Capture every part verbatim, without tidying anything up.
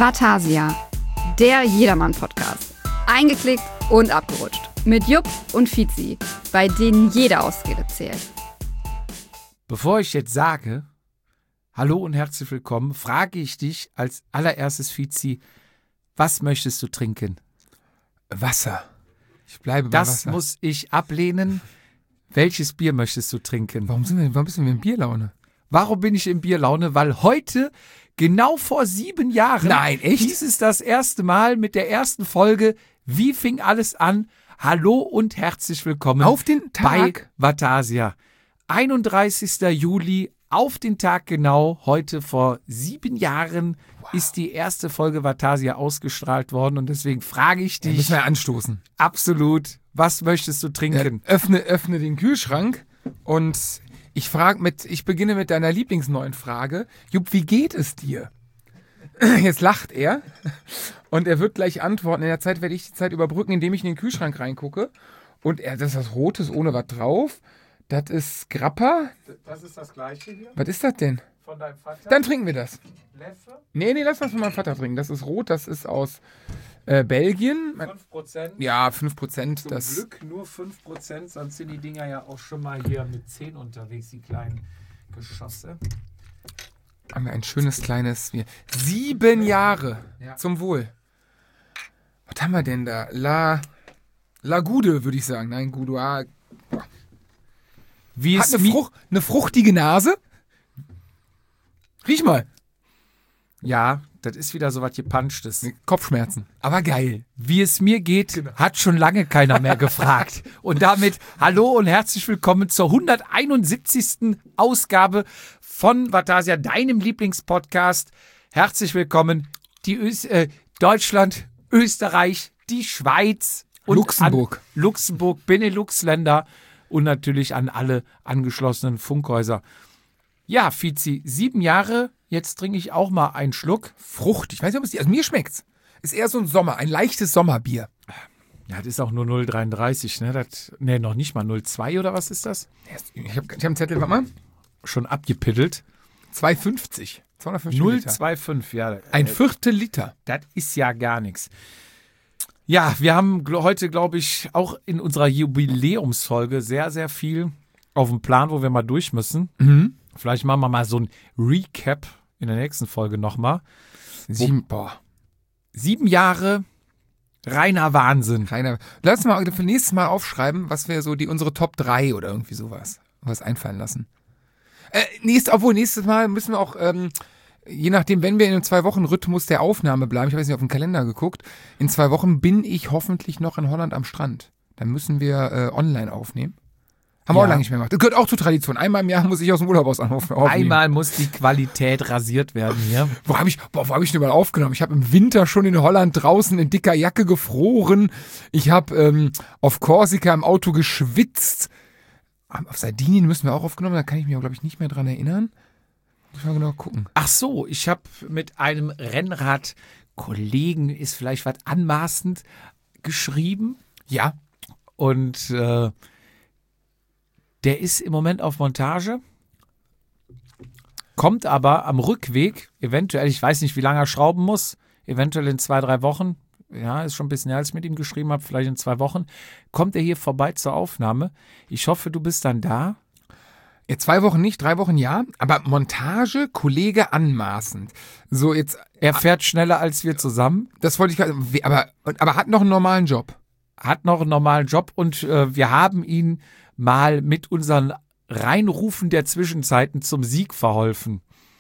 Vatasia, der Jedermann-Podcast. Eingeklickt und abgerutscht. Mit Jupp und Fizi, bei denen jede Ausrede zählt. Bevor ich jetzt sage, hallo und herzlich willkommen, frage ich dich als allererstes, Fizi, was möchtest du trinken? Wasser. Ich bleibe bei Das Wasser. muss ich ablehnen. Welches Bier möchtest du trinken? Warum sind wir, warum sind wir in Bierlaune? Warum bin ich in Bierlaune? Weil heute, genau vor sieben Jahren, Nein, echt? dies ist das erste Mal mit der ersten Folge Wie fing alles an? Hallo und herzlich willkommen Auf den bei Tag. Vatasia. einunddreißigster Juli, auf den Tag genau, heute vor sieben Jahren ist die erste Folge Vatasia ausgestrahlt worden und deswegen frage ich Die dich müssen wir anstoßen. absolut, was möchtest du trinken? Ja, öffne, öffne den Kühlschrank und ich frage mit, ich beginne mit deiner lieblingsneuen Frage. Jupp, wie geht es dir? Jetzt lacht er und er wird gleich antworten. In der Zeit werde ich die Zeit überbrücken, indem ich in den Kühlschrank reingucke. Und er, das ist was Rotes ohne was drauf. Das ist Grappa. Das ist das gleiche hier Was ist das denn? von deinem Vater. Dann trinken wir das. Leffe, Nee, nee, lass das von meinem Vater trinken. Das ist rot, das ist aus äh, Belgien. fünf Prozent. Ja, fünf Prozent. Zum Das Glück nur fünf Prozent, sonst sind die Dinger ja auch schon mal hier mit zehn unterwegs, die kleinen Geschosse. haben wir ein schönes kleines Bier. Sieben Jahre. Ja. Zum Wohl. Was haben wir denn da? La, La Gude, würde ich sagen. Nein, Goudoir. Wie Hat es eine, mi- Frucht, eine fruchtige Nase. Riech mal. Ja, das ist wieder so was Gepanschtes. Kopfschmerzen. Aber geil. Wie es mir geht, hat schon lange keiner mehr gefragt. Und damit hallo und herzlich willkommen zur hunderteinundsiebzigsten Ausgabe von Vatasia, deinem Lieblingspodcast. Herzlich willkommen, die Ös- äh, Deutschland, Österreich, die Schweiz und Luxemburg. An Luxemburg, Benelux-Länder und natürlich an alle angeschlossenen Funkhäuser. Ja, Fizi, sieben Jahre, jetzt trinke ich auch mal einen Schluck. Frucht. Ich weiß nicht, ob es die. Also mir schmeckt's. Ist eher so ein Sommer, ein leichtes Sommerbier. Ja, das ist auch nur null Komma dreiunddreißig, ne? Das, ne, noch nicht mal null Komma zwei oder was ist das? Ich habe ich hab einen Zettel, warte mal. Schon abgepiddelt. zwei fünfzig. zweihundertfünfzig null Liter. Komma fünfundzwanzig, ja. Ein Viertel Liter. Das ist ja gar nichts. Ja, wir haben gl- heute, glaube ich, auch in unserer Jubiläumsfolge sehr, sehr viel auf dem Plan, wo wir mal durch müssen. Mhm. Vielleicht machen wir mal so ein Recap in der nächsten Folge nochmal. Sieben, boah. Sieben Jahre, reiner Wahnsinn. Keiner. Lass mal für nächstes Mal aufschreiben, was wir so die unsere Top drei oder irgendwie sowas was einfallen lassen. Äh, nächst, obwohl nächstes Mal müssen wir auch, ähm, je nachdem, wenn wir in einem Zwei-Wochen-Rhythmus der Aufnahme bleiben, ich habe jetzt nicht auf den Kalender geguckt, in zwei Wochen bin ich hoffentlich noch in Holland am Strand. Dann müssen wir äh, online aufnehmen. Haben wir Ja. auch lange nicht mehr gemacht. Das gehört auch zur Tradition. Einmal im Jahr muss ich aus dem Urlaub aus anrufen. aufnehmen. Einmal muss die Qualität rasiert werden hier. Wo habe ich, boah, wo hab ich denn mal aufgenommen? Ich habe im Winter schon in Holland draußen in dicker Jacke gefroren. Ich habe ähm, auf Korsika im Auto geschwitzt. Auf Sardinien müssen wir auch aufgenommen. Da kann ich mich, glaube ich, nicht mehr dran erinnern. Muss ich mal genau gucken. Ach so, ich habe mit einem Rennradkollegen, ist vielleicht was anmaßend, geschrieben. Ja. Und äh, der ist im Moment auf Montage, kommt aber am Rückweg, eventuell, ich weiß nicht, wie lange er schrauben muss, eventuell in zwei, drei Wochen, ja, ist schon ein bisschen her, als ich mit ihm geschrieben habe, vielleicht in zwei Wochen, kommt er hier vorbei zur Aufnahme. Ich hoffe, du bist dann da. Ja, zwei Wochen nicht, drei Wochen ja. Aber Montage, Kollege anmaßend. So, jetzt, Er fährt schneller als wir zusammen, das wollte ich gerade, aber, aber hat noch einen normalen Job. hat noch einen normalen Job und äh, wir haben ihn mal mit unseren Reinrufen der Zwischenzeiten zum Sieg verholfen.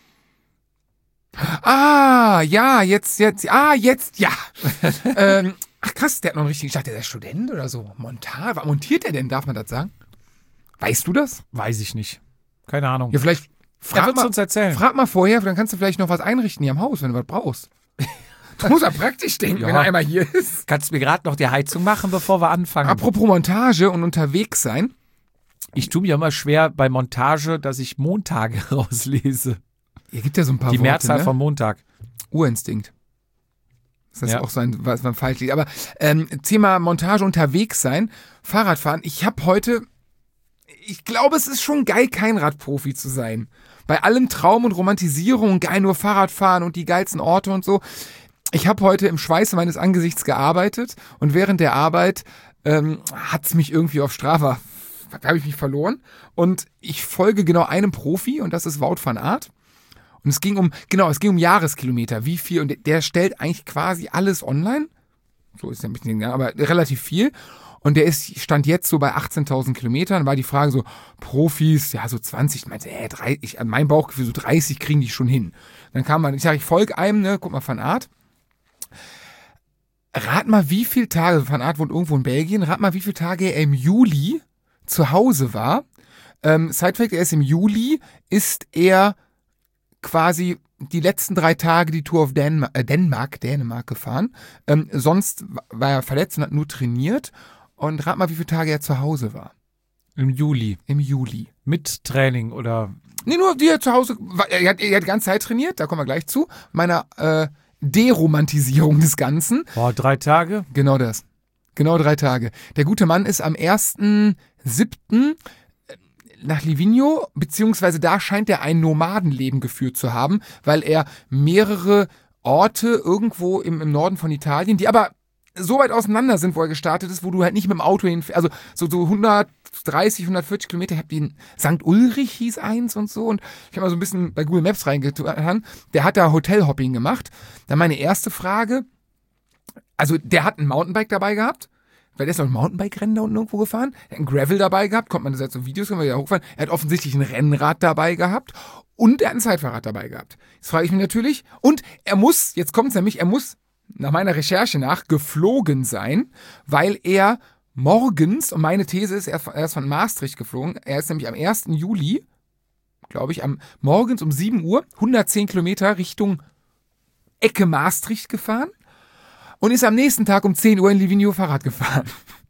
Ah, ja, jetzt, jetzt, ah, jetzt, ja. ähm, ach krass, der hat noch einen richtigen, ich dachte, der ist Student oder so. Montar, was montiert er denn, darf man das sagen? Weißt du das? Weiß ich nicht. Keine Ahnung. Ja, vielleicht Er frag wird mal, uns erzählen. frag mal vorher, dann kannst du vielleicht noch was einrichten hier im Haus, wenn du was brauchst. Das muss er praktisch denken, Ja. wenn er einmal hier ist. Kannst du mir gerade noch die Heizung machen, bevor wir anfangen? Apropos Montage und unterwegs sein. Ich tue mir immer schwer bei Montage, dass ich Montage rauslese. Hier gibt ja so ein paar Die Worte, Mehrzahl ne? von Montag. Uриnstinkt. Das ist Ja. auch so ein, was man falsch liegt. Aber ähm, Thema Montage unterwegs sein, Fahrradfahren. Ich habe heute, ich glaube, es ist schon geil, kein Radprofi zu sein. Bei allem Traum und Romantisierung, geil nur Fahrradfahren und die geilsten Orte und so. ich habe heute im Schweiße meines Angesichts gearbeitet und während der Arbeit ähm, hat es mich irgendwie auf Strava, da habe ich mich verloren und ich folge genau einem Profi und das ist Wout van Aert. Und es ging um, genau, es ging um Jahreskilometer, wie viel, und der stellt eigentlich quasi alles online. So ist ja ein bisschen, aber relativ viel. Und der ist, stand jetzt so bei achtzehntausend Kilometern, war die Frage so, Profis, ja, so zwanzig, ich meinte, äh, drei, ich, mein Bauchgefühl, so dreißig kriegen die schon hin. Dann kam man, ich sage, ich folge einem, ne, guck mal, Van Aert. Rat mal, wie viele Tage, Van Aert wohnt irgendwo in Belgien, rat mal, wie viele Tage er im Juli zu Hause war. Ähm, Sidefact, er ist im Juli, ist er quasi die letzten drei Tage die Tour of Dänma- äh, Dänemark, Dänemark gefahren. Ähm, sonst war er verletzt und hat nur trainiert. Und rat mal, wie viele Tage er zu Hause war. Im Juli. Im Juli. Mit Training oder? Nee, nur die er zu Hause, war, er, hat, er hat die ganze Zeit trainiert, da kommen wir gleich zu. Meiner äh, Deromantisierung des Ganzen. Boah, drei Tage? Genau das. Genau drei Tage. Der gute Mann ist am ersten siebten nach Livigno, beziehungsweise da scheint er ein Nomadenleben geführt zu haben, weil er mehrere Orte irgendwo im, im Norden von Italien, die aber so weit auseinander sind, wo er gestartet ist, wo du halt nicht mit dem Auto hin, also so, so hundertdreißig, hundertvierzig Kilometer, ich habe den Sankt Ulrich hieß eins und so und ich habe mal so ein bisschen bei Google Maps reingetan, der hat da Hotelhopping gemacht. Dann meine erste Frage, also der hat ein Mountainbike dabei gehabt, weil der ist noch ein Mountainbike-Rennen da unten irgendwo gefahren. Er hat ein Gravel dabei gehabt, konnte man das jetzt so Videos, können wir ja hochfahren. Er hat offensichtlich ein Rennrad dabei gehabt und er hat ein Zeitfahrrad dabei gehabt. Jetzt frage ich mich natürlich, und er muss, jetzt kommt es nämlich, er muss nach meiner Recherche nach geflogen sein, weil er morgens, und meine These ist, er ist von Maastricht geflogen, er ist nämlich am ersten Juli, glaube ich, am morgens um sieben Uhr, hundertzehn Kilometer Richtung Ecke Maastricht gefahren. Und ist am nächsten Tag um zehn Uhr in Livigno Fahrrad gefahren.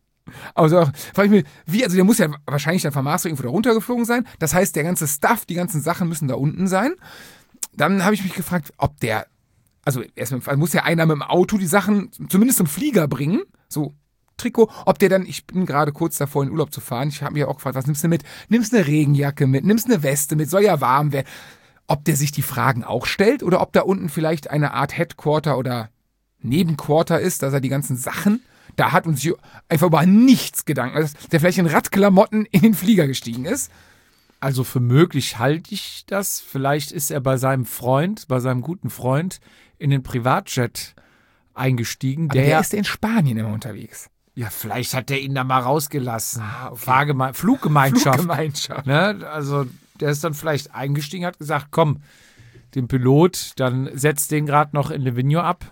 Also frage ich mich, wie, also der muss ja wahrscheinlich dann von Maastricht irgendwo da runtergeflogen sein. Das heißt, der ganze Stuff, die ganzen Sachen müssen da unten sein. Dann habe ich mich gefragt, ob der, also erstmal muss ja einer mit dem Auto die Sachen zumindest zum Flieger bringen, so Trikot, ob der dann, ich bin gerade kurz davor in Urlaub zu fahren, ich habe mich auch gefragt, was nimmst du mit? Nimmst eine Regenjacke mit, nimmst eine Weste mit, soll ja warm werden. Ob der sich die Fragen auch stellt oder ob da unten vielleicht eine Art Headquarter oder Nebenquarter ist, dass er die ganzen Sachen da hat und sich einfach über nichts Gedanken, also der vielleicht in Radklamotten in den Flieger gestiegen ist. Also für möglich halte ich das. Vielleicht ist er bei seinem Freund, bei seinem guten Freund in den Privatjet eingestiegen. Aber der, der ist in Spanien immer unterwegs. Ja, vielleicht hat der ihn da mal rausgelassen. Ah, okay. Fahrgeme- Fluggemeinschaft. Fluggemeinschaft. Ne? Also der ist dann vielleicht eingestiegen, hat gesagt, komm, den Pilot, dann setzt den gerade noch in Livigno ab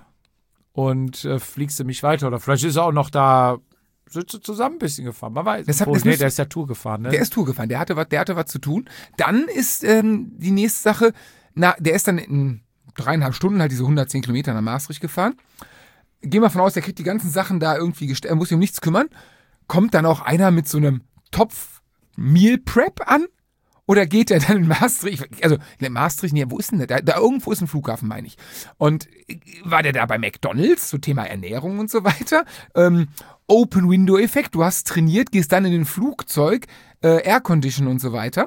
und äh, fliegst du mich weiter. Oder vielleicht ist er auch noch da, sind sie zusammen ein bisschen gefahren. Man weiß. Das hat- oh, das nee, müsste- der ist ja Tour gefahren. Ne? Der ist Tour gefahren, der hatte was, der hatte was zu tun. Dann ist ähm, die nächste Sache, na, der ist dann in dreieinhalb Stunden halt diese hundertzehn Kilometer nach Maastricht gefahren. Gehen wir davon aus, der kriegt die ganzen Sachen da irgendwie gestellt, er muss sich um nichts kümmern. Kommt dann auch einer mit so einem Topf Meal Prep an? Oder geht er dann in Maastricht, also in Maastricht, nee, wo ist denn der? Da, da irgendwo ist ein Flughafen, meine ich. Und war der da bei McDonald's, so Thema Ernährung und so weiter? Ähm, Open-Window-Effekt, du hast trainiert, gehst dann in den Flugzeug, äh, Aircondition und so weiter.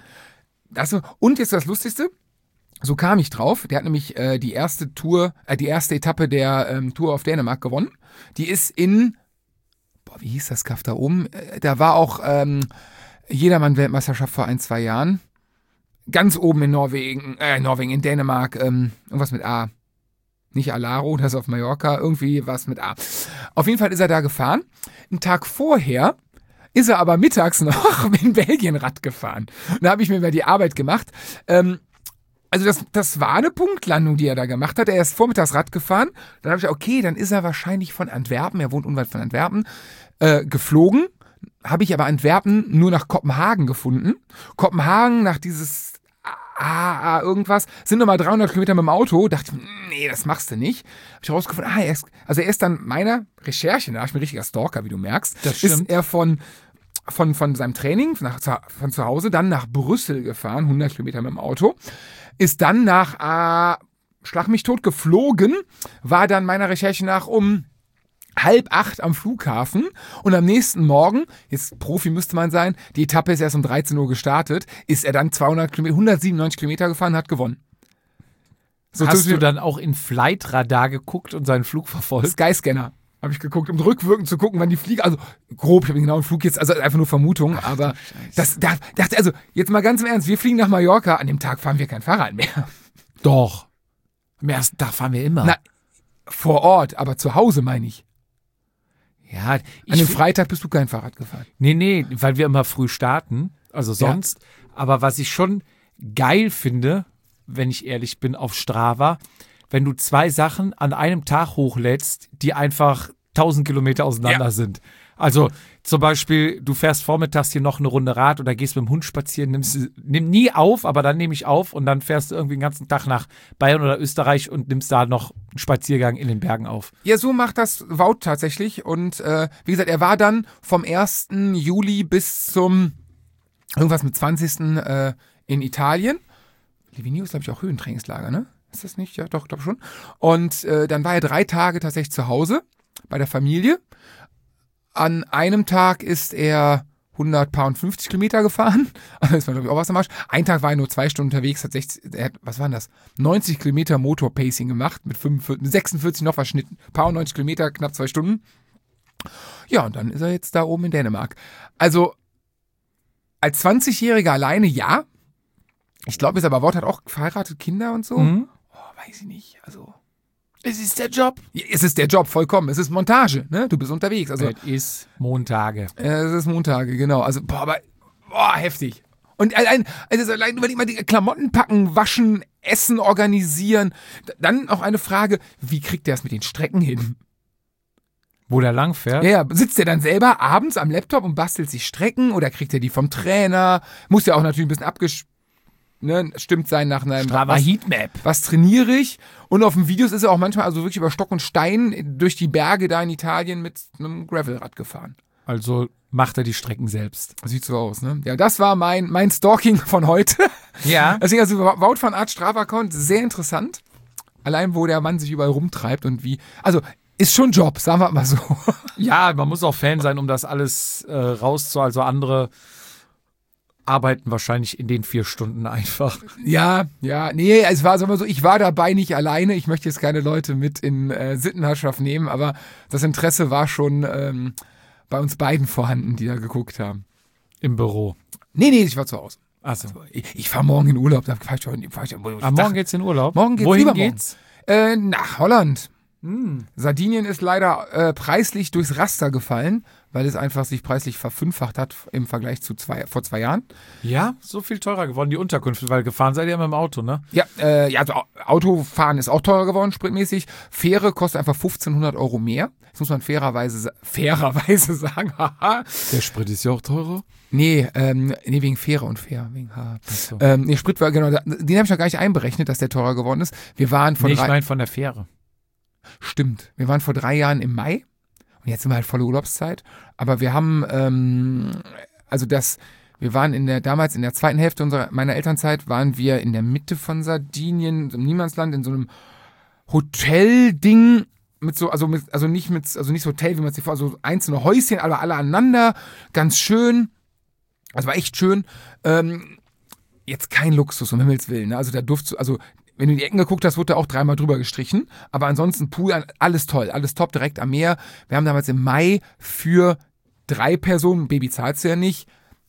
Das, und jetzt das Lustigste, so kam ich drauf, der hat nämlich äh, die erste Tour, äh, die erste Etappe der ähm, Tour of Dänemark gewonnen. Die ist in, boah, wie hieß das Kaff da oben? Äh, da war auch ähm, Jedermann-Weltmeisterschaft vor ein, zwei Jahren. Ganz oben in Norwegen, äh, Norwegen, in Dänemark, ähm, irgendwas mit A. Nicht Alaro, das ist auf Mallorca, irgendwie was mit A. Auf jeden Fall ist er da gefahren. Einen Tag vorher ist er aber mittags noch in Belgien Rad gefahren. Und da habe ich mir mal die Arbeit gemacht. Ähm, also das, das war eine Punktlandung, die er da gemacht hat. Er ist vormittags Rad gefahren. Dann habe ich gesagt, okay, dann ist er wahrscheinlich von Antwerpen, er wohnt unweit von Antwerpen, äh, geflogen. Habe ich aber Antwerpen nur nach Kopenhagen gefunden. Kopenhagen nach dieses Ah, ah, irgendwas, sind nochmal dreihundert Kilometer mit dem Auto. Dachte ich, nee, das machst du nicht. Habe ich herausgefunden, ah, er ist, also er ist dann meiner Recherche nach, ich bin ein richtiger Stalker, wie du merkst, Das stimmt. ist er von, von, von seinem Training nach, von zu Hause dann nach Brüssel gefahren, hundert Kilometer mit dem Auto, ist dann nach, ah, schlag mich tot, geflogen, war dann meiner Recherche nach um halb acht am Flughafen und am nächsten Morgen, jetzt Profi müsste man sein, die Etappe ist erst um dreizehn Uhr gestartet, ist er dann zweihundert Kilometer, hundertsiebenundneunzig Kilometer gefahren und hat gewonnen. So Hast zum du Beispiel dann auch in Flightradar geguckt und seinen Flug verfolgt? Skyscanner habe ich geguckt, um rückwirkend zu gucken, wann die fliegen. Also grob, ich habe den genauen Flug jetzt, also einfach nur Vermutung, aber das, da, dachte, also jetzt mal ganz im Ernst, wir fliegen nach Mallorca, an dem Tag fahren wir kein Fahrrad mehr. Doch. Am ersten Tag fahren wir immer. Na, vor Ort, aber zu Hause meine ich. ja, An ich dem fi- Freitag bist du kein Fahrrad gefahren. Nee, nee, weil wir immer früh starten, also Ja. sonst. Aber was ich schon geil finde, wenn ich ehrlich bin, auf Strava, wenn du zwei Sachen an einem Tag hochlädst, die einfach tausend Kilometer auseinander Ja. sind. Also zum Beispiel, du fährst vormittags hier noch eine Runde Rad oder gehst mit dem Hund spazieren, nimmst, nimm nie auf, aber dann nehme ich auf und dann fährst du irgendwie den ganzen Tag nach Bayern oder Österreich und nimmst da noch einen Spaziergang in den Bergen auf. Ja, so macht das Wout tatsächlich. Und äh, wie gesagt, er war dann vom ersten Juli bis zum irgendwas mit zwanzigsten Äh, in Italien. Livigno ist, glaube ich, auch Höhentrainingslager, ne? Ist das nicht? Ja, doch, glaube schon. Und äh, dann war er drei Tage tatsächlich zu Hause bei der Familie. An einem Tag ist er hundertfünfzig Kilometer gefahren. Also das war, glaube ich, auch was am Arsch. Ein Tag war er nur zwei Stunden unterwegs, hat sechzig, er hat, was waren das? neunzig Kilometer Motorpacing gemacht mit fünfundvierzig, mit sechsundvierzig noch was Schnitten. Paar neunzig Kilometer, knapp zwei Stunden. Ja, und dann ist er jetzt da oben in Dänemark. Also, als zwanzigjähriger alleine, ja. Ich glaube, ist aber Wort hat auch verheiratet, Kinder und so. Mhm. Oh, weiß ich nicht. Also, Es ist der Job. ja, es ist der Job, vollkommen. Es ist Montage, ne? Du bist unterwegs. Also, Es ist Montage. äh, es ist Montage, genau. Also, boah, aber, boah, heftig. Und allein, also allein überleg mal, die Klamotten packen, waschen, Essen organisieren. Dann auch eine Frage, wie kriegt der es mit den Strecken hin? Wo der lang fährt. Ja, ja, sitzt der dann selber abends am Laptop und bastelt sich Strecken oder kriegt er die vom Trainer? Muss ja auch natürlich ein bisschen abgestimmt ne, stimmt sein nach einem Strava was, Heatmap. was trainiere ich? Und auf den Videos ist er auch manchmal also wirklich über Stock und Stein durch die Berge da in Italien mit einem Gravelrad gefahren. Also macht er die Strecken selbst. Sieht so aus, ne? Ja, das war mein, mein Stalking von heute. Ja. Deswegen, also Wout van Aert Strava-Account, sehr interessant. Allein, wo der Mann sich überall rumtreibt und wie. Also, ist schon Job, sagen wir mal so. Ja, man muss auch Fan sein, um das alles äh, rauszu. Also andere arbeiten wahrscheinlich in den vier Stunden einfach. Ja, ja, nee, es war, sagen wir so, ich war dabei nicht alleine. Ich möchte jetzt keine Leute mit in äh, Sittenherrschaft nehmen, aber das Interesse war schon ähm, bei uns beiden vorhanden, die da geguckt haben. Im Büro. Nee, nee, ich war zu Hause. Achso. Ich, ich fahre morgen in Urlaub, da fahr ich doch, fahr ich, Am Ah, morgen geht's in Urlaub? Morgen geht's Wohin übermorgen. geht's? Äh, nach Holland. Hm. Sardinien ist leider äh, preislich durchs Raster gefallen, weil es einfach sich preislich verfünffacht hat im Vergleich zu zwei, vor zwei Jahren. Ja, so viel teurer geworden, die Unterkünfte, weil gefahren seid ihr immer im Auto, ne? Ja, äh, ja, also Au- Autofahren ist auch teurer geworden, spritmäßig. Fähre kostet einfach fünfzehnhundert Euro mehr. Das muss man fairerweise, sa- fairerweise sagen. Haha. Der Sprit ist ja auch teurer. nee, ähm, nee, wegen Fähre und fair. Wegen, haha. Achso. Ähm, nee, Sprit war, genau, da- den habe ich noch gar nicht einberechnet, dass der teurer geworden ist. Wir waren vor Nee, ich drei, meine von der Fähre. Stimmt. Wir waren vor drei Jahren im Mai und jetzt sind wir halt volle Urlaubszeit. Aber wir haben, ähm, also das, wir waren in der, damals in der zweiten Hälfte unserer, meiner Elternzeit, waren wir in der Mitte von Sardinien, im Niemandsland, in so einem Hotelding mit so, also mit, also nicht mit, also nicht so Hotel, wie man es sich vorstellt, also einzelne Häuschen, aber alle aneinander, ganz schön. Also war echt schön. Ähm, jetzt kein Luxus, um Himmels Willen. Ne? Also da durfte, also wenn du in die Ecken geguckt hast, wurde da auch dreimal drüber gestrichen. Aber ansonsten Pool, alles toll, alles top, direkt am Meer. Wir haben damals im Mai für drei Personen, Baby zahlst du ja nicht,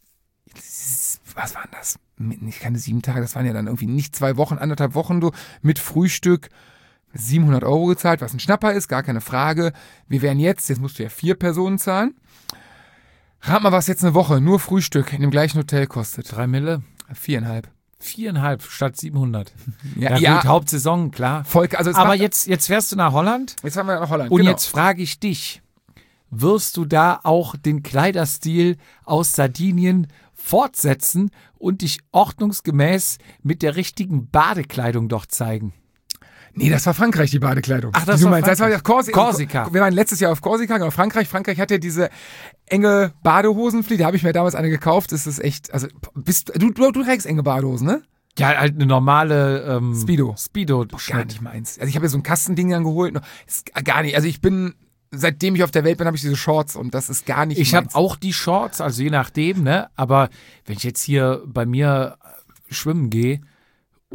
was waren das? Nicht keine sieben Tage, das waren ja dann irgendwie nicht zwei Wochen, anderthalb Wochen so, mit Frühstück siebenhundert Euro gezahlt, was ein Schnapper ist, gar keine Frage. Wir wären jetzt, jetzt musst du ja vier Personen zahlen. Rat mal, was jetzt eine Woche, nur Frühstück in dem gleichen Hotel kostet. Drei Mille? Viereinhalb. Viereinhalb statt siebenhundert. Ja, Ja, gut, Hauptsaison, klar. voll, also es Aber macht, jetzt, jetzt fährst du nach Holland jetzt haben wir nach Holland. und genau. jetzt frage ich dich, wirst du da auch den Kleiderstil aus Sardinien fortsetzen und dich ordnungsgemäß mit der richtigen Badekleidung doch zeigen? Nee, das war Frankreich, die Badekleidung. Ach, das du war meinst, das war ja Korsika. Korsika. Wir waren letztes Jahr auf Korsika, genau, Frankreich. Frankreich hat ja diese enge Badehosenpflicht, da habe ich mir damals eine gekauft. Das ist echt, also, bist, du, du, du trägst enge Badehosen, ne? Ja, halt eine normale ähm, Speedo. Speedo. Gar nicht meins. Also ich habe ja so ein Kastending dann geholt. Ist gar nicht, also ich bin, seitdem ich auf der Welt bin, habe ich diese Shorts und das ist gar nicht Ich habe meins. auch die Shorts, also je nachdem, ne? Aber wenn ich jetzt hier bei mir schwimmen gehe und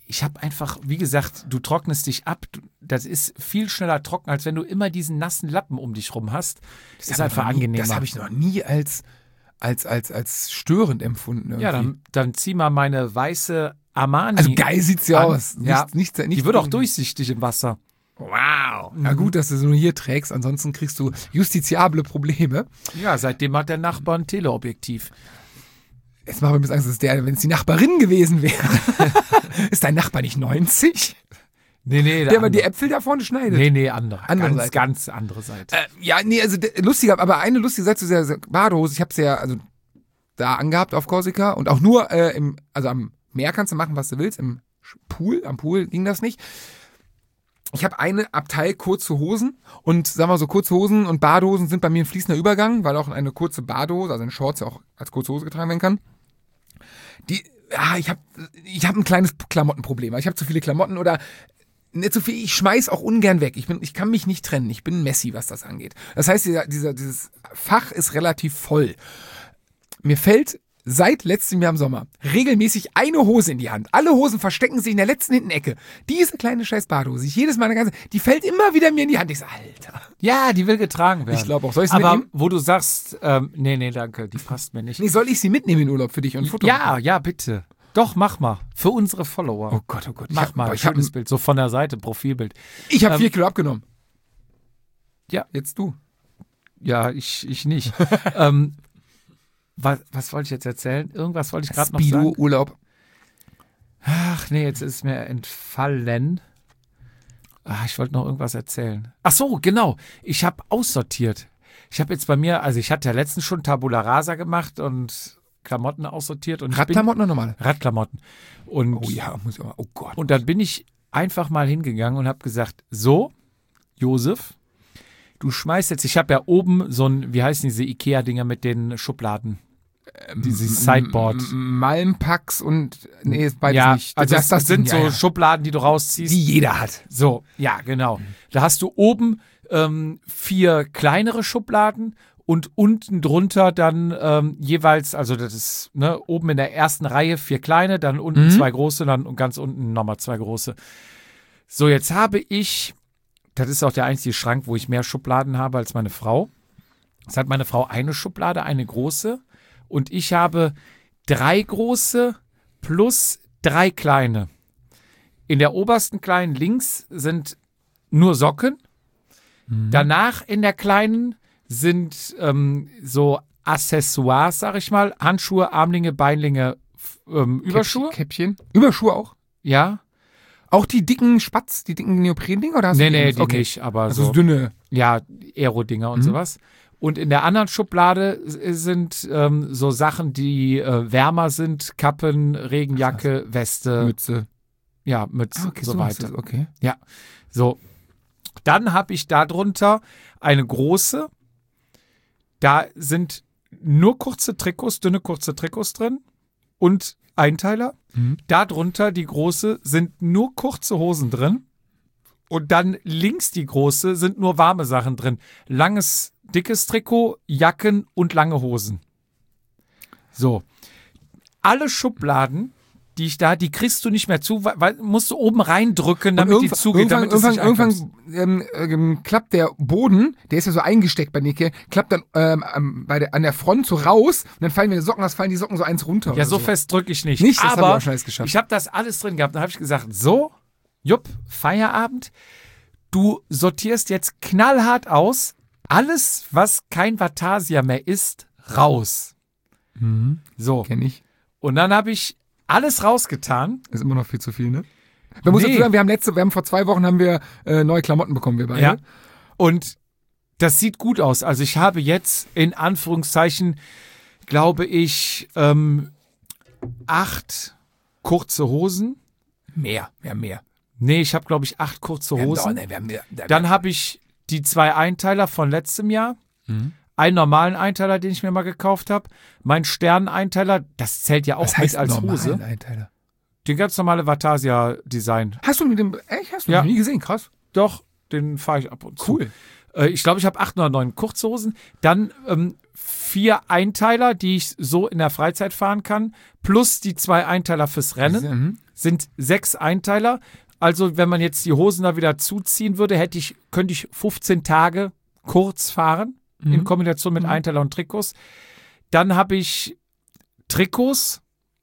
ich habe einfach, wie gesagt, du trocknest dich ab. Du, das ist viel schneller trocken, als wenn du immer diesen nassen Lappen um dich rum hast. Das ist einfach nie, angenehmer. Das habe ich noch nie als, als, als, als störend empfunden. Irgendwie. Ja, dann, dann zieh mal meine weiße Armani. Also geil sieht's ja an. aus. Nicht, Ja. nicht, nicht, Die wird auch durchsichtig im Wasser. Wow. Na gut, dass du sie nur hier trägst, ansonsten kriegst du justiziable Probleme. Ja, seitdem hat der Nachbar ein Teleobjektiv. Jetzt machen wir ein bisschen Angst, dass der, wenn es die Nachbarin gewesen wäre. Ist dein Nachbar nicht neunzig? Nee, nee. Der aber die Äpfel da vorne schneidet. Nee, nee, andere. Andere ganz, Seite. ganz andere Seite. Äh, ja, nee, also d- lustiger, aber eine lustige Seite zu dieser Badehose, ich habe sie ja also da angehabt auf Korsika und auch nur äh, im, also am Meer kannst du machen, was du willst, im Pool, am Pool ging das nicht. Ich habe eine Abteil kurze Hosen und sagen wir so, kurze Hosen und Badehosen sind bei mir ein fließender Übergang, weil auch eine kurze Badehose, also ein Shorts ja auch als kurze Hose getragen werden kann. Die, ja, ich habe ich hab ein kleines Klamottenproblem. Ich habe zu viele Klamotten oder nicht so viel. Ich schmeiß auch ungern weg. Ich bin, ich kann mich nicht trennen. Ich bin Messi, was das angeht. Das heißt, dieser, dieser, dieses Fach ist relativ voll. Mir fällt seit letztem Jahr im Sommer regelmäßig eine Hose in die Hand. Alle Hosen verstecken sich in der letzten hinten Ecke. Diese kleine scheiß Badehose, ich jedes Mal eine ganze, die fällt immer wieder mir in die Hand. Ich so, Alter. Ja, die will getragen werden. Ich glaube auch. Soll ich sie Aber mitnehmen? wo du sagst, ähm, nee, nee, danke, die passt mir nicht. Nee, soll ich sie mitnehmen in Urlaub für dich und ein Foto Ja, machen? ja, bitte. Doch, mach mal. Für unsere Follower. Oh Gott, oh Gott. Mach hab, mal, ich habe schönes Bild. So von der Seite, Profilbild. ich hab Ähm, vier Kilo abgenommen. Ja. Jetzt du. Ja, ich, ich nicht. ähm, was, was wollte ich jetzt erzählen? Irgendwas wollte ich gerade noch sagen. Speedo-Urlaub. Ach nee, jetzt ist es mir entfallen. Ach, ich wollte noch irgendwas erzählen. Ach so, genau. Ich habe aussortiert. Ich habe jetzt bei mir, also ich hatte ja letztens schon Tabula Rasa gemacht und Klamotten aussortiert. Und ich bin- Radklamotten oder normale? Radklamotten. Und, Oh ja, muss ich auch mal. Oh Gott. und dann bin ich einfach mal hingegangen und habe gesagt, so, Josef, du schmeißt jetzt, ich habe ja oben so ein, wie heißen diese Ikea-Dinger mit den Schubladen? Dieses Sideboard. M- Malmpacks und nee, ist beides Ja, nicht. also das, das sind ja, so ja. Schubladen, die du rausziehst. Die jeder hat. So, ja, genau. Da hast du oben ähm, vier kleinere Schubladen und unten drunter dann ähm, jeweils, also das ist ne, oben in der ersten Reihe vier kleine, dann unten Mhm. zwei große, dann und ganz unten nochmal zwei große. So, jetzt habe ich, das ist auch der einzige Schrank, wo ich mehr Schubladen habe als meine Frau. Jetzt hat meine Frau eine Schublade, eine große und ich habe drei große plus drei kleine. In der obersten kleinen links sind nur Socken. Danach in der kleinen sind ähm, so Accessoires, sag ich mal. Handschuhe, Armlinge, Beinlinge, f- ähm, Überschuhe. Käppchen. Überschuhe auch. Ja. Auch die dicken Spatz, die dicken Neopren-Dinger? Oder hast Nee, du nee, die okay. nicht, aber Also so. dünne. Ja, Aero-Dinger und Mhm. sowas. Und in der anderen Schublade s- sind ähm, so Sachen, die äh, wärmer sind. Kappen, Regenjacke, Weste, Mütze. ja, Mütze, Ah, okay, so so hast weiter. du's, okay. So, dann habe ich darunter eine große. Da sind nur kurze Trikots, dünne kurze Trikots drin und Einteiler. Mhm. Darunter die große sind nur kurze Hosen drin. Und dann links die große sind nur warme Sachen drin. Langes, dickes Trikot, Jacken und lange Hosen. So. Alle Schubladen, die ich da, die kriegst du nicht mehr zu, weil, weil musst du oben reindrücken, damit die irgendwann- zugeht, irgendwann, damit es nicht irgendwann, einkommst. irgendwann ähm, ähm, klappt der Boden, der ist ja so eingesteckt bei Nike, klappt dann ähm, am- bei der, an der Front so raus und dann fallen, wenn du Socken hast, fallen die Socken so eins runter. Ja, oder so fest drücke ich nicht. Nicht? Das hab ich aber auch schon alles geschafft. ich habe das alles drin gehabt. Dann habe ich gesagt, so, Jupp, Feierabend. Du sortierst jetzt knallhart aus. Alles, was kein Vatasia mehr ist, raus. Mhm. So. Kenn ich. Und dann habe ich alles rausgetan. Ist immer noch viel zu viel, ne? Man muss Nee. dazu sagen, wir haben letzte, wir haben vor zwei Wochen haben wir äh, neue Klamotten bekommen, wir beide. Ja. Und das sieht gut aus. Also ich habe jetzt in Anführungszeichen, glaube ich, ähm, acht kurze Hosen. Mehr, wir haben mehr. Nee, ich habe, glaube ich, acht kurze Wir haben, Hosen. doch, ne, wir haben, wir, Dann habe ich die zwei Einteiler von letztem Jahr. Mhm. Einen normalen Einteiler, den ich mir mal gekauft habe. Mein Sterneneinteiler, das zählt ja auch was heißt mit als normalen Hose. Einteiler? Den ganz normale Vatasia-Design. Hast du mit dem, echt, hast du Ja. noch nie gesehen, krass. Doch, den fahre ich ab und zu. Cool. Äh, ich glaube, ich habe acht oder neun Kurzhosen. Dann ähm, vier Einteiler, die ich so in der Freizeit fahren kann. Plus die zwei Einteiler fürs Rennen. Mhm. Sind sechs Einteiler. Also wenn man jetzt die Hosen da wieder zuziehen würde, hätte ich, könnte ich fünfzehn Tage kurz fahren. Mhm. In Kombination mit Mhm. Einteiler und Trikots. Dann habe ich Trikots.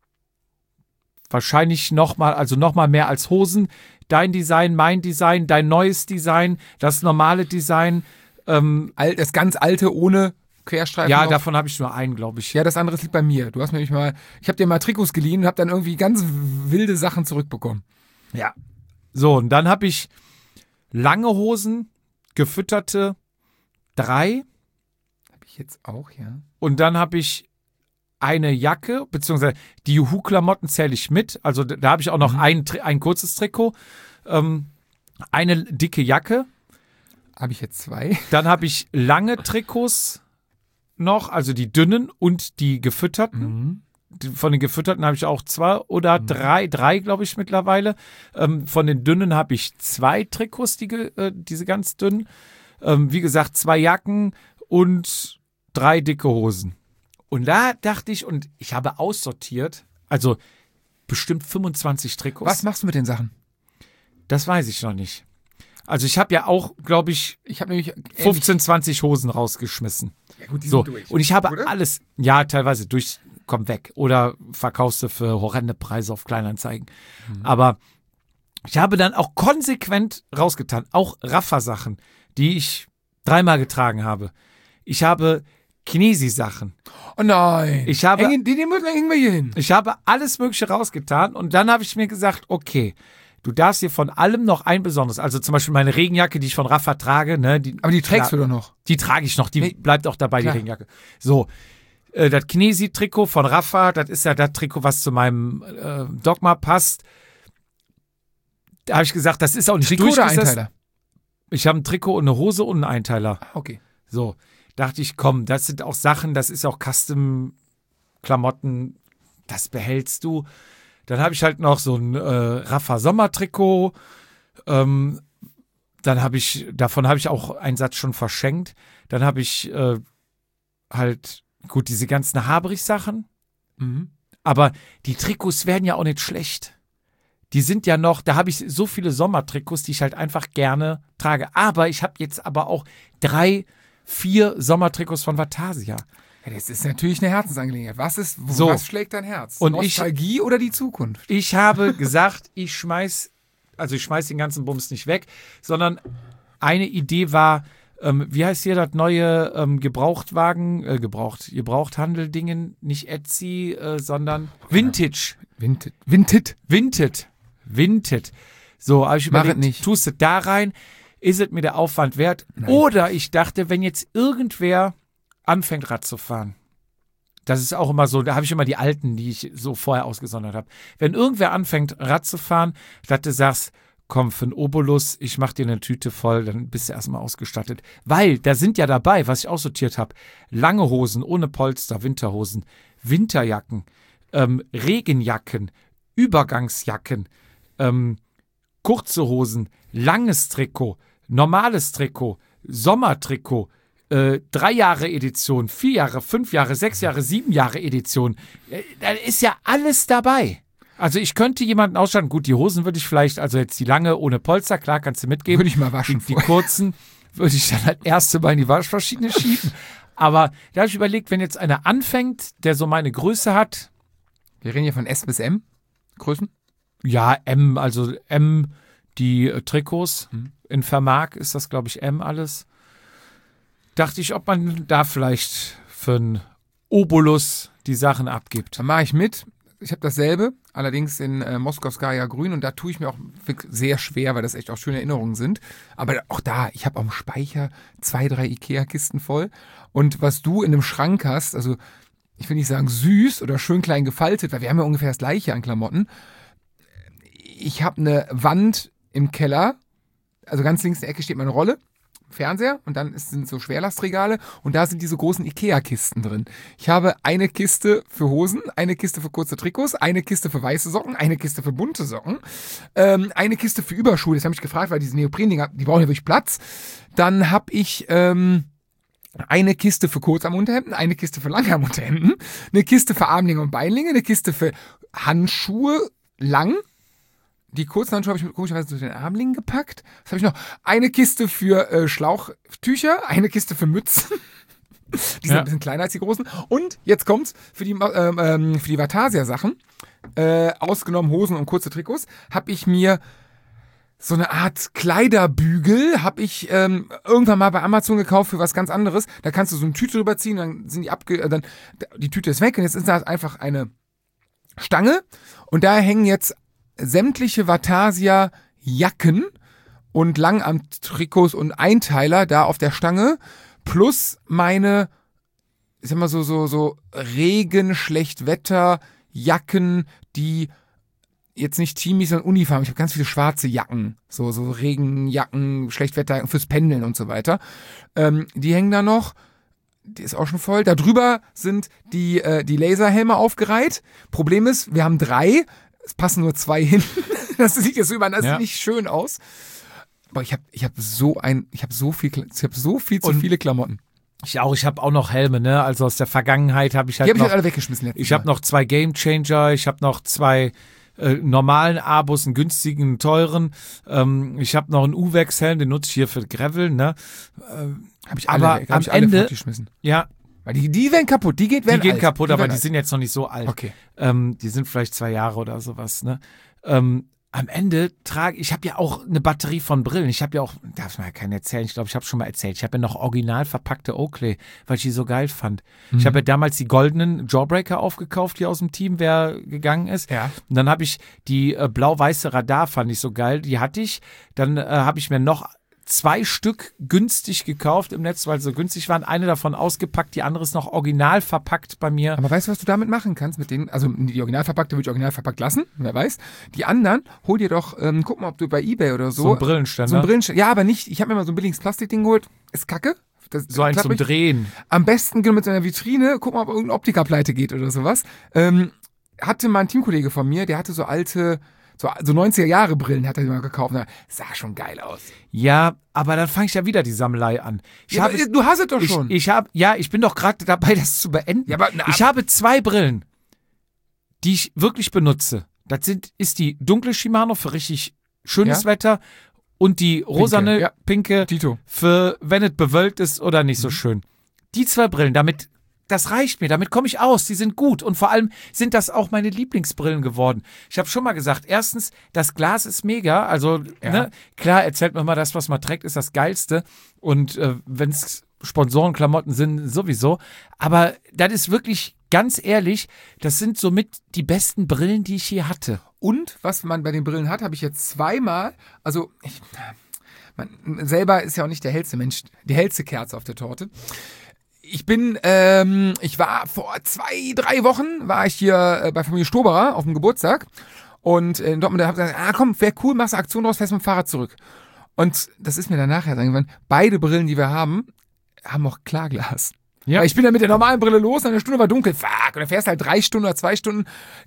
Wahrscheinlich nochmal, also nochmal mehr als Hosen. Dein Design, mein Design, dein neues Design, das normale Design. Ähm, Alt, das ganz alte ohne Querstreifen. ja, noch. davon habe ich nur einen, glaube ich. Ja, das andere liegt bei mir. Du hast mir nämlich mal, ich habe dir mal Trikots geliehen und habe dann irgendwie ganz wilde Sachen zurückbekommen. Ja. So, und dann habe ich lange Hosen, gefütterte, drei. Habe ich jetzt auch, ja. Und dann habe ich eine Jacke, beziehungsweise die Juhu-Klamotten zähle ich mit. Also da, da habe ich auch noch Mhm. ein, Tri- ein kurzes Trikot, ähm, eine dicke Jacke. Habe ich jetzt zwei. Dann habe ich lange Trikots noch, also die dünnen und die gefütterten. Mhm. Die- Von den gefütterten habe ich auch zwei oder Mhm. drei, drei glaube ich mittlerweile. Ähm, von den dünnen habe ich zwei Trikots, die, ge- äh, diese ganz dünnen. Ähm, wie gesagt, zwei Jacken und drei dicke Hosen. Und da dachte ich, und ich habe aussortiert, also bestimmt fünfundzwanzig Trikots. Was machst du mit den Sachen? Das weiß ich noch nicht. Also ich habe ja auch, glaube ich, Ich habe nämlich fünfzehn, zwanzig Hosen rausgeschmissen. Ja, gut, die So, sind durch. und ich habe oder? alles, ja, teilweise durch, komm weg. Oder verkaufst du für horrende Preise auf Kleinanzeigen. Mhm. Aber ich habe dann auch konsequent rausgetan. Auch Raffa-Sachen, die ich dreimal getragen habe. Ich habe Kinesi-Sachen. Oh nein. Ich habe- Hängen, die, die müssen hängen wir hier hin. Ich habe alles Mögliche rausgetan und dann habe ich mir gesagt, okay, du darfst hier von allem noch ein besonderes, also zum Beispiel meine Regenjacke, die ich von Raffa trage, ne, die, Aber die trägst klar, du doch noch. Die trage ich noch, die Nee. bleibt auch dabei, Klar. die Regenjacke. So, äh, das Kinesi-Trikot von Raffa, das ist ja das Trikot, was zu meinem äh, Dogma passt. Da habe ich gesagt, das ist auch nicht Trikot oder durchgesetzt. Einteiler? Ich habe ein Trikot und eine Hose und einen Einteiler. Ah, okay. So, dachte ich, komm, das sind auch Sachen, das ist auch Custom-Klamotten, das behältst du. Dann habe ich halt noch so ein äh, Raffa-Sommertrikot. Ähm, dann habe ich, davon habe ich auch einen Satz schon verschenkt. Dann habe ich äh, halt, gut, diese ganzen Habrich-Sachen. Mhm. Aber die Trikots werden ja auch nicht schlecht. Die sind ja noch, da habe ich so viele Sommertrikots, die ich halt einfach gerne trage. Aber ich habe jetzt aber auch drei, vier Sommertrikots von Vatasia. Ja, das ist natürlich eine Herzensangelegenheit. Was ist, wo, So. was schlägt dein Herz? Und ich- Nostalgie oder die Zukunft? Ich habe gesagt, ich schmeiß, also ich schmeiß den ganzen Bums nicht weg, sondern eine Idee war, ähm, wie heißt hier das neue ähm, Gebrauchtwagen, äh, Gebraucht, Gebrauchthandel-Dingen, nicht Etsy, äh, sondern Vintage. Vinted. Vinted. Vinted. Vinted. So, habe ich Mach überlegt, es nicht. tust du da rein, ist es mir der Aufwand wert? Nein. Oder ich dachte, wenn jetzt irgendwer anfängt Rad zu fahren, das ist auch immer so, da habe ich immer die alten, die ich so vorher ausgesondert habe. Wenn irgendwer anfängt Rad zu fahren, dass du sagst, komm, für einen Obolus, ich mach dir eine Tüte voll, dann bist du erstmal ausgestattet. Weil da sind ja dabei, was ich aussortiert habe, lange Hosen ohne Polster, Winterhosen, Winterjacken, ähm, Regenjacken, Übergangsjacken, ähm, kurze Hosen, langes Trikot, normales Trikot, Sommertrikot, äh, drei Jahre Edition, vier Jahre, fünf Jahre, sechs Jahre, sieben Jahre Edition. Äh, da ist ja alles dabei. Also ich könnte jemanden ausstatten, gut, die Hosen würde ich vielleicht, also jetzt die lange ohne Polster, klar, kannst du mitgeben. Würde ich mal waschen. Die, die kurzen würde ich dann halt erst mal in die Waschmaschine schieben. Aber da habe ich überlegt, wenn jetzt einer anfängt, der so meine Größe hat, Wir reden hier von S bis M. Größen? ja, M, also M, die äh, Trikots, Mhm. in Vermark ist das, glaube ich, M alles. Dachte ich, ob man da vielleicht für einen Obolus die Sachen abgibt. Da mache ich mit. Ich habe dasselbe, allerdings in äh, Moskowskaja Grün, und da tue ich mir auch wirklich sehr schwer, weil das echt auch schöne Erinnerungen sind. Aber auch da, ich habe am Speicher zwei, drei Ikea-Kisten voll. Und was du in einem Schrank hast, also ich will nicht sagen süß oder schön klein gefaltet, weil wir haben ja ungefähr das gleiche an Klamotten. Ich habe eine Wand im Keller, also ganz links in der Ecke steht meine Rolle, Fernseher und dann ist, sind so Schwerlastregale und da sind diese großen Ikea-Kisten drin. Ich habe eine Kiste für Hosen, eine Kiste für kurze Trikots, eine Kiste für weiße Socken, eine Kiste für bunte Socken, ähm, eine Kiste für Überschuhe. Das habe ich gefragt, weil diese Neopren-Dinger, die brauchen ja wirklich Platz. Dann habe ich ähm, eine Kiste für Kurzarmunterhemden, eine Kiste für Langarmunterhemden, eine Kiste für Armlinge und Beinlinge, eine Kiste für Handschuhe lang. Die kurzen Handschuhe habe ich komischerweise zu den Armlingen gepackt. Was habe ich noch? Eine Kiste für äh, Schlauchtücher, eine Kiste für Mützen. Die sind ja ein bisschen kleiner als die großen. Und jetzt kommt's für die, ähm, ähm, für die Vatasia-Sachen, äh, ausgenommen Hosen und kurze Trikots, habe ich mir so eine Art Kleiderbügel, habe ich ähm, irgendwann mal bei Amazon gekauft für was ganz anderes. Da kannst du so eine Tüte drüber ziehen, dann sind die abge... Äh, dann, die Tüte ist weg und jetzt ist da einfach eine Stange und da hängen jetzt sämtliche Vatasia-Jacken und Langarm-Trikots und Einteiler da auf der Stange, plus meine, ich sag mal so, so, so Regen, Schlechtwetter-Jacken, die jetzt nicht Teamies, sondern Uniform. Ich habe ganz viele schwarze Jacken, so, so Regenjacken, Schlechtwetterjacken fürs Pendeln und so weiter. Ähm, die hängen da noch. Die ist auch schon voll. Da drüber sind die, äh, die Laserhelme aufgereiht. Problem ist, wir haben drei. Es passen nur zwei hin. Das sieht jetzt über, das ja. sieht nicht schön aus. Aber ich habe ich hab so ein, ich habe so viel, ich habe so viel zu Und viele Klamotten. Ich auch, ich habe auch noch Helme, ne? Also aus der Vergangenheit habe ich halt Die habe ich noch, halt alle weggeschmissen. Ich habe noch zwei Game Changer, ich habe noch zwei äh, normalen Abos, einen günstigen, einen teuren. Ähm, ich habe noch einen Uwex-Helm, den nutze ich hier für Gravel, ne? Ähm, habe ich alle, aber weg, am hab ich alle Ende, weggeschmissen. Ja. Weil die, die werden kaputt, die geht, werden Die gehen alt. kaputt, die aber die alt. sind jetzt noch nicht so alt. Okay. Ähm, die sind vielleicht zwei Jahre oder sowas, ne? Ähm, am Ende trage ich, habe ja auch eine Batterie von Brillen. Ich habe ja auch, darf man ja keinen erzählen, ich glaube, ich habe schon mal erzählt, ich habe ja noch original verpackte Oakley, weil ich die so geil fand. Mhm. Ich habe ja damals die goldenen Jawbreaker aufgekauft hier aus dem Team, wer gegangen ist. Ja. Und dann habe ich die äh, blau-weiße Radar, fand ich so geil, die hatte ich. Dann äh, habe ich mir noch zwei Stück günstig gekauft im Netz, weil sie so günstig waren. Eine davon ausgepackt, die andere ist noch original verpackt bei mir. Aber weißt du, was du damit machen kannst mit denen? Also die original verpackte würde ich original verpackt lassen, wer weiß. Die anderen, hol dir doch, ähm, guck mal, ob du bei eBay oder so. So ein Brillenständer. So ein Brillenständer. Ja, aber nicht, ich habe mir mal so ein billiges Plastikding geholt. Ist kacke. Das, so ein zum Drehen. Am besten genau mit so einer Vitrine, guck mal, ob irgendein Optiker pleite geht oder sowas. Ähm, hatte mal ein Teamkollege von mir, der hatte so alte... So, so neunziger-Jahre-Brillen hat er mal gekauft. Das sah schon geil aus. Ja, aber dann fange ich ja wieder die Sammelei an. Ich ja, habe, aber du hast es doch ich, schon. Ich habe, ja, ich bin doch gerade dabei, das zu beenden. Ja, aber, na, ich habe zwei Brillen, die ich wirklich benutze. Das sind, ist die dunkle Shimano für richtig schönes ja? Wetter und die rosane, pinke, ja. pinke Tito. für, wenn es bewölkt ist oder nicht mhm. so schön. Die zwei Brillen, damit... Das reicht mir, damit komme ich aus, die sind gut und vor allem sind das auch meine Lieblingsbrillen geworden. Ich habe schon mal gesagt, erstens, das Glas ist mega, also ja. ne, klar, erzählt man mal, das, was man trägt, ist das Geilste und äh, wenn es Sponsorenklamotten sind, sowieso, aber das ist wirklich, ganz ehrlich, das sind somit die besten Brillen, die ich je hatte. Und was man bei den Brillen hat, habe ich jetzt zweimal, also ich, man selber ist ja auch nicht der hellste Mensch, die hellste Kerze auf der Torte. Ich bin, ähm, ich war vor zwei, drei Wochen, war ich hier äh, bei Familie Stoberer auf dem Geburtstag und in Dortmund habe ich gesagt, ah komm, wäre cool, machst eine Aktion draus, fährst mit dem Fahrrad zurück. Und das ist mir dann nachher eingefallen, beide Brillen, die wir haben, haben auch Klarglas. Ja. Weil ich bin dann mit der normalen Brille los, eine Stunde war dunkel, fuck, und dann fährst halt drei Stunden oder zwei Stunden.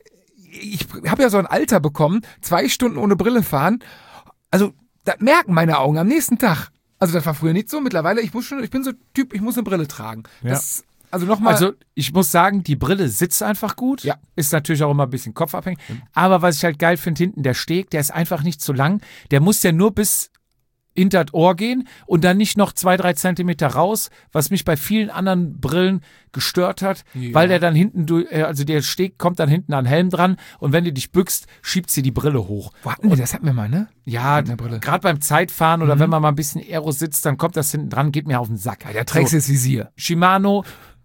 Ich habe ja so ein Alter bekommen, zwei Stunden ohne Brille fahren, also das merken meine Augen am nächsten Tag. Also das war früher nicht so. Mittlerweile, ich muss schon, ich bin so Typ, ich muss eine Brille tragen. Ja. Das, also nochmal. Also ich muss sagen, die Brille sitzt einfach gut. Ja. Ist natürlich auch immer ein bisschen kopfabhängig. Mhm. Aber was ich halt geil finde, hinten der Steg, der ist einfach nicht zu lang. Der muss ja nur bis hinter das Ohr gehen und dann nicht noch zwei, drei Zentimeter raus, was mich bei vielen anderen Brillen gestört hat, ja. weil der dann hinten, also der Steg kommt dann hinten an den Helm dran und wenn du dich bückst, schiebt sie die Brille hoch. Wo hatten wir das? Hatten wir mal, ne? Ja, gerade beim Zeitfahren oder mhm. wenn man mal ein bisschen Aero sitzt, dann kommt das hinten dran, geht mir auf den Sack. Ja, der trägst so, das Visier. Shimano,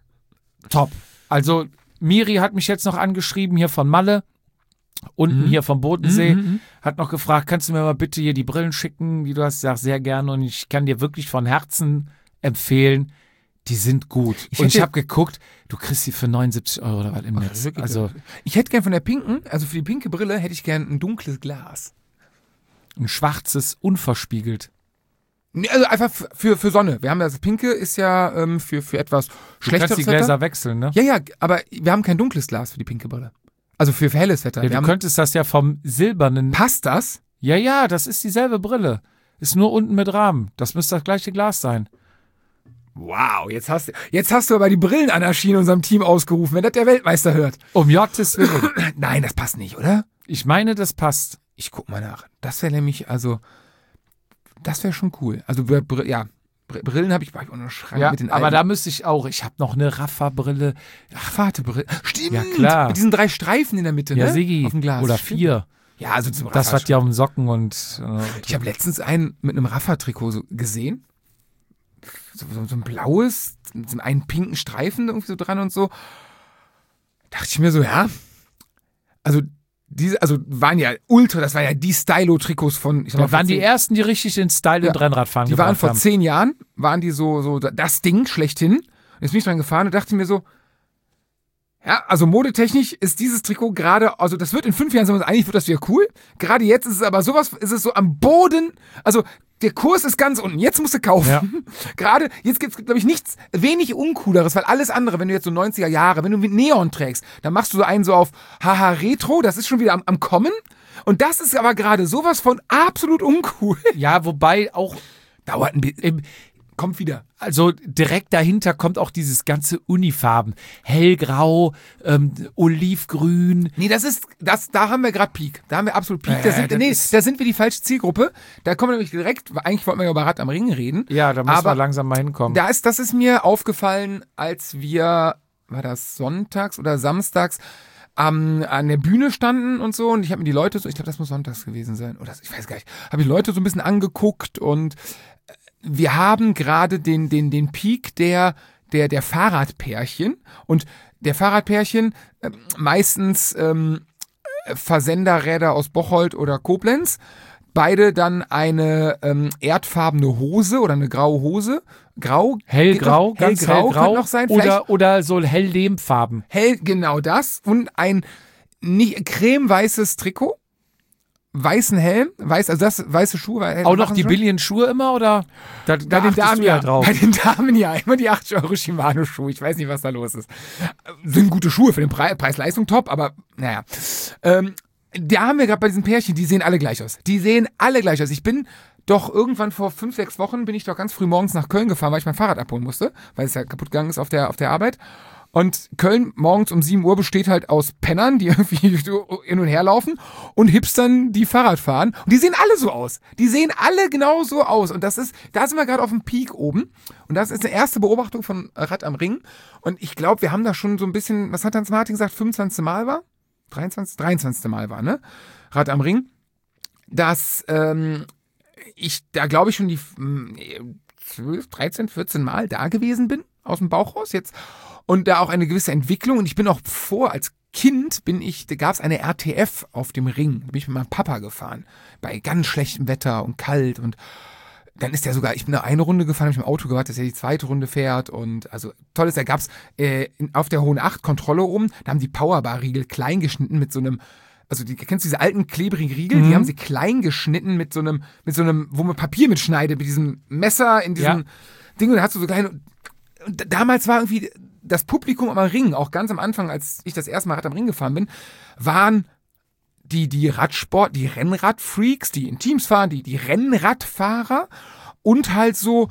top. Also Miri hat mich jetzt noch angeschrieben, hier von Malle, unten mhm. hier vom Bodensee, mhm. hat noch gefragt, kannst du mir mal bitte hier die Brillen schicken, die du hast? Ich sag sehr gerne und ich kann dir wirklich von Herzen empfehlen, die sind gut. Ich und ich habe geguckt, du kriegst die für neunundsiebzig Euro oder was im Netz. Ach, also, ich hätte gern von der pinken, also für die pinke Brille hätte ich gern ein dunkles Glas. Ein schwarzes, unverspiegelt. Nee, also einfach für, für Sonne. Wir haben das Pinke ist ja ähm, für, für etwas schlechteres Du kannst die Wetter. Gläser wechseln, ne? Ja, ja, aber wir haben kein dunkles Glas für die pinke Brille. Also für, für helles Wetter. Ja, wir du haben, könntest das ja vom silbernen... passt das? Ja, ja, das ist dieselbe Brille. Ist nur unten mit Rahmen. Das müsste das gleiche Glas sein. Wow, jetzt hast, jetzt hast du aber die Brillenanarchie in unserem Team ausgerufen, wenn das der Weltmeister hört. Um Gottes Willen. Nein, das passt nicht, oder? Ich meine, das passt. Ich guck mal nach. Das wäre nämlich, also, das wäre schon cool. Also, Br- ja, Br- Brillen habe ich, hab ich auch noch Schrank Ja, mit den aber alten. da müsste ich auch, ich habe noch eine Raffa-Brille. Ach, warte, Brille. Stimmt. Ja, klar. Mit diesen drei Streifen in der Mitte, Ja, ne? Siggi. Auf dem Glas. Oder Stimmt. vier. Ja, also zum Das Raffa- hat ja um Socken und... Äh, Ich habe letztens einen mit einem Raffa-Trikot so gesehen. So, so, so ein blaues, mit so einen pinken Streifen irgendwie so dran und so. Dachte ich mir so, ja. Also, diese, also waren ja ultra, das waren ja die Stylo-Trikots von. Ich sag mal, das waren vor die zehn- ersten, die richtig den Style Ja, und Rennradfahren Die waren gebracht vor haben. zehn Jahren, waren die so, so das Ding schlechthin. Und jetzt bin ich dran gefahren und dachte mir so, ja, also modetechnisch ist dieses Trikot gerade, also das wird in fünf Jahren, sagen wir uns, eigentlich wird das wieder cool. Gerade jetzt ist es aber sowas, ist es so am Boden, also der Kurs ist ganz unten, jetzt musst du kaufen. Ja. Gerade, jetzt gibt es, glaube ich, nichts, wenig Uncooleres, weil alles andere, wenn du jetzt so neunziger Jahre, wenn du mit Neon trägst, dann machst du so einen so auf Haha Retro, das ist schon wieder am, am Kommen. Und das ist aber gerade sowas von absolut uncool. Ja, wobei auch... Dauert ein bisschen. Im, Kommt wieder. Also direkt dahinter kommt auch dieses ganze Unifarben. Hellgrau, ähm, Olivgrün. Nee, das ist, das, da haben wir gerade Peak. Da haben wir absolut Peak. Ja, da, sind, das nee, ist- da sind wir die falsche Zielgruppe. Da kommen wir nämlich direkt, eigentlich wollten wir ja über Rad am Ring reden. Ja, da müssen Aber wir langsam mal hinkommen. Da ist, das ist mir aufgefallen, als wir, war das sonntags oder samstags, am, an der Bühne standen und so. Und ich habe mir die Leute so, ich glaube, das muss sonntags gewesen sein. Oder ich weiß gar nicht. Habe ich die Leute so ein bisschen angeguckt und wir haben gerade den, den, den Peak der, der, der Fahrradpärchen. Und der Fahrradpärchen, äh, meistens ähm, Versenderräder aus Bocholt oder Koblenz. Beide dann eine ähm, erdfarbene Hose oder eine graue Hose. Grau. Hellgrau, geht noch, ganz hellgrau, hellgrau. kann noch sein. Vielleicht Oder, oder so Helllehmfarben. hell, genau das. Und ein nicht cremeweißes Trikot. Weißen Helm, weiß, also das weiße Schuhe. weil- Auch noch machen die schon. billigen Schuhe immer, oder? Da, da Bei den achtest Damen du ja ja, drauf. bei den Damen ja, immer die achtzig Euro Shimano-Schuhe. Ich weiß nicht, was da los ist. Sind gute Schuhe für den Pre Preis-Leistung top, aber naja. Ähm, da haben wir gerade bei diesen Pärchen, die sehen alle gleich aus. Die sehen alle gleich aus. Ich bin doch irgendwann vor fünf, sechs Wochen bin ich doch ganz früh morgens nach Köln gefahren, weil ich mein Fahrrad abholen musste, weil es ja kaputt gegangen ist auf der, auf der Arbeit. Und Köln morgens um sieben Uhr besteht halt aus Pennern, die irgendwie so hin und her laufen und Hipstern, die Fahrrad fahren. Und die sehen alle so aus. Die sehen alle genau so aus. Und das ist, da sind wir gerade auf dem Peak oben. Und das ist eine erste Beobachtung von Rad am Ring. Und ich glaube, wir haben da schon so ein bisschen, was hat Hans Martin gesagt, fünfundzwanzigste Mal war? dreiundzwanzigste dreiundzwanzigste Mal war, ne? Rad am Ring. Dass ähm, ich da, glaube ich, schon die zwölf, dreizehn, vierzehn Mal da gewesen bin, aus dem Bauch raus jetzt. Und da auch eine gewisse Entwicklung. Und ich bin auch vor, als Kind bin ich, da gab es eine R T F auf dem Ring. Da bin ich mit meinem Papa gefahren. Bei ganz schlechtem Wetter und kalt. Und dann ist der sogar, ich bin da eine Runde gefahren, habe ich im Auto gewartet, dass er die zweite Runde fährt. Und also tolles, da gab es äh, in- auf der Hohen Acht Kontrolle oben, da haben die Powerbar-Riegel klein geschnitten mit so einem, also die, kennst du diese alten klebrigen Riegel? Mhm. Die haben sie klein geschnitten mit so einem, mit so einem, wo man Papier mitschneidet, mit diesem Messer in diesem Ja. Ding. Und da hast du so kleine, und d- damals war irgendwie das Publikum am Ring, auch ganz am Anfang, als ich das erste Mal Rad am Ring gefahren bin, waren die, die Radsport, die Rennradfreaks, die in Teams fahren, die, die Rennradfahrer und halt so,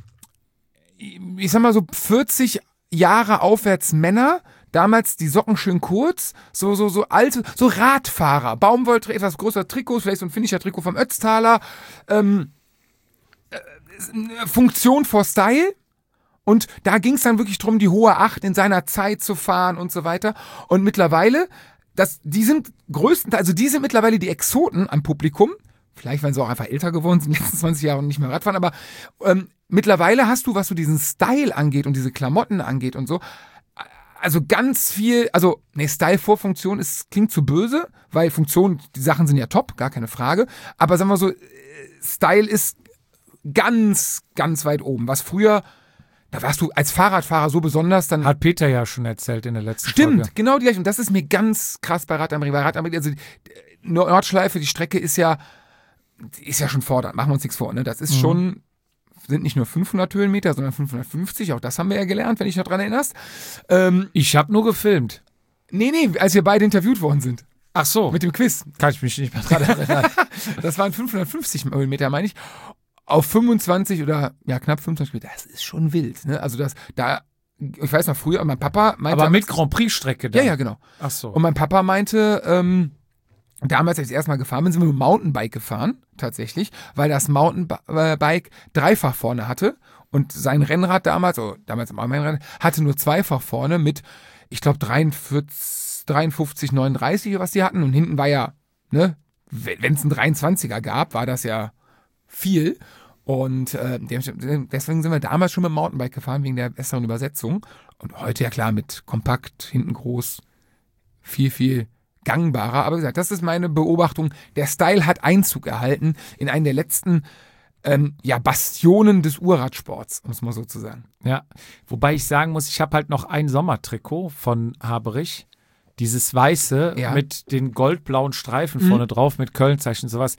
ich sag mal so vierzig Jahre aufwärts Männer, damals die Socken schön kurz, so, so, so alte, so Radfahrer, Baumwoll, etwas größer Trikots, vielleicht so ein finnischer Trikot vom Ötztaler, ähm, äh, Funktion vor Style. Und da ging es dann wirklich drum, die hohe Acht in seiner Zeit zu fahren und so weiter. Und mittlerweile, das, die sind größtenteils, also die sind mittlerweile die Exoten am Publikum. Vielleicht, weil sie auch einfach älter geworden sind, in den letzten zwanzig Jahren und nicht mehr Radfahren. Aber ähm, mittlerweile hast du, was so diesen Style angeht und diese Klamotten angeht und so, also ganz viel, also ne, Style vor Funktion ist, klingt zu böse, weil Funktion, die Sachen sind ja top, gar keine Frage. Aber sagen wir so, äh, Style ist ganz, ganz weit oben. Was früher, da warst du als Fahrradfahrer so besonders, dann Hat Peter ja schon erzählt in der letzten stimmt, Folge. genau die gleiche. Und das ist mir ganz krass bei Rad am Ring. Bei Rad am Ring, also die Nordschleife, die Strecke ist ja, die ist ja schon fordernd, machen wir uns nichts vor, ne? Das ist Mhm. schon sind nicht nur fünfhundert Höhenmeter, sondern fünfhundertfünfzig. Auch das haben wir ja gelernt, wenn dich noch dran erinnerst. Ähm, Ich habe nur gefilmt. nee, nee, als wir beide interviewt worden sind. Ach so. Mit dem Quiz. Kann ich mich nicht mehr dran erinnern. Das waren fünfhundertfünfzig Höhenmeter, meine ich. Auf fünfundzwanzig oder ja knapp fünfundzwanzig Meter. Das ist schon wild. Ne? Also das, da, ich weiß noch früher, mein Papa meinte. Aber mit Grand Prix-Strecke Ja, dann? ja, genau. Ach so. Und mein Papa meinte, ähm, damals, als ich das erste Mal gefahren bin, sind wir mit dem Mountainbike gefahren, tatsächlich, weil das Mountainbike dreifach vorne hatte und sein Rennrad damals, oder damals am mein Rennrad, hatte nur zweifach vorne mit, ich glaube, dreiundvierzig, dreiundfünfzig, neununddreißig, was die hatten. Und hinten war ja, ne, wenn es einen dreiundzwanziger gab, war das ja viel. Und äh, deswegen sind wir damals schon mit dem Mountainbike gefahren, wegen der besseren Übersetzung. Und heute ja klar mit kompakt, hinten groß, viel, viel gangbarer. Aber wie gesagt, das ist meine Beobachtung. Der Style hat Einzug erhalten in einen der letzten ähm, ja, Bastionen des Urradsports, um es mal so zu sagen. Ja, wobei ich sagen muss, ich habe halt noch ein Sommertrikot von Haberich. Dieses weiße Ja. mit den goldblauen Streifen Mhm. vorne drauf, mit Kölnzeichen und sowas.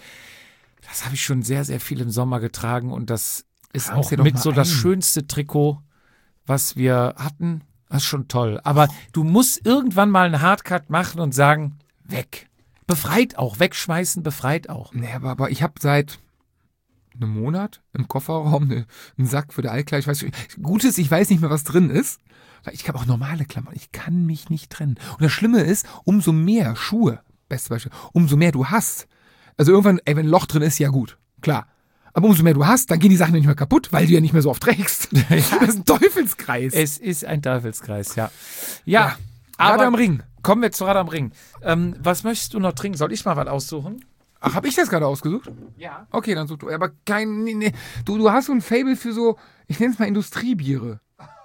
Das habe ich schon sehr, sehr viel im Sommer getragen und das ist Trag's auch dir doch mit mal so das ein. schönste Trikot, was wir hatten. Das ist schon toll. Aber du musst irgendwann mal einen Hardcut machen und sagen, weg. Befreit auch. Wegschmeißen, befreit auch. Nee, aber, aber ich habe seit einem Monat im Kofferraum ne, einen Sack für der Altkleid. Ich weiß, gut ist, ich weiß nicht mehr, was drin ist. Weil ich habe auch normale Klamotten. Ich kann mich nicht trennen. Und das Schlimme ist, umso mehr Schuhe, bestes Beispiel, umso mehr du hast. Also irgendwann, ey, wenn ein Loch drin ist, ja gut, klar. Aber umso mehr du hast, dann gehen die Sachen nicht mehr kaputt, weil du ja nicht mehr so oft trägst. Das ist ein Teufelskreis. Es ist ein Teufelskreis, ja. Ja, Ja, aber Rad am Ring. Kommen wir zu Rad am Ring. Ähm, was möchtest du noch trinken? Soll ich mal was aussuchen? Ach, habe ich das gerade ausgesucht? Ja. Okay, dann such du. Aber kein, nee, nee. Du, du hast so ein Faible für so, ich nenne es mal Industriebiere.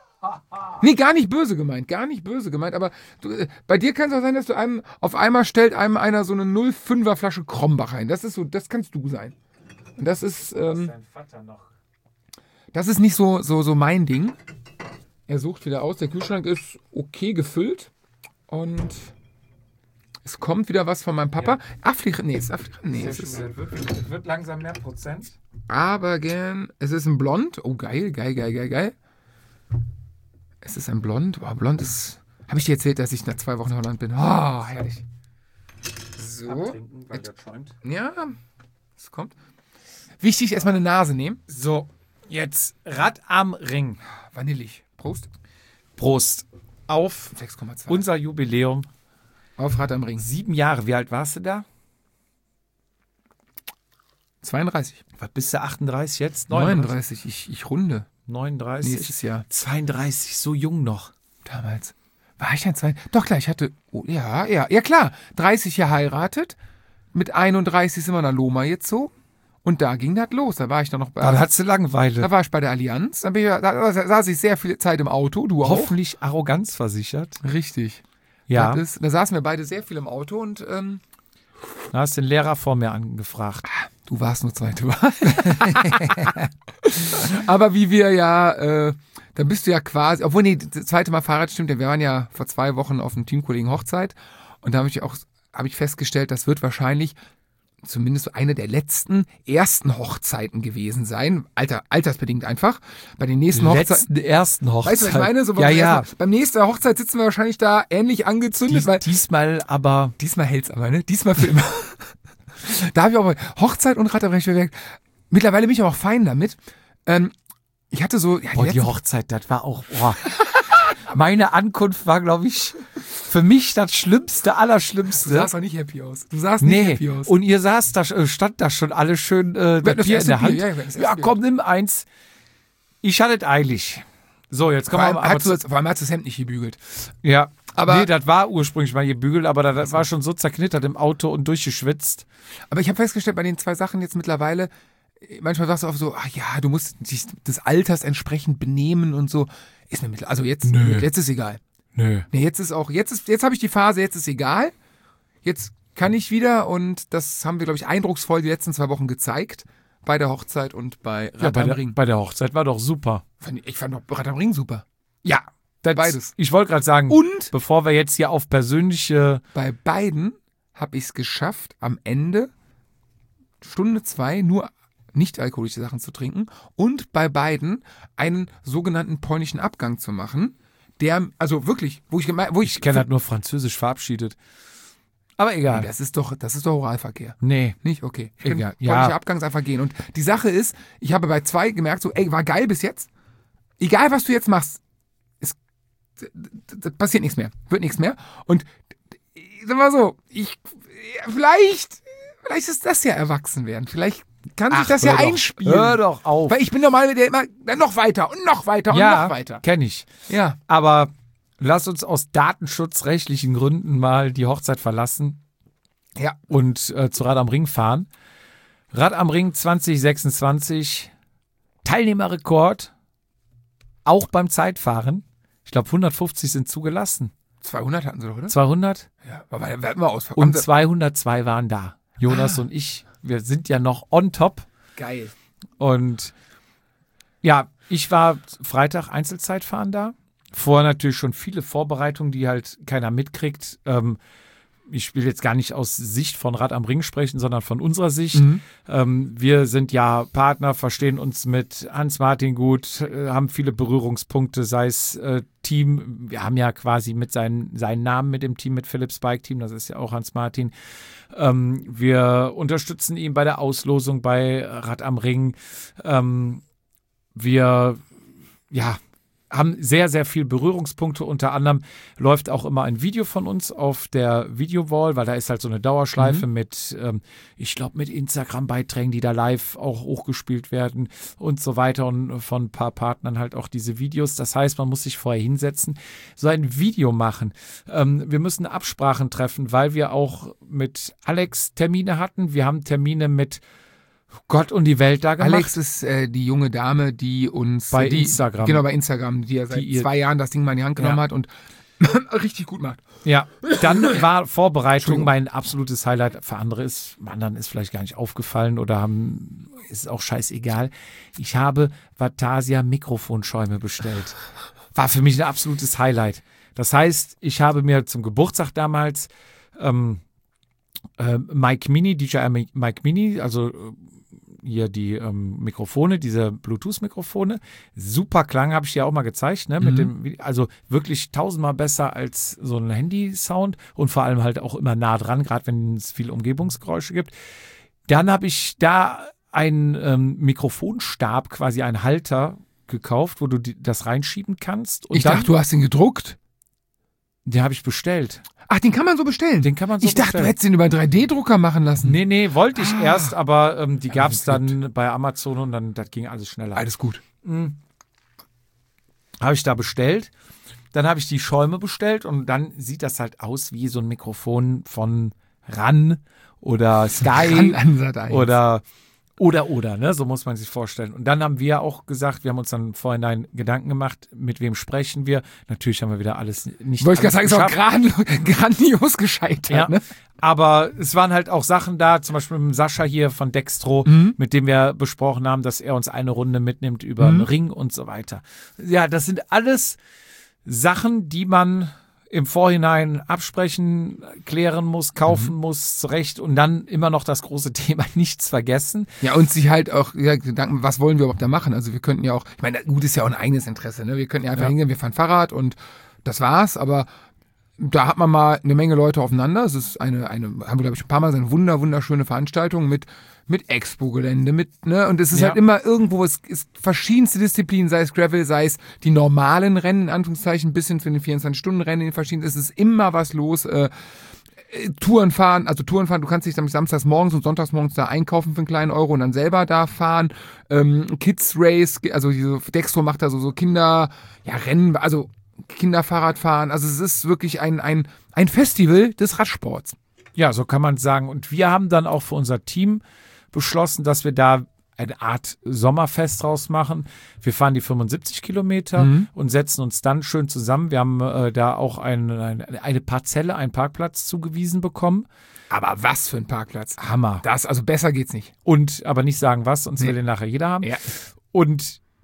Nee, gar nicht böse gemeint, gar nicht böse gemeint, aber du, äh, bei dir kann es auch sein, dass du einem, auf einmal stellt einem einer so eine null Komma fünfer Flasche Krombach ein. Das ist so, das kannst du sein. Und das ist, ähm, Dein Vater noch. das ist nicht so, so, so mein Ding. Er sucht wieder aus, der Kühlschrank ist okay gefüllt und es kommt wieder was von meinem Papa. Afrika, nee, es ist Afrika, nee, es ist Es wird, es wird langsam mehr Prozent. aber gern, es ist ein Blond. Oh, geil, geil, geil, geil, geil. Es ist ein Blond. Oh, Blond ist. Habe ich dir erzählt, dass ich nach zwei Wochen in Holland bin? Oh, herrlich. So. Abtrinken, weil der joint. Ja, es kommt. Wichtig, erstmal eine Nase nehmen. So, jetzt Rad am Ring. Vanillig. Prost. Prost. Auf sechs Komma zwei. unser Jubiläum. Auf Rad am Ring. Sieben Jahre. Wie alt warst du da? zweiunddreißig. Was bist du? achtunddreißig jetzt? neununddreißig. Ich, ich runde. neununddreißig. Nächstes Jahr. zweiunddreißig, so jung noch. Damals. War ich dann zwei? Doch klar, ich hatte. Oh, ja, ja, ja klar. dreißig geheiratet. Mit einunddreißig sind wir nach Loma gezogen. Und da ging das los. Da war ich dann noch bei. Dann hattest du Langeweile. Da war ich bei der Allianz. Da, bin ich, da, da saß ich sehr viel Zeit im Auto. Du auch? Hoffentlich arroganzversichert. Richtig. Ja, Das ist, da saßen wir beide sehr viel im Auto und ähm, da hast du den Lehrer vor mir angefragt. du warst nur zweite Wahl. Aber wie wir ja, äh, dann bist du ja quasi, obwohl nee, das zweite Mal Fahrrad stimmt, ja, wir waren ja vor zwei Wochen auf einem Teamkollegen Hochzeit und da habe ich auch, habe ich festgestellt, das wird wahrscheinlich zumindest so eine der letzten ersten Hochzeiten gewesen sein. Alter, altersbedingt einfach. Bei den nächsten Hochzeiten. Letzten, ersten Hochzeit. Weißt du, was ich meine? So ja, beim ja. ersten- Beim nächsten Hochzeit sitzen wir wahrscheinlich da ähnlich angezündet, Dies, weil diesmal aber. diesmal hält's aber, ne? Diesmal für immer. Da habe ich auch Hochzeit und Rad am Ring bemerkt. Mittlerweile bin ich aber auch fein damit. Ähm, ich hatte so, ja, Boah, die letzten- Hochzeit, das war auch. Boah. Meine Ankunft war, glaube ich, für mich das Schlimmste, Du Allerschlimmste. sahst auch nicht happy aus. Du sahst nicht Nee, happy aus. und ihr saßt da, äh, stand da schon alle schön äh, das das Bier in erste der Hand. Bier, ja, das erste Ja, Bier. komm, nimm eins. Ich hatte es eilig. So, jetzt vor, kommen allem wir aber hast du, zu, das- vor allem hast du das Hemd nicht gebügelt. ja, Aber- aber nee, das war ursprünglich mal gebügelt, aber das, das war schon so zerknittert im Auto und durchgeschwitzt. Aber ich habe festgestellt, bei den zwei Sachen jetzt mittlerweile, manchmal sagst du auch so, ach ja, du musst dich des Alters entsprechend benehmen und so. Ist mir mittlerweile, also jetzt, Nö. jetzt ist egal. Nö. Nee, jetzt ist auch, jetzt ist, jetzt habe ich die Phase, jetzt ist egal. Jetzt kann ich wieder und das haben wir, glaube ich, eindrucksvoll die letzten zwei Wochen gezeigt. Bei der Hochzeit und bei Rad Ja, bei am der, Ring. bei der Hochzeit war doch super. Fand ich- Ich fand doch Rad am Ring super. Ja, das, Beides. Ich wollte gerade sagen, Und bevor wir jetzt hier auf persönliche. bei beiden habe ich es geschafft, am Ende Stunde zwei nur nicht alkoholische Sachen zu trinken und bei beiden einen sogenannten polnischen Abgang zu machen, der, also wirklich, wo ich gemeint, wo ich... Ich kenne halt nur Französisch verabschiedet. Aber egal. Das ist doch, das ist doch Oralverkehr. Nee. Nicht? Okay. Ich Egal. kann polnischer Ja. Abgang einfach gehen. Und die Sache ist, ich habe bei zwei gemerkt, so, ey, war geil bis jetzt. Egal, was du jetzt machst, es, d- d- d- passiert nichts mehr. Wird nichts mehr. Und sag mal so, ich, vielleicht, vielleicht ist das ja erwachsen werden. Vielleicht kann sich Ach, das ja hör doch, einspielen. Hör doch auf. Weil ich bin normal, der immer noch weiter und noch weiter und ja, noch weiter. kenne ich. Ja. Aber lass uns aus datenschutzrechtlichen Gründen mal die Hochzeit verlassen Ja. und äh, zu Rad am Ring fahren. Rad am Ring zwanzig sechsundzwanzig, Teilnehmerrekord, auch beim Zeitfahren. Ich glaube, hundertfünfzig sind zugelassen. zweihundert hatten sie doch, oder? zweihundert Ja. Aber werden wir aus. und zweihundertzwei waren da. Jonas Ah. und ich, wir sind ja noch on top. Geil. Und ja, ich war Freitag Einzelzeitfahren da. Vorher natürlich schon viele Vorbereitungen, die halt keiner mitkriegt. Ähm, ich will jetzt gar nicht aus Sicht von Rad am Ring sprechen, sondern von unserer Sicht. Mhm. Ähm, wir sind ja Partner, verstehen uns mit Hans-Martin gut, äh, haben viele Berührungspunkte, sei es äh, Team. Wir haben ja quasi mit seinen, seinen Namen mit dem Team, mit Philips Bike Team, das ist ja auch Hans-Martin. Ähm, wir unterstützen ihn bei der Auslosung bei Rad am Ring. Ähm, wir, ja, haben sehr, sehr viel Berührungspunkte. Unter anderem läuft auch immer ein Video von uns auf der Videowall, weil da ist halt so eine Dauerschleife Mhm. mit, ähm, ich glaube, mit Instagram-Beiträgen, die da live auch hochgespielt werden und so weiter und von ein paar Partnern halt auch diese Videos. Das heißt, man muss sich vorher hinsetzen, so ein Video machen. Ähm, wir müssen Absprachen treffen, weil wir auch mit Alex Termine hatten. Wir haben Termine mit Gott und die Welt da gemacht. Alex ist äh, die junge Dame, die uns Bei die, Instagram. Genau, bei Instagram, die ja seit Die ihr- zwei Jahren das Ding mal in die Hand genommen Ja. hat und richtig gut macht. Ja, dann war Vorbereitung Entschuldigung. mein absolutes Highlight. Für andere ist, anderen ist vielleicht gar nicht aufgefallen oder haben, ist auch scheißegal. Ich habe Vatasia Mikrofonschäume bestellt. War für mich ein absolutes Highlight. Das heißt, ich habe mir zum Geburtstag damals ähm, äh, Mike Mini, D J I Mike Mini, also äh, hier die ähm, Mikrofone, diese Bluetooth-Mikrofone, super Klang, habe ich dir auch mal gezeigt, ne? Mit Mhm. dem, Vi- also wirklich tausendmal besser als so ein Handy-Sound und vor allem halt auch immer nah dran, gerade wenn es viele Umgebungsgeräusche gibt. Dann habe ich da einen ähm, Mikrofonstab, quasi einen Halter gekauft, wo du die, das reinschieben kannst. Und ich dann, dachte, du hast den gedruckt. den habe ich bestellt. Ach, den kann man so bestellen. Den kann man so ich dachte, bestellen. du hättest den über drei D Drucker machen lassen. Nee, nee, wollte ich Ah. erst, aber ähm, die Ja, gab es das dann bei Amazon und dann das ging alles schneller. Alles gut. Mhm. Habe ich da bestellt. Dann habe ich die Schäume bestellt und dann sieht das halt aus wie so ein Mikrofon von RAN oder Sky Ran an Sat eins. oder oder oder, ne? So muss man sich vorstellen. Und dann haben wir auch gesagt, wir haben uns dann vorhinein Gedanken gemacht, mit wem sprechen wir. Natürlich haben wir wieder alles nicht Wollte ich gerade alles sagen, ist auch geschafft. gran grandios gescheitert. Ja. Ne? Aber es waren halt auch Sachen da, zum Beispiel mit dem Sascha hier von Dextro, Mhm. mit dem wir besprochen haben, dass er uns eine Runde mitnimmt über Mhm. einen Ring und so weiter. Ja, das sind alles Sachen, die man im Vorhinein absprechen, klären muss, kaufen Mhm. muss, zurecht und dann immer noch das große Thema nichts vergessen. Ja, und sich halt auch ja, Gedanken, was wollen wir überhaupt da machen? Also wir könnten ja auch, ich meine, gut, ist ja auch ein eigenes Interesse, ne? Wir könnten ja einfach Ja. hingehen, wir fahren Fahrrad und das war's, aber da hat man mal eine Menge Leute aufeinander. Es ist eine, eine, haben wir, glaube ich, ein paar Mal, so eine wunder, wunderschöne Veranstaltung mit, mit Expo-Gelände, mit, ne, und es ist Ja. halt immer irgendwo, es ist verschiedenste Disziplinen, sei es Gravel, sei es die normalen Rennen, in Anführungszeichen, bis hin zu den vierundzwanzig-Stunden-Rennen, in den verschiedenen, es ist immer was los, äh, äh, Touren fahren, also Touren fahren, du kannst dich dann samstags morgens und sonntags morgens da einkaufen für einen kleinen Euro und dann selber da fahren, ähm, Kids Race, also diese Dextro macht da so, so Kinder, ja, Rennen, also Kinderfahrradfahren, also es ist wirklich ein, ein, ein Festival des Radsports. Ja, so kann man es sagen. Und wir haben dann auch für unser Team beschlossen, dass wir da eine Art Sommerfest draus machen. Wir fahren die fünfundsiebzig Kilometer Mhm. und setzen uns dann schön zusammen. Wir haben äh, da auch ein, ein, eine Parzelle, einen Parkplatz zugewiesen bekommen. Aber was für ein Parkplatz. Hammer. Das, also besser geht's nicht. Und aber nicht sagen was, sonst Nee. will den nachher jeder haben. Ja. Und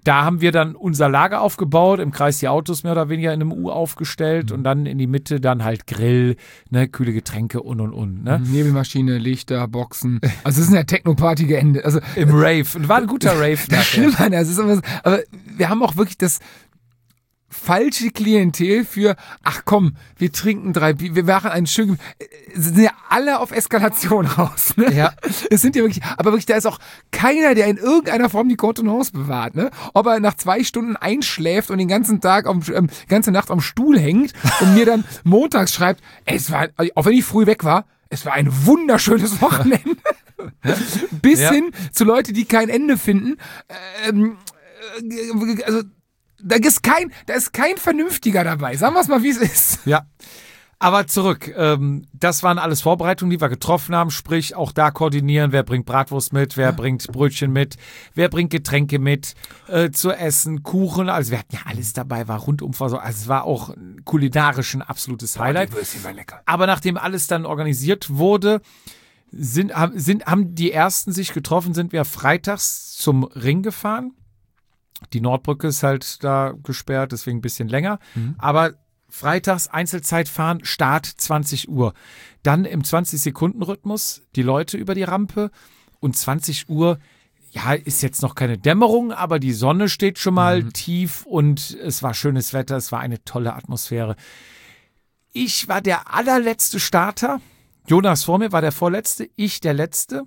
da haben wir dann unser Lager aufgebaut, im Kreis die Autos mehr oder weniger in einem U aufgestellt und dann in die Mitte dann halt Grill, ne, kühle Getränke und und und. Ne? Nebelmaschine, Lichter, Boxen. Also es ist eine Techno-Party geendet. Also, Im Rave. Und war ein guter Rave. Das stimmt, Mann. Das ist aber, aber wir haben auch wirklich das falsche Klientel für, ach komm, wir trinken drei Bier, wir machen einen schönen, sind ja alle auf Eskalation raus, ne? Ja. Es sind ja wirklich, aber wirklich, da ist auch keiner, der in irgendeiner Form die Kontenance bewahrt, ne? Ob er nach zwei Stunden einschläft und den ganzen Tag, am, ähm, ganze Nacht am Stuhl hängt und mir dann montags schreibt, ey, es war, auch wenn ich früh weg war, es war ein wunderschönes Wochenende. Bis Ja. hin zu Leute, die kein Ende finden, ähm, äh, also, Da ist kein, da ist kein Vernünftiger dabei. Sagen wir es mal, wie es ist. Ja. Aber zurück, ähm, das waren alles Vorbereitungen, die wir getroffen haben, sprich auch da koordinieren, wer bringt Bratwurst mit, wer bringt Brötchen mit, wer bringt Getränke mit, äh, zu essen, Kuchen, also wir hatten ja alles dabei, war rundum versorgt, also es war auch kulinarisch ein absolutes Highlight. Die Würstchen waren lecker. Aber nachdem alles dann organisiert wurde, sind, haben, sind, haben die ersten sich getroffen, sind wir freitags zum Ring gefahren. Die Nordbrücke ist halt da gesperrt, deswegen ein bisschen länger. Mhm. Aber freitags Einzelzeit fahren, Start zwanzig Uhr. Dann im zwanzig-Sekunden-Rhythmus die Leute über die Rampe. Und zwanzig Uhr, ja, ist jetzt noch keine Dämmerung, aber die Sonne steht schon mal mhm. tief und es war schönes Wetter, es war eine tolle Atmosphäre. Ich war der allerletzte Starter. Jonas vor mir war der Vorletzte, ich der Letzte.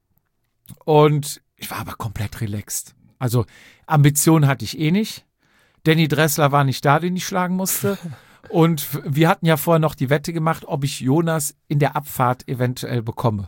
Und ich war aber komplett relaxed. Also Ambitionen hatte ich eh nicht. Danny Dressler war nicht da, den ich schlagen musste. Und wir hatten ja vorher noch die Wette gemacht, ob ich Jonas in der Abfahrt eventuell bekomme.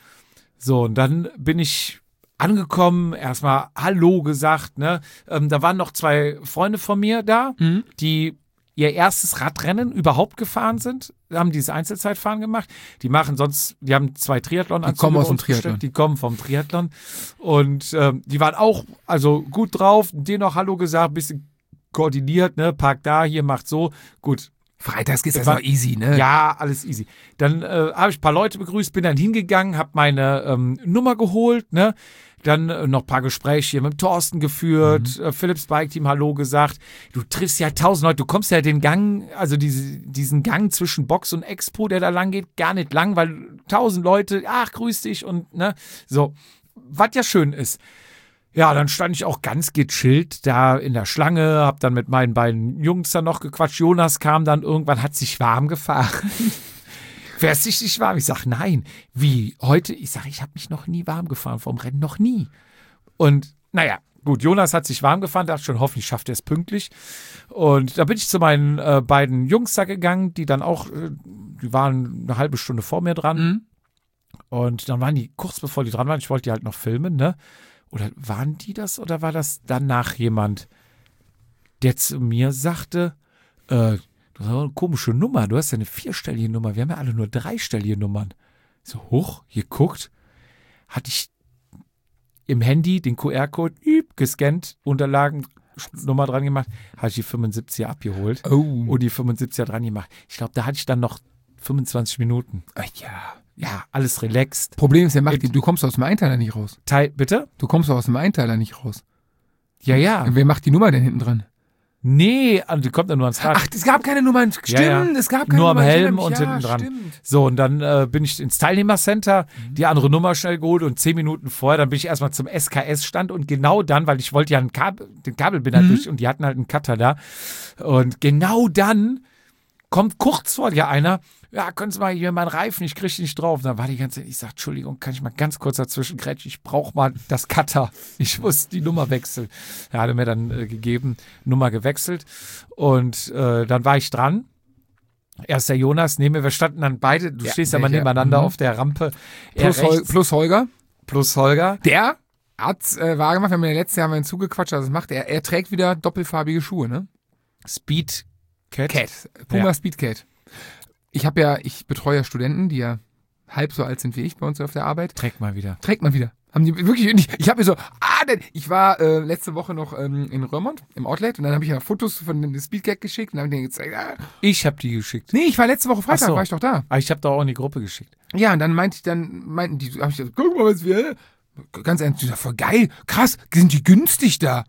So, und dann bin ich angekommen, erstmal Hallo gesagt. Ne? Ähm, da waren noch zwei Freunde von mir da, mhm. die ihr erstes Radrennen überhaupt gefahren sind, haben dieses Einzelzeitfahren gemacht. Die machen sonst, die haben zwei Triathlon-Anzüge. Die kommen aus dem Triathlon. Die kommen vom Triathlon. Und ähm, die waren auch also gut drauf, denen noch Hallo gesagt, ein bisschen koordiniert, ne, park da, hier macht so. Gut. Freitags geht's erstmal easy, ne? Ja, alles easy. Dann äh, habe ich ein paar Leute begrüßt, bin dann hingegangen, habe meine ähm, Nummer geholt, ne? Dann äh, noch ein paar Gespräche hier mit dem Thorsten geführt, mhm. äh, Philips Bike Team Hallo gesagt. Du triffst ja tausend Leute, du kommst ja den Gang, also diese, diesen Gang zwischen Box und Expo, der da lang geht, gar nicht lang, weil tausend Leute, ach, grüß dich und ne, so, was ja schön ist. Ja, dann stand ich auch ganz gechillt da in der Schlange, hab dann mit meinen beiden Jungs dann noch gequatscht. Jonas kam dann irgendwann, hat sich warm gefahren. Fährst dich nicht warm? Ich sag, nein. Wie? Heute? Ich sag, ich habe mich noch nie warm gefahren vom Rennen, noch nie. Und naja, gut, Jonas hat sich warm gefahren, dachte schon, hoffentlich schafft er es pünktlich. Und da bin ich zu meinen äh, beiden Jungs da gegangen, die dann auch, äh, die waren eine halbe Stunde vor mir dran. Mhm. Und dann waren die, kurz bevor die dran waren, ich wollte die halt noch filmen, ne? Oder waren die das oder war das danach jemand, der zu mir sagte, äh, du hast eine komische Nummer, du hast ja eine vierstellige Nummer, wir haben ja alle nur dreistellige Nummern. So hoch, geguckt, hatte ich im Handy den Q R-Code gescannt, Unterlagen, Nummer dran gemacht, hatte ich die fünfundsiebziger abgeholt oh. und die fünfundsiebziger dran gemacht. Ich glaube, da hatte ich dann noch fünfundzwanzig Minuten. Ach ja. Ja, alles relaxed. Problem ist, der macht die, du kommst aus dem Einteiler nicht raus. Teil, bitte? Du kommst aus dem Einteiler nicht raus. Ja, ja. Wer macht die Nummer denn hinten dran? Nee, die kommt ja nur ans Rad. Ach, es gab keine Nummern. Stimmt, ja, ja. es gab keine nur Nummern. Nur am Helm und ja, hinten dran. Stimmt. So, und dann äh, bin ich ins Teilnehmercenter, mhm. die andere Nummer schnell geholt und zehn Minuten vorher, dann bin ich erstmal zum S K S-Stand und genau dann, weil ich wollte ja einen Kabel, den Kabelbinder mhm. durch und die hatten halt einen Cutter da. Und genau dann kommt kurz vor dir einer, ja, können Sie mal hier meinen Reifen, ich kriege nicht drauf. Und dann war die ganze Zeit, ich sag, Entschuldigung, kann ich mal ganz kurz dazwischen kretschen, ich brauche mal das Cutter. Ich muss die Nummer wechseln. Er hatte mir dann äh, gegeben, Nummer gewechselt und äh, dann war ich dran. Erst der Jonas, neben mir, wir standen dann beide, du ja, stehst ja mal nebeneinander mhm. auf der Rampe. Plus, Hol- plus Holger. Plus Holger. Der hat äh, wahr gemacht, wir haben ja letztes Jahr mal zugequatscht, also das macht er. Er trägt wieder doppelfarbige Schuhe, ne? Speed Cat. Cat. Puma ja. Speed Cat. Ich habe ja, ich betreue ja Studenten, die ja halb so alt sind wie ich bei uns auf der Arbeit. Trägt mal wieder. Trägt mal wieder. Haben die wirklich, ich, ich habe mir so, ah, denn, ich war äh, letzte Woche noch ähm, in Römond im Outlet und dann habe ich ja Fotos von dem Speedcat geschickt und habe denen gezeigt, ah. Ich habe die geschickt. Nee, ich war letzte Woche Freitag, so. war ich doch da. Aber ich habe da auch in die Gruppe geschickt. Ja, und dann meinte ich, dann meinten die, habe ich gesagt, guck mal, was wir, ganz ernst, voll geil, krass, sind die günstig da?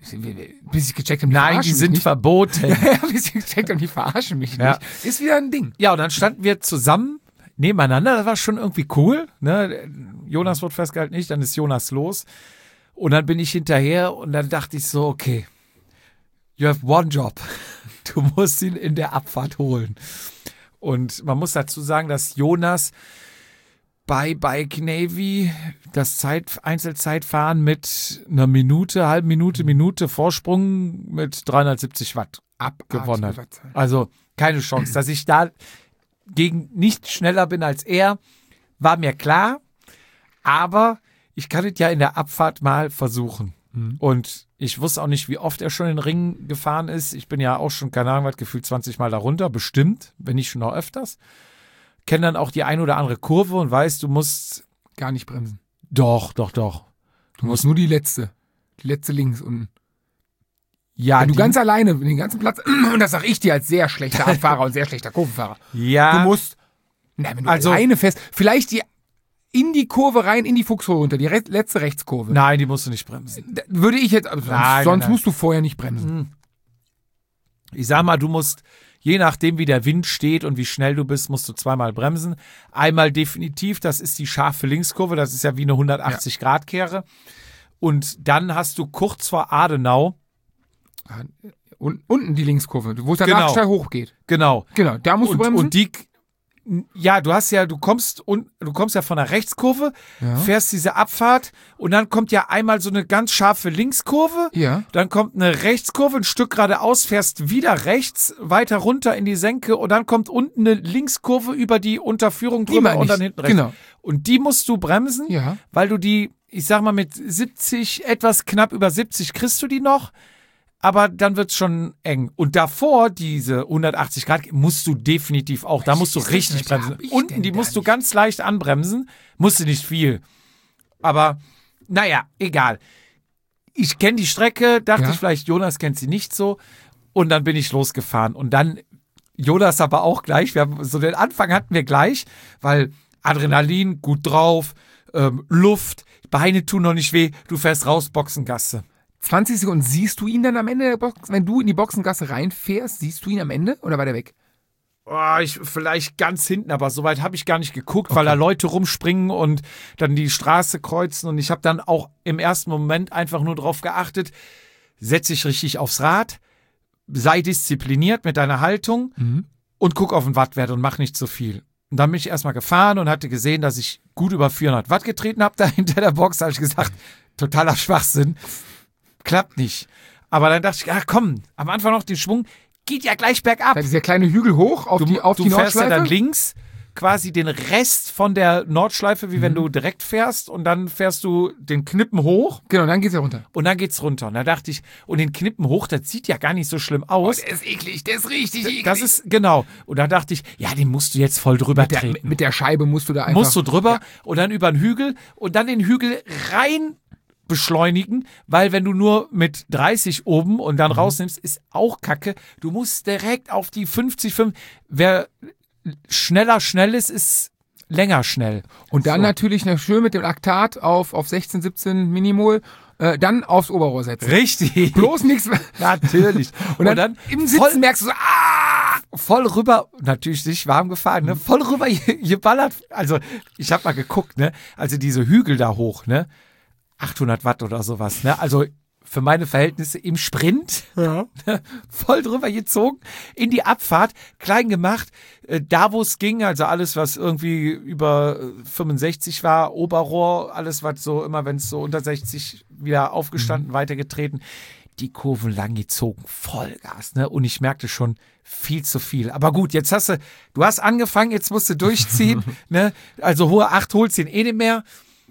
Bis ich gecheckt habe, die Nein, verarschen die mich sind nicht. verboten. Ja, bis ich gecheckt habe, die verarschen mich Ja. nicht. Ist wieder ein Ding. Ja, und dann standen wir zusammen nebeneinander. Das war schon irgendwie cool. Ne? Jonas wurde festgehalten, nicht. Dann ist Jonas los. Und dann bin ich hinterher und dann dachte ich so, okay, you have one job. Du musst ihn in der Abfahrt holen. Und man muss dazu sagen, dass Jonas bei Bike Navy das Zeit, Einzelzeitfahren mit einer Minute, halben Minute, Minute Vorsprung mit dreihundertsiebzig Watt gewonnen hat. Also keine Chance. Dass ich da gegen nicht schneller bin als er, war mir klar. Aber ich kann es ja in der Abfahrt mal versuchen. Mhm. Und ich wusste auch nicht, wie oft er schon in den Ring gefahren ist. Ich bin ja auch schon, keine Ahnung, was gefühlt zwanzig Mal darunter, bestimmt, wenn nicht schon noch öfters. Kenne dann auch die ein oder andere Kurve und weiß, du musst... Gar nicht bremsen. Doch, doch, doch. Du musst nur die letzte. Die letzte links unten. Ja, Wenn du die- ganz alleine den ganzen Platz, und das sage ich dir als sehr schlechter Abfahrer und sehr schlechter Kurvenfahrer. Ja. Du musst, na, wenn du Also- alleine fest, vielleicht die in die Kurve rein, in die Fuchsröhre runter, die re letzte Rechtskurve. Nein, die musst du nicht bremsen. Da würde ich jetzt, also sonst, Nein, sonst nein, musst du vorher nicht bremsen. Ich sag mal, du musst, je nachdem wie der Wind steht und wie schnell du bist, musst du zweimal bremsen. Einmal definitiv, das ist die scharfe Linkskurve, das ist ja wie eine hundertachtzig Grad Kehre. Und dann hast du kurz vor Adenau, Und, unten die Linkskurve, wo es danach Genau. steil hochgeht. genau. Genau, da musst Und, du bremsen. und die, ja, du hast ja, du kommst und du kommst ja von der Rechtskurve, Ja. fährst diese Abfahrt und dann kommt ja einmal so eine ganz scharfe Linkskurve. Ja. Dann kommt eine Rechtskurve, ein Stück geradeaus, fährst wieder rechts, weiter runter in die Senke und dann kommt unten eine Linkskurve über die Unterführung Die drüber meine und ich. dann hinten rechts. Genau. Und die musst du bremsen, Ja. weil du die, ich sag mal mit siebzig, etwas knapp über siebzig kriegst du die noch, aber dann wird's schon eng. Und davor, diese hundertachtzig Grad, musst du definitiv auch, da musst du ist das richtig nicht? bremsen. Hab ich Unten, denn die da musst du nicht? ganz leicht anbremsen, musst du nicht viel. Aber, naja, egal. Ich kenne die Strecke, dachte Ja. ich vielleicht, Jonas kennt sie nicht so. Und dann bin ich losgefahren. Und dann, Jonas aber auch gleich, wir haben, so den Anfang hatten wir gleich, weil Adrenalin, gut drauf, ähm, Luft, Beine tun noch nicht weh, du fährst raus, Boxengasse. zwanzig Sekunden, siehst du ihn dann am Ende der Box? Wenn du in die Boxengasse reinfährst, siehst du ihn am Ende oder war der weg? Oh, ich, vielleicht ganz hinten, aber soweit habe ich gar nicht geguckt, weil da Leute rumspringen und dann die Straße kreuzen. Und ich habe dann auch im ersten Moment einfach nur drauf geachtet, setz dich richtig aufs Rad, sei diszipliniert mit deiner Haltung und guck auf den Wattwert und mach nicht zu viel. Und dann bin ich erstmal gefahren und hatte gesehen, dass ich gut über vierhundert Watt getreten habe da hinter der Box. Da habe ich gesagt, totaler Schwachsinn. Klappt nicht. Aber dann dachte ich, ach komm, am Anfang noch den Schwung, geht ja gleich bergab. Da ist der kleine Hügel hoch auf Du, die, auf du die fährst ja Nordschleife. dann links quasi den Rest von der Nordschleife, wie wenn du direkt fährst und dann fährst du den Knippen hoch Genau, dann geht's ja runter. und dann geht's runter. Und da dachte ich, und den Knippen hoch, das sieht ja gar nicht so schlimm aus. der ist eklig, der ist richtig eklig. Das ist, genau. Und da dachte ich, ja, den musst du jetzt voll drüber mit, der, treten. mit der Scheibe musst du da einfach. musst du drüber und dann über den Hügel und dann den Hügel rein beschleunigen, weil wenn du nur mit dreißig oben und dann rausnimmst, ist auch kacke. Du musst direkt auf die fünfzig, fünf. Wer schneller schnell ist, ist länger schnell. Und dann So. natürlich noch schön mit dem Laktat auf, auf sechzehn, siebzehn Minimol, äh, dann aufs Oberrohr setzen. Richtig. Bloß nichts. Natürlich. Und dann, im Sitzen voll, merkst du so, ah! voll rüber, natürlich nicht warm gefahren, ne? Voll rüber ge- geballert. Also, ich habe mal geguckt, ne? Also diese Hügel da hoch, ne? achthundert Watt oder sowas, ne? Also für meine Verhältnisse im Sprint, ja. voll drüber gezogen, in die Abfahrt, klein gemacht, äh, da wo es ging, also alles, was irgendwie über äh, fünfundsechzig war, Oberrohr, alles, was so immer, wenn es so unter sechzig wieder aufgestanden, mhm. weitergetreten, die Kurven lang gezogen, Vollgas, ne? Und ich merkte schon viel zu viel. Aber gut, jetzt hast du, du hast angefangen, jetzt musst du durchziehen, ne? Also hohe acht holst ihn eh nicht mehr.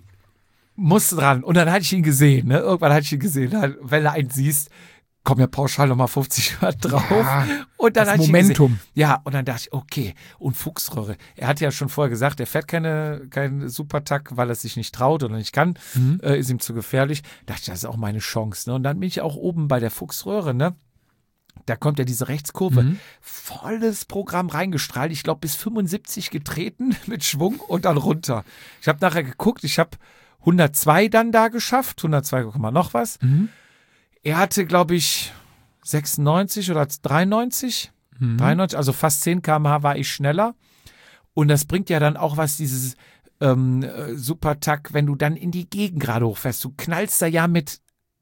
Musste dran. Und dann hatte ich ihn gesehen, ne? Irgendwann hatte ich ihn gesehen. Wenn du einen siehst, kommt ja pauschal nochmal fünfzig Watt drauf. Ja, und dann das hatte ich ihn Momentum. gesehen. Ja, und dann dachte ich, okay. Und Fuchsröhre. Er hat ja schon vorher gesagt, er fährt keine, keinen Supertack, weil er sich nicht traut oder nicht kann. Mhm. Äh, ist ihm zu gefährlich. Dachte ich, das ist auch meine Chance. Ne? Und dann bin ich auch oben bei der Fuchsröhre, ne? Da kommt ja diese Rechtskurve. Mhm. Volles Programm reingestrahlt. Ich glaube, bis fünfundsiebzig getreten mit Schwung und dann runter. Ich habe nachher geguckt, ich habe hundertzwei dann da geschafft, hundertzwei, noch was. Mhm. Er hatte, glaube ich, sechsundneunzig oder dreiundneunzig. Mhm. dreiundneunzig, also fast zehn Kilometer pro Stunde war ich schneller. Und das bringt ja dann auch was, dieses ähm, Supertack, wenn du dann in die Gegend gerade hochfährst. Du knallst da ja mit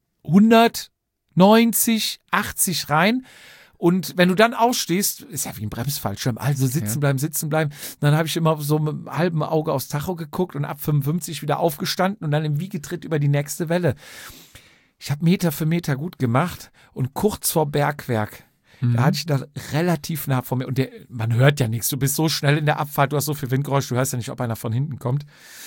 hundertneunzig, achtzig rein. Und wenn du dann ausstehst, ist ja wie ein Bremsfallschirm, also sitzen Ja. bleiben, sitzen bleiben. Dann habe ich immer so mit einem halben Auge aufs Tacho geguckt und ab fünfundfünfzig wieder aufgestanden und dann im Wiegetritt über die nächste Welle. Ich habe Meter für Meter gut gemacht und kurz vor Bergwerk, Mhm. da hatte ich das relativ nah vor mir. Und der, man hört ja nichts, du bist so schnell in der Abfahrt, du hast so viel Windgeräusch, du hörst ja nicht, ob einer von hinten kommt.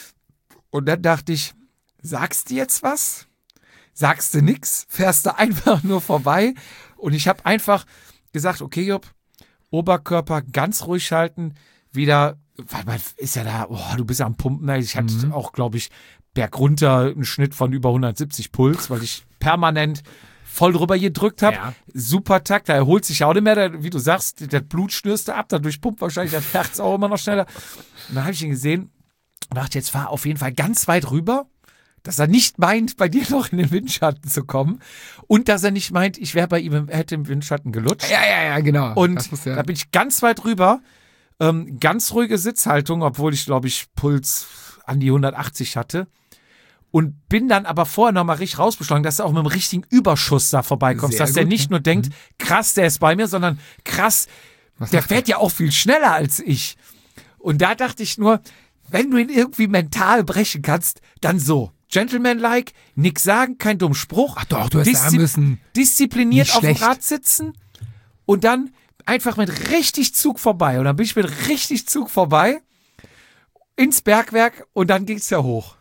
Und dann dachte ich, sagst du jetzt was? Sagst du nix? Fährst du einfach nur vorbei? Und ich habe einfach gesagt, okay, Jupp, Oberkörper ganz ruhig halten, wieder, weil man ist ja da, oh, du bist ja am Pumpen. Ich hatte Mhm. auch, glaube ich, bergunter einen Schnitt von über hundertsiebzig Puls, weil ich permanent voll drüber gedrückt habe. Ja. Super Takt, da erholt sich auch nicht mehr, da, wie du sagst, das Blut schnürst du ab, dadurch pumpt wahrscheinlich das Herz auch immer noch schneller. Und dann habe ich ihn gesehen und dachte, jetzt fahr auf jeden Fall ganz weit rüber, dass er nicht meint, bei dir noch in den Windschatten zu kommen und dass er nicht meint, ich wäre bei ihm, im- hätte im Windschatten gelutscht. Ja, ja, ja, genau. Und Das muss ja- da bin ich ganz weit rüber, ähm, ganz ruhige Sitzhaltung, obwohl ich, glaube ich, Puls an die hundertachtzig hatte. Und bin dann aber vorher nochmal richtig rausbeschleunigt, dass du auch mit einem richtigen Überschuss da vorbeikommst. Sehr Dass der gut, nicht ja. nur denkt, krass, der ist bei mir, sondern krass, Was der macht er? fährt ja auch viel schneller als ich. Und da dachte ich nur, wenn du ihn irgendwie mental brechen kannst, dann so. Gentleman-like, nix sagen, kein dummen Spruch. Ach doch, du hast sagen müssen. Diszipliniert Nicht auf dem schlecht. Rad sitzen und dann einfach mit richtig Zug vorbei. Und dann bin ich mit richtig Zug vorbei ins Bergwerk und dann ging es ja hoch.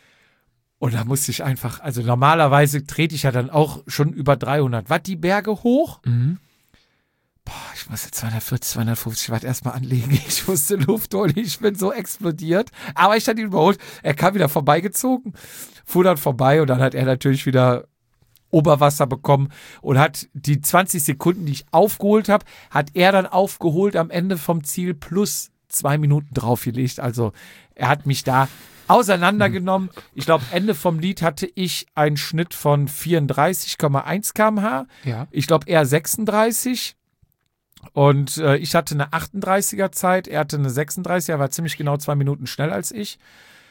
Und da musste ich einfach, also normalerweise trete ich ja dann auch schon über dreihundert Watt die Berge hoch. Mhm. Boah, ich musste zweihundertvierzig, zweihundertfünfzig Watt erstmal anlegen. Ich musste Luft holen, ich bin so explodiert. Aber ich hatte ihn überholt. Er kam wieder vorbeigezogen, fuhr dann vorbei und dann hat er natürlich wieder Oberwasser bekommen und hat die zwanzig Sekunden, die ich aufgeholt habe, hat er dann aufgeholt am Ende vom Ziel plus zwei Minuten draufgelegt. Also er hat mich da auseinandergenommen. Ich glaube, Ende vom Lied hatte ich einen Schnitt von vierunddreißig Komma eins Kilometer pro Stunde. Ja. Ich glaube, er sechsunddreißig. Und äh, ich hatte eine achtunddreißiger Zeit, er hatte eine sechsunddreißiger, er war ziemlich genau zwei Minuten schneller als ich.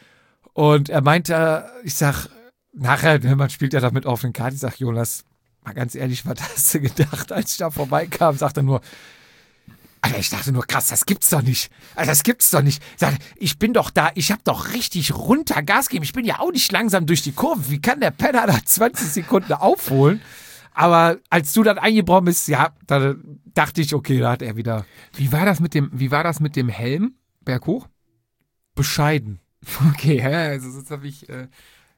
Und er meinte, ich sag, nachher, ne, man spielt ja damit auf den Karten, ich sag, Jonas, mal ganz ehrlich, was hast du gedacht, als ich da vorbeikam? Sagt er nur, Alter, ich dachte nur, krass, das gibt's doch nicht. Alter, das gibt's doch nicht. Sag, ich bin doch da, ich hab doch richtig runter Gas gegeben. Ich bin ja auch nicht langsam durch die Kurve. Wie kann der Penner da zwanzig Sekunden aufholen? Aber als du dann eingebrochen bist, ja, da dachte ich, okay, da hat er wieder Wie war das mit dem, wie war das mit dem Helm berghoch? bescheiden. Okay, ja, also das habe ich äh,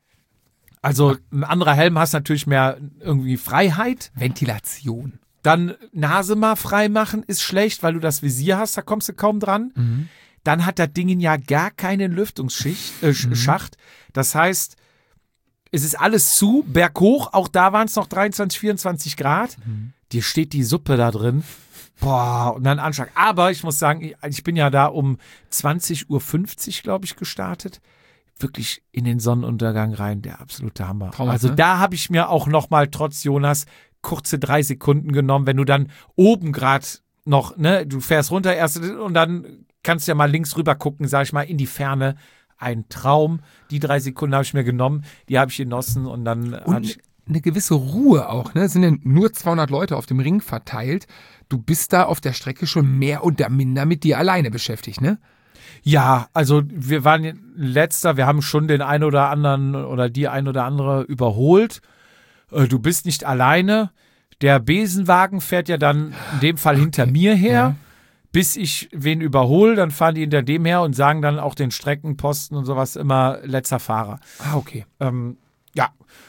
Also ein anderer Helm hast natürlich mehr irgendwie Freiheit. Ventilation. Dann Nase mal frei machen ist schlecht, weil du das Visier hast, da kommst du kaum dran. Mhm. Dann hat das Ding ja gar keinen Lüftungsschicht, äh, Sch- Schacht. Das heißt, es ist alles zu, berghoch, auch da waren es noch dreiundzwanzig, vierundzwanzig Grad. Dir steht die Suppe da drin. Boah, und dann Anschlag. Aber ich muss sagen, ich, ich bin ja da um zwanzig Uhr fünfzig, glaube ich, gestartet. Wirklich in den Sonnenuntergang rein, der absolute Hammer. Traumhaft, Also ne? da habe ich mir auch noch mal trotz Jonas kurze drei Sekunden genommen, wenn du dann oben gerade noch, ne, du fährst runter erst und dann kannst du ja mal links rüber gucken, sag ich mal, in die Ferne. Ein Traum. Die drei Sekunden habe ich mir genommen, die habe ich genossen und dann habe Und ich. eine gewisse Ruhe auch, ne? Es sind ja nur zweihundert Leute auf dem Ring verteilt. Du bist da auf der Strecke schon mehr oder minder mit dir alleine beschäftigt, ne? Ja, also wir waren letzter, wir haben schon den einen oder anderen oder die ein oder andere überholt. Äh, Du bist nicht alleine. Der Besenwagen fährt ja dann in dem Fall hinter mir her, Ja. bis ich wen überhole. Dann fahren die hinter dem her und sagen dann auch den Streckenposten und sowas immer letzter Fahrer. Ah, okay. Ähm, ja.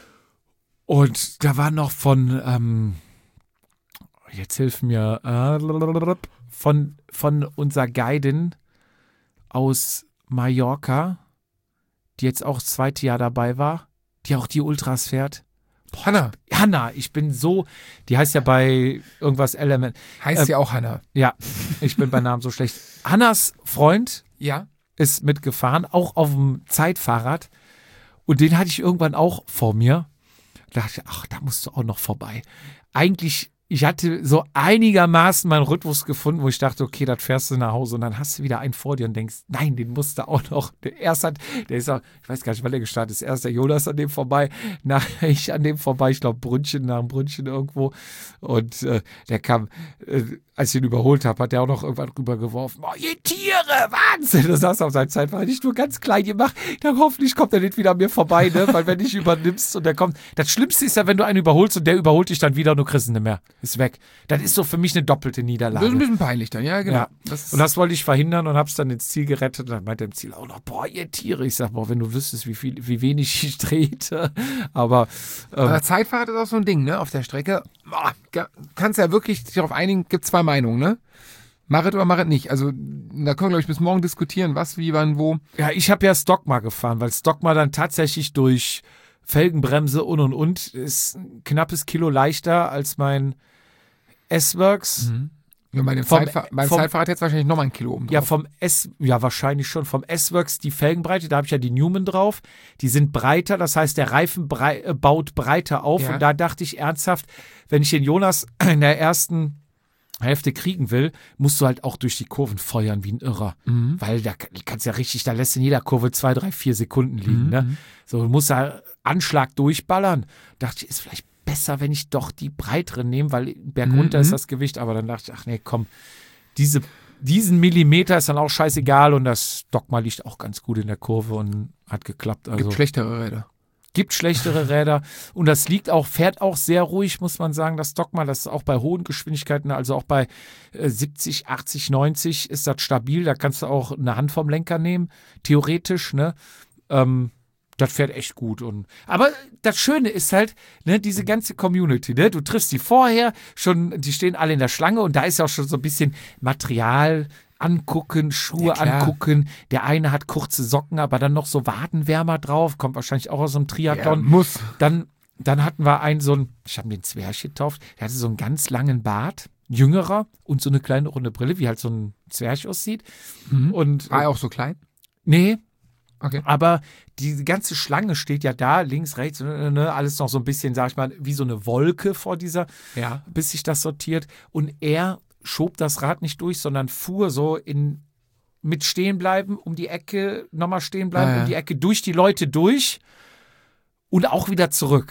Und da war noch von, ähm, jetzt hilf mir, äh, von, von unserer Guidin aus Mallorca, die jetzt auch das zweite Jahr dabei war, die auch die Ultras fährt. Hanna. Hanna, ich bin so, die heißt ja bei irgendwas Element. Heißt Ähm, ja auch Hanna. Ja, ich bin bei Namen so schlecht. Hannas Freund Ja. ist mitgefahren, auch auf dem Zeitfahrrad. Und den hatte ich irgendwann auch vor mir. Da dachte ich, ach, da musst du auch noch vorbei. Eigentlich, ich hatte so einigermaßen meinen Rhythmus gefunden, wo ich dachte, okay, das fährst du nach Hause und dann hast du wieder einen vor dir und denkst, nein, den musst du auch noch. Der erste hat, der ist auch, ich weiß gar nicht, wann der gestartet ist. Erst der Jonas an dem vorbei, nachher ich an dem vorbei, ich glaube Brünnchen nach dem Brünnchen irgendwo. Und äh, der kam, äh, als ich ihn überholt habe, hat der auch noch irgendwann rübergeworfen. Oh, ihr Tiere, Wahnsinn! Das saß auf seiner Zeit, war nicht nur ganz klein gemacht. Dann hoffentlich kommt er nicht wieder an mir vorbei, ne? Weil wenn ich übernimmst und der kommt. Das Schlimmste ist ja, wenn du einen überholst und der überholt dich dann wieder und du kriegst ihn nicht mehr. Ist weg. Das ist so für mich eine doppelte Niederlage. Das ist ein bisschen peinlich dann, ja, genau. Ja. Das Und das wollte ich verhindern und hab's dann ins Ziel gerettet. Und dann meinte er im Ziel auch noch, boah, ihr Tiere. Ich sag, boah, wenn du wüsstest, wie viel, wie wenig ich trete. Aber, ähm, Aber Zeitfahrt ist auch so ein Ding, ne? Auf der Strecke. Boah, kannst ja wirklich dich darauf einigen, gibt zwei Meinungen, ne? Machet oder machet nicht. Also, da können wir, glaube ich, bis morgen diskutieren, was, wie, wann, wo. ja, ich habe ja Stockmar gefahren, weil Stockmar dann tatsächlich durch Felgenbremse und und und ist ein knappes Kilo leichter als mein S-Works. Mhm. Ja, bei dem Vom- Zeitfahr beim vom- Zeitfahrrad jetzt wahrscheinlich nochmal ein Kilo oben Ja, drauf. vom S, ja, wahrscheinlich schon. Vom S-Works die Felgenbreite, da habe ich ja die Newman drauf. Die sind breiter, das heißt, der Reifen brei äh, baut breiter auf. Ja. Und da dachte ich ernsthaft, wenn ich den Jonas in der ersten Hälfte kriegen will, musst du halt auch durch die Kurven feuern wie ein Irrer. Mhm. Weil da kannst ja richtig, da lässt in jeder Kurve zwei, drei, vier Sekunden liegen. Mhm. Ne? So, du musst da Anschlag durchballern. Dachte ich, ist vielleicht besser, wenn ich doch die breiteren nehme, weil bergunter Mhm. ist das Gewicht. Aber dann dachte ich, ach nee, komm, diese, diesen Millimeter ist dann auch scheißegal und das Dogma liegt auch ganz gut in der Kurve und hat geklappt. Also Gibt schlechtere Räder. gibt schlechtere Räder und das liegt auch, fährt auch sehr ruhig, muss man sagen, das Dogma, das ist auch bei hohen Geschwindigkeiten, also auch bei äh, siebzig, achtzig, neunzig ist das stabil, da kannst du auch eine Hand vom Lenker nehmen, theoretisch, ne, ähm, das fährt echt gut. Und, aber das Schöne ist halt, ne, diese ganze Community, ne, du triffst die vorher, schon, die stehen alle in der Schlange und da ist ja auch schon so ein bisschen Material angucken, Schuhe Ja, klar. angucken. Der eine hat kurze Socken, aber dann noch so Wadenwärmer drauf, kommt wahrscheinlich auch aus einem Triathlon. muss. Dann, dann hatten wir einen so einen, ich habe den Zwerch getauft, der hatte so einen ganz langen Bart, jüngerer und so eine kleine runde Brille, wie halt so ein Zwerch aussieht. Mhm. Und War er auch so klein? nee, Okay. aber die ganze Schlange steht ja da, links, rechts, ne, alles noch so ein bisschen, sag ich mal, wie so eine Wolke vor dieser, Ja. bis sich das sortiert. Und er schob das Rad nicht durch, sondern fuhr so in mit stehen bleiben, um die Ecke, nochmal stehen bleiben, Ah, ja. um die Ecke, durch die Leute durch und auch wieder zurück.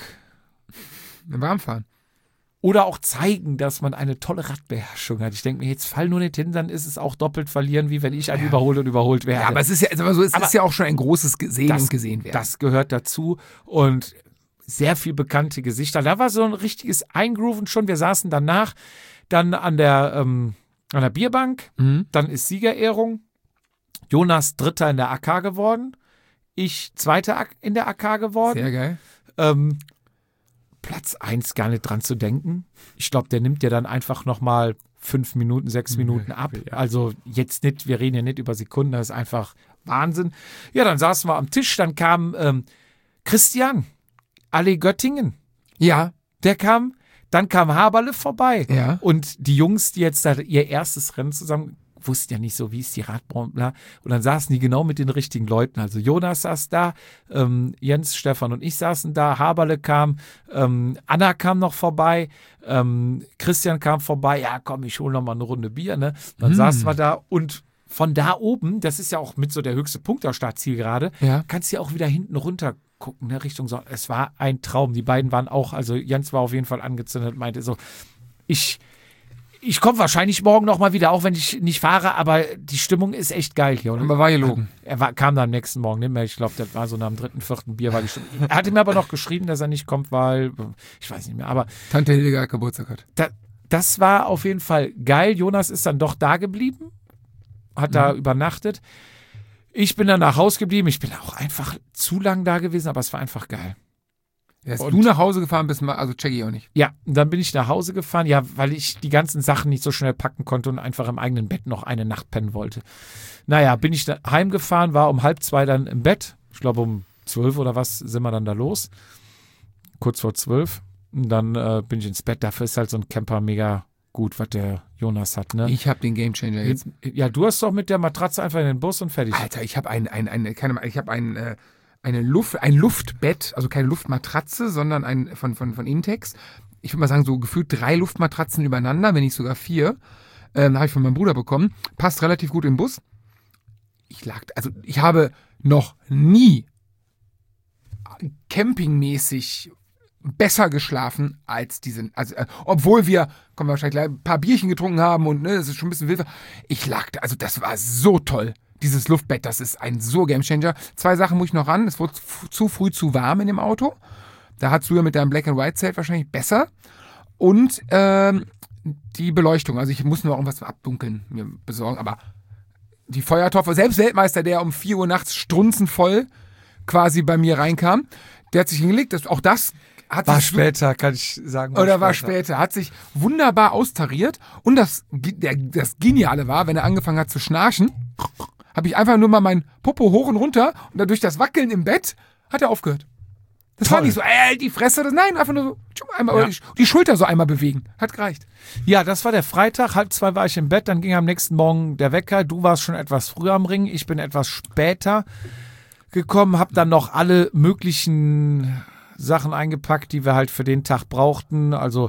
Im Warmfahren. Oder auch zeigen, dass man eine tolle Radbeherrschung hat. Ich denke mir, jetzt fall nur nicht hin, dann ist es auch doppelt verlieren, wie wenn ich einen Ja. überhole und überholt werde. Ja, aber es ist ja, aber so, es Aber ist ja auch schon ein großes Gesehen das- und gesehen werden. Das gehört dazu und sehr viel bekannte Gesichter. Da war so ein richtiges Eingrooven schon. Wir saßen danach dann an der, ähm, an der Bierbank. Mhm. Dann ist Siegerehrung. Jonas Dritter in der A K geworden. Ich Zweiter A- in der A K geworden. Sehr geil. Ähm, Platz eins gar nicht dran zu denken. Ich glaube, der nimmt dir dann einfach nochmal fünf Minuten, sechs Minuten ab. Ja. Also jetzt nicht, wir reden ja nicht über Sekunden, das ist einfach Wahnsinn. Ja, dann saßen wir am Tisch, dann kam ähm, Christian, alle Göttingen, Ja, der kam, dann kam Haberle vorbei. ja. Und die Jungs, die jetzt da ihr erstes Rennen zusammen, wussten ja nicht so, wie ist die Radbahn, bla. Und dann saßen die genau mit den richtigen Leuten. Also Jonas saß da, ähm, Jens, Stefan und ich saßen da, Haberle kam, ähm, Anna kam noch vorbei, ähm, Christian kam vorbei, ja komm, ich hole noch mal eine Runde Bier, ne? Dann Hm. saßen wir da und von da oben, das ist ja auch mit so der höchste Punkt der Startziel gerade, Ja. kannst du ja auch wieder hinten runter gucken, ne, Richtung Sonne. Es war ein Traum. Die beiden waren auch, also Jens war auf jeden Fall angezündet, meinte so, ich, ich komme wahrscheinlich morgen noch mal wieder, auch wenn ich nicht fahre, aber die Stimmung ist echt geil hier. Und Aber war gelogen. er war, kam dann am nächsten Morgen nicht mehr. Ich glaube, das war so nach dem dritten, vierten Bier. War die Stimmung. Er hatte mir aber noch geschrieben, dass er nicht kommt, weil, ich weiß nicht mehr, aber Tante Hildegard Geburtstag hat. da, das war auf jeden Fall geil. Jonas ist dann doch da geblieben, hat da übernachtet. Ich bin dann nach Hause geblieben. Ich bin auch einfach zu lang da gewesen, aber es war einfach geil. Als Und- du nach Hause gefahren bist, ma- also check ich auch nicht. Ja, und dann bin ich nach Hause gefahren, ja, weil ich die ganzen Sachen nicht so schnell packen konnte und einfach im eigenen Bett noch eine Nacht pennen wollte. Naja, bin ich dann heimgefahren, war um halb zwei dann im Bett. Ich glaube um zwölf oder was sind wir dann da los. Kurz vor zwölf. Und dann äh, bin ich ins Bett. Dafür ist halt so ein Camper mega gut, was der Jonas hat, ne? Ich habe den Gamechanger jetzt. Ja, du hast doch mit der Matratze einfach in den Bus und fertig. Alter, ich habe ein, ein, ein, keine, ich habe ein, äh, eine Luft, ein Luftbett, also keine Luftmatratze, sondern ein von, von, von Intex. Ich würde mal sagen, so gefühlt drei Luftmatratzen übereinander, wenn nicht sogar vier. Ähm, habe ich von meinem Bruder bekommen. Passt relativ gut im Bus. Ich lag, also ich habe noch nie campingmäßig besser geschlafen als diese, also äh, obwohl wir, kommen wir wahrscheinlich gleich, ein paar Bierchen getrunken haben und ne, das ist schon ein bisschen wild. Ich lag, also das war so toll. Dieses Luftbett, das ist ein so Gamechanger. Zwei Sachen muss ich noch ran. Es wurde zu, zu früh zu warm in dem Auto. Da hast du ja mit deinem Black-and-White-Zelt wahrscheinlich besser. Und ähm, die Beleuchtung. Also ich muss nur irgendwas zum Abdunkeln mir besorgen. Aber die Feuertaufe, selbst Weltmeister, der um vier Uhr nachts strunzenvoll quasi bei mir reinkam, der hat sich hingelegt. Das, auch das hat War sich später, kann ich sagen. Oder war später. Hat sich wunderbar austariert. Und das, der, das Geniale war, wenn er angefangen hat zu schnarchen, habe ich einfach nur mal meinen Popo hoch und runter und dadurch das Wackeln im Bett hat er aufgehört. Das Toll. war nicht so, ey, die Fresse, das, nein, einfach nur so, tschum, einmal Ja. die, die Schulter so einmal bewegen. Hat gereicht. Ja, das war der Freitag, halb zwei war ich im Bett, dann ging am nächsten Morgen der Wecker. Du warst schon etwas früher am Ring, ich bin etwas später gekommen, habe dann noch alle möglichen Sachen eingepackt, die wir halt für den Tag brauchten. Also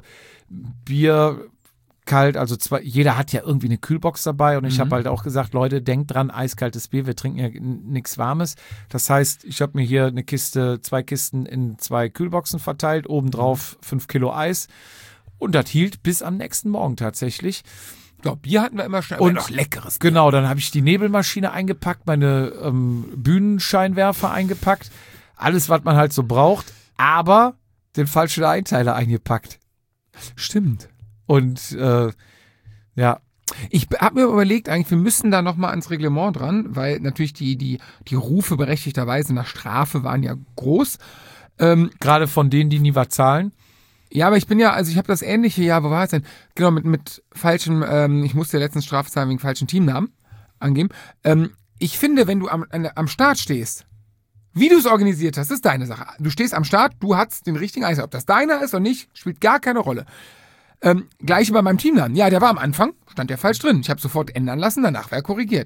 Bier, kalt, also zwar, jeder hat ja irgendwie eine Kühlbox dabei und ich Mhm. habe halt auch gesagt, Leute, denkt dran, eiskaltes Bier, wir trinken ja nichts Warmes. Das heißt, ich habe mir hier eine Kiste, zwei Kisten in zwei Kühlboxen verteilt, obendrauf fünf Kilo Eis und das hielt bis am nächsten Morgen tatsächlich. So, Bier hatten wir immer schnell. Und noch leckeres Bier. Genau, dann habe ich die Nebelmaschine eingepackt, meine ähm, Bühnenscheinwerfer eingepackt, alles, was man halt so braucht, aber den falschen Einteiler eingepackt. Stimmt. Und äh, ja, Ich habe mir überlegt, eigentlich, wir müssen da nochmal ans Reglement dran, weil natürlich die, die, die Rufe berechtigterweise nach Strafe waren ja groß. Ähm, gerade von denen, die nie was zahlen. Ja, aber ich bin ja, also ich habe das ähnliche Jahr, wo war es denn? Genau, mit, mit falschem, ähm, ich musste ja letztens Strafe zahlen wegen falschen Teamnamen angeben. Ähm, ich finde, wenn du am, an, am Start stehst, wie du es organisiert hast, ist deine Sache. Du stehst am Start, du hast den richtigen Einsatz. Ob das deiner ist oder nicht, spielt gar keine Rolle. Ähm, gleich bei meinem Teamnamen. Ja, der war am Anfang, stand der falsch drin. Ich habe sofort ändern lassen, danach war er korrigiert.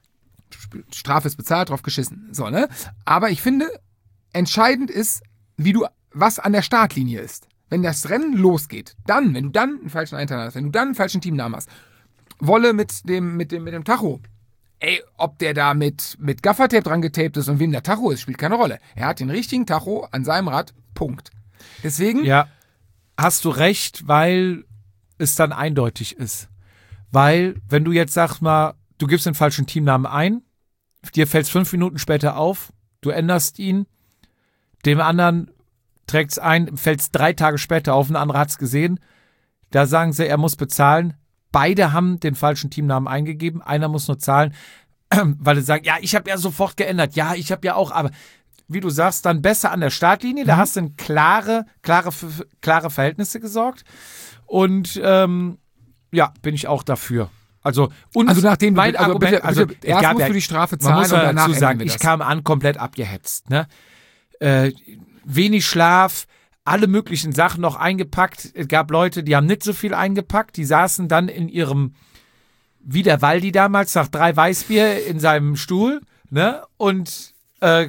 Strafe ist bezahlt, drauf geschissen. So, ne? Aber ich finde, entscheidend ist, wie du, was an der Startlinie ist. Wenn das Rennen losgeht, dann, wenn du dann einen falschen Eintrag hast, wenn du dann einen falschen Teamnamen hast, Wolle mit dem, mit dem, mit dem Tacho. Ey, ob der da mit, mit Gaffertape dran getaped ist und wem der Tacho ist, spielt keine Rolle. Er hat den richtigen Tacho an seinem Rad, Punkt. Deswegen, Ja, hast du recht, weil es dann eindeutig ist. Weil, wenn du jetzt sagst mal, du gibst den falschen Teamnamen ein, dir fällt es fünf Minuten später auf, du änderst ihn, dem anderen trägt es ein, fällt es drei Tage später auf, ein anderer hat es gesehen, da sagen sie, er muss bezahlen. Beide haben den falschen Teamnamen eingegeben, einer muss nur zahlen, weil sie sagen, ja, ich habe ja sofort geändert, ja, ich habe ja auch, aber wie du sagst, dann besser an der Startlinie, da hast du in klare, klare, klare Verhältnisse gesorgt und ähm, ja, bin ich auch dafür. Also, und also nachdem du, mein also Argument, bitte, also bitte, erst gab musst ja- du die Strafe man zahlen muss und ja danach dazu ändern sagen, wir ich das. kam an komplett abgehetzt, ne? Äh, wenig Schlaf, alle möglichen Sachen noch eingepackt. Es gab Leute, die haben nicht so viel eingepackt, die saßen dann in ihrem, wie der Waldi damals, nach drei Weißbier in seinem Stuhl, ne? Und äh,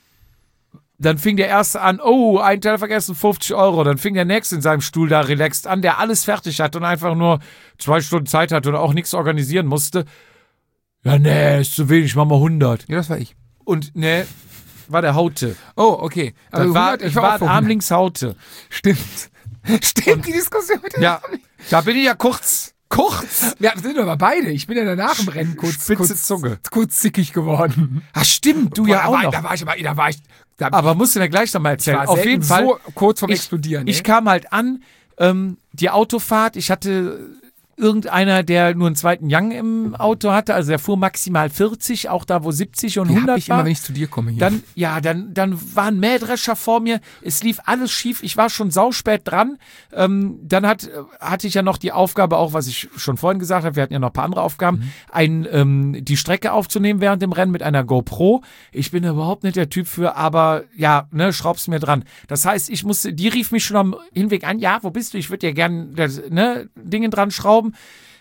dann fing der Erste an, oh, ein Teil vergessen, fünfzig Euro. Dann fing der Nächste in seinem Stuhl da relaxed an, der alles fertig hat und einfach nur zwei Stunden Zeit hatte und auch nichts organisieren musste. Ja, nee, ist zu wenig, mach mal hundert. Ja, das war ich. Und nee, war der Haute. Oh, okay. Das Also war, hundert, ich ich war, war ein auch vor Arm hundert. links Haute. Stimmt. Stimmt, die Diskussion mit dem Ja, da bin ich ja kurz, kurz. Wir sind aber beide. Ich bin ja danach im Rennen kurz, Spitze kurz, Zunge. kurz zickig geworden. Ach stimmt, du Boah, ja da auch war, noch. Da war ich aber, da war ich, da Aber musst du mir gleich noch mal erzählen. war Auf selten jeden Fall. so kurz vorm ich, Explodieren. Ich ey. kam halt an, ähm, die Autofahrt, ich hatte irgendeiner, der nur einen zweiten Young im Auto hatte, also der fuhr maximal vierzig, auch da wo siebzig und Die hab hundert ich war. immer, wenn ich zu dir komme hier. Dann, ja, dann, dann war ein Mähdrescher vor mir. Es lief alles schief. Ich war schon sauspät dran. Ähm, dann hat, hatte ich ja noch die Aufgabe, auch was ich schon vorhin gesagt habe, wir hatten ja noch ein paar andere Aufgaben, Mhm. ein, ähm, die Strecke aufzunehmen während dem Rennen mit einer GoPro. Ich bin überhaupt nicht der Typ für, aber ja, ne, schraub's mir dran. Das heißt, ich musste, die rief mich schon am Hinweg an, ja, wo bist du? Ich würde dir gerne das, ne, Dinge dran schrauben.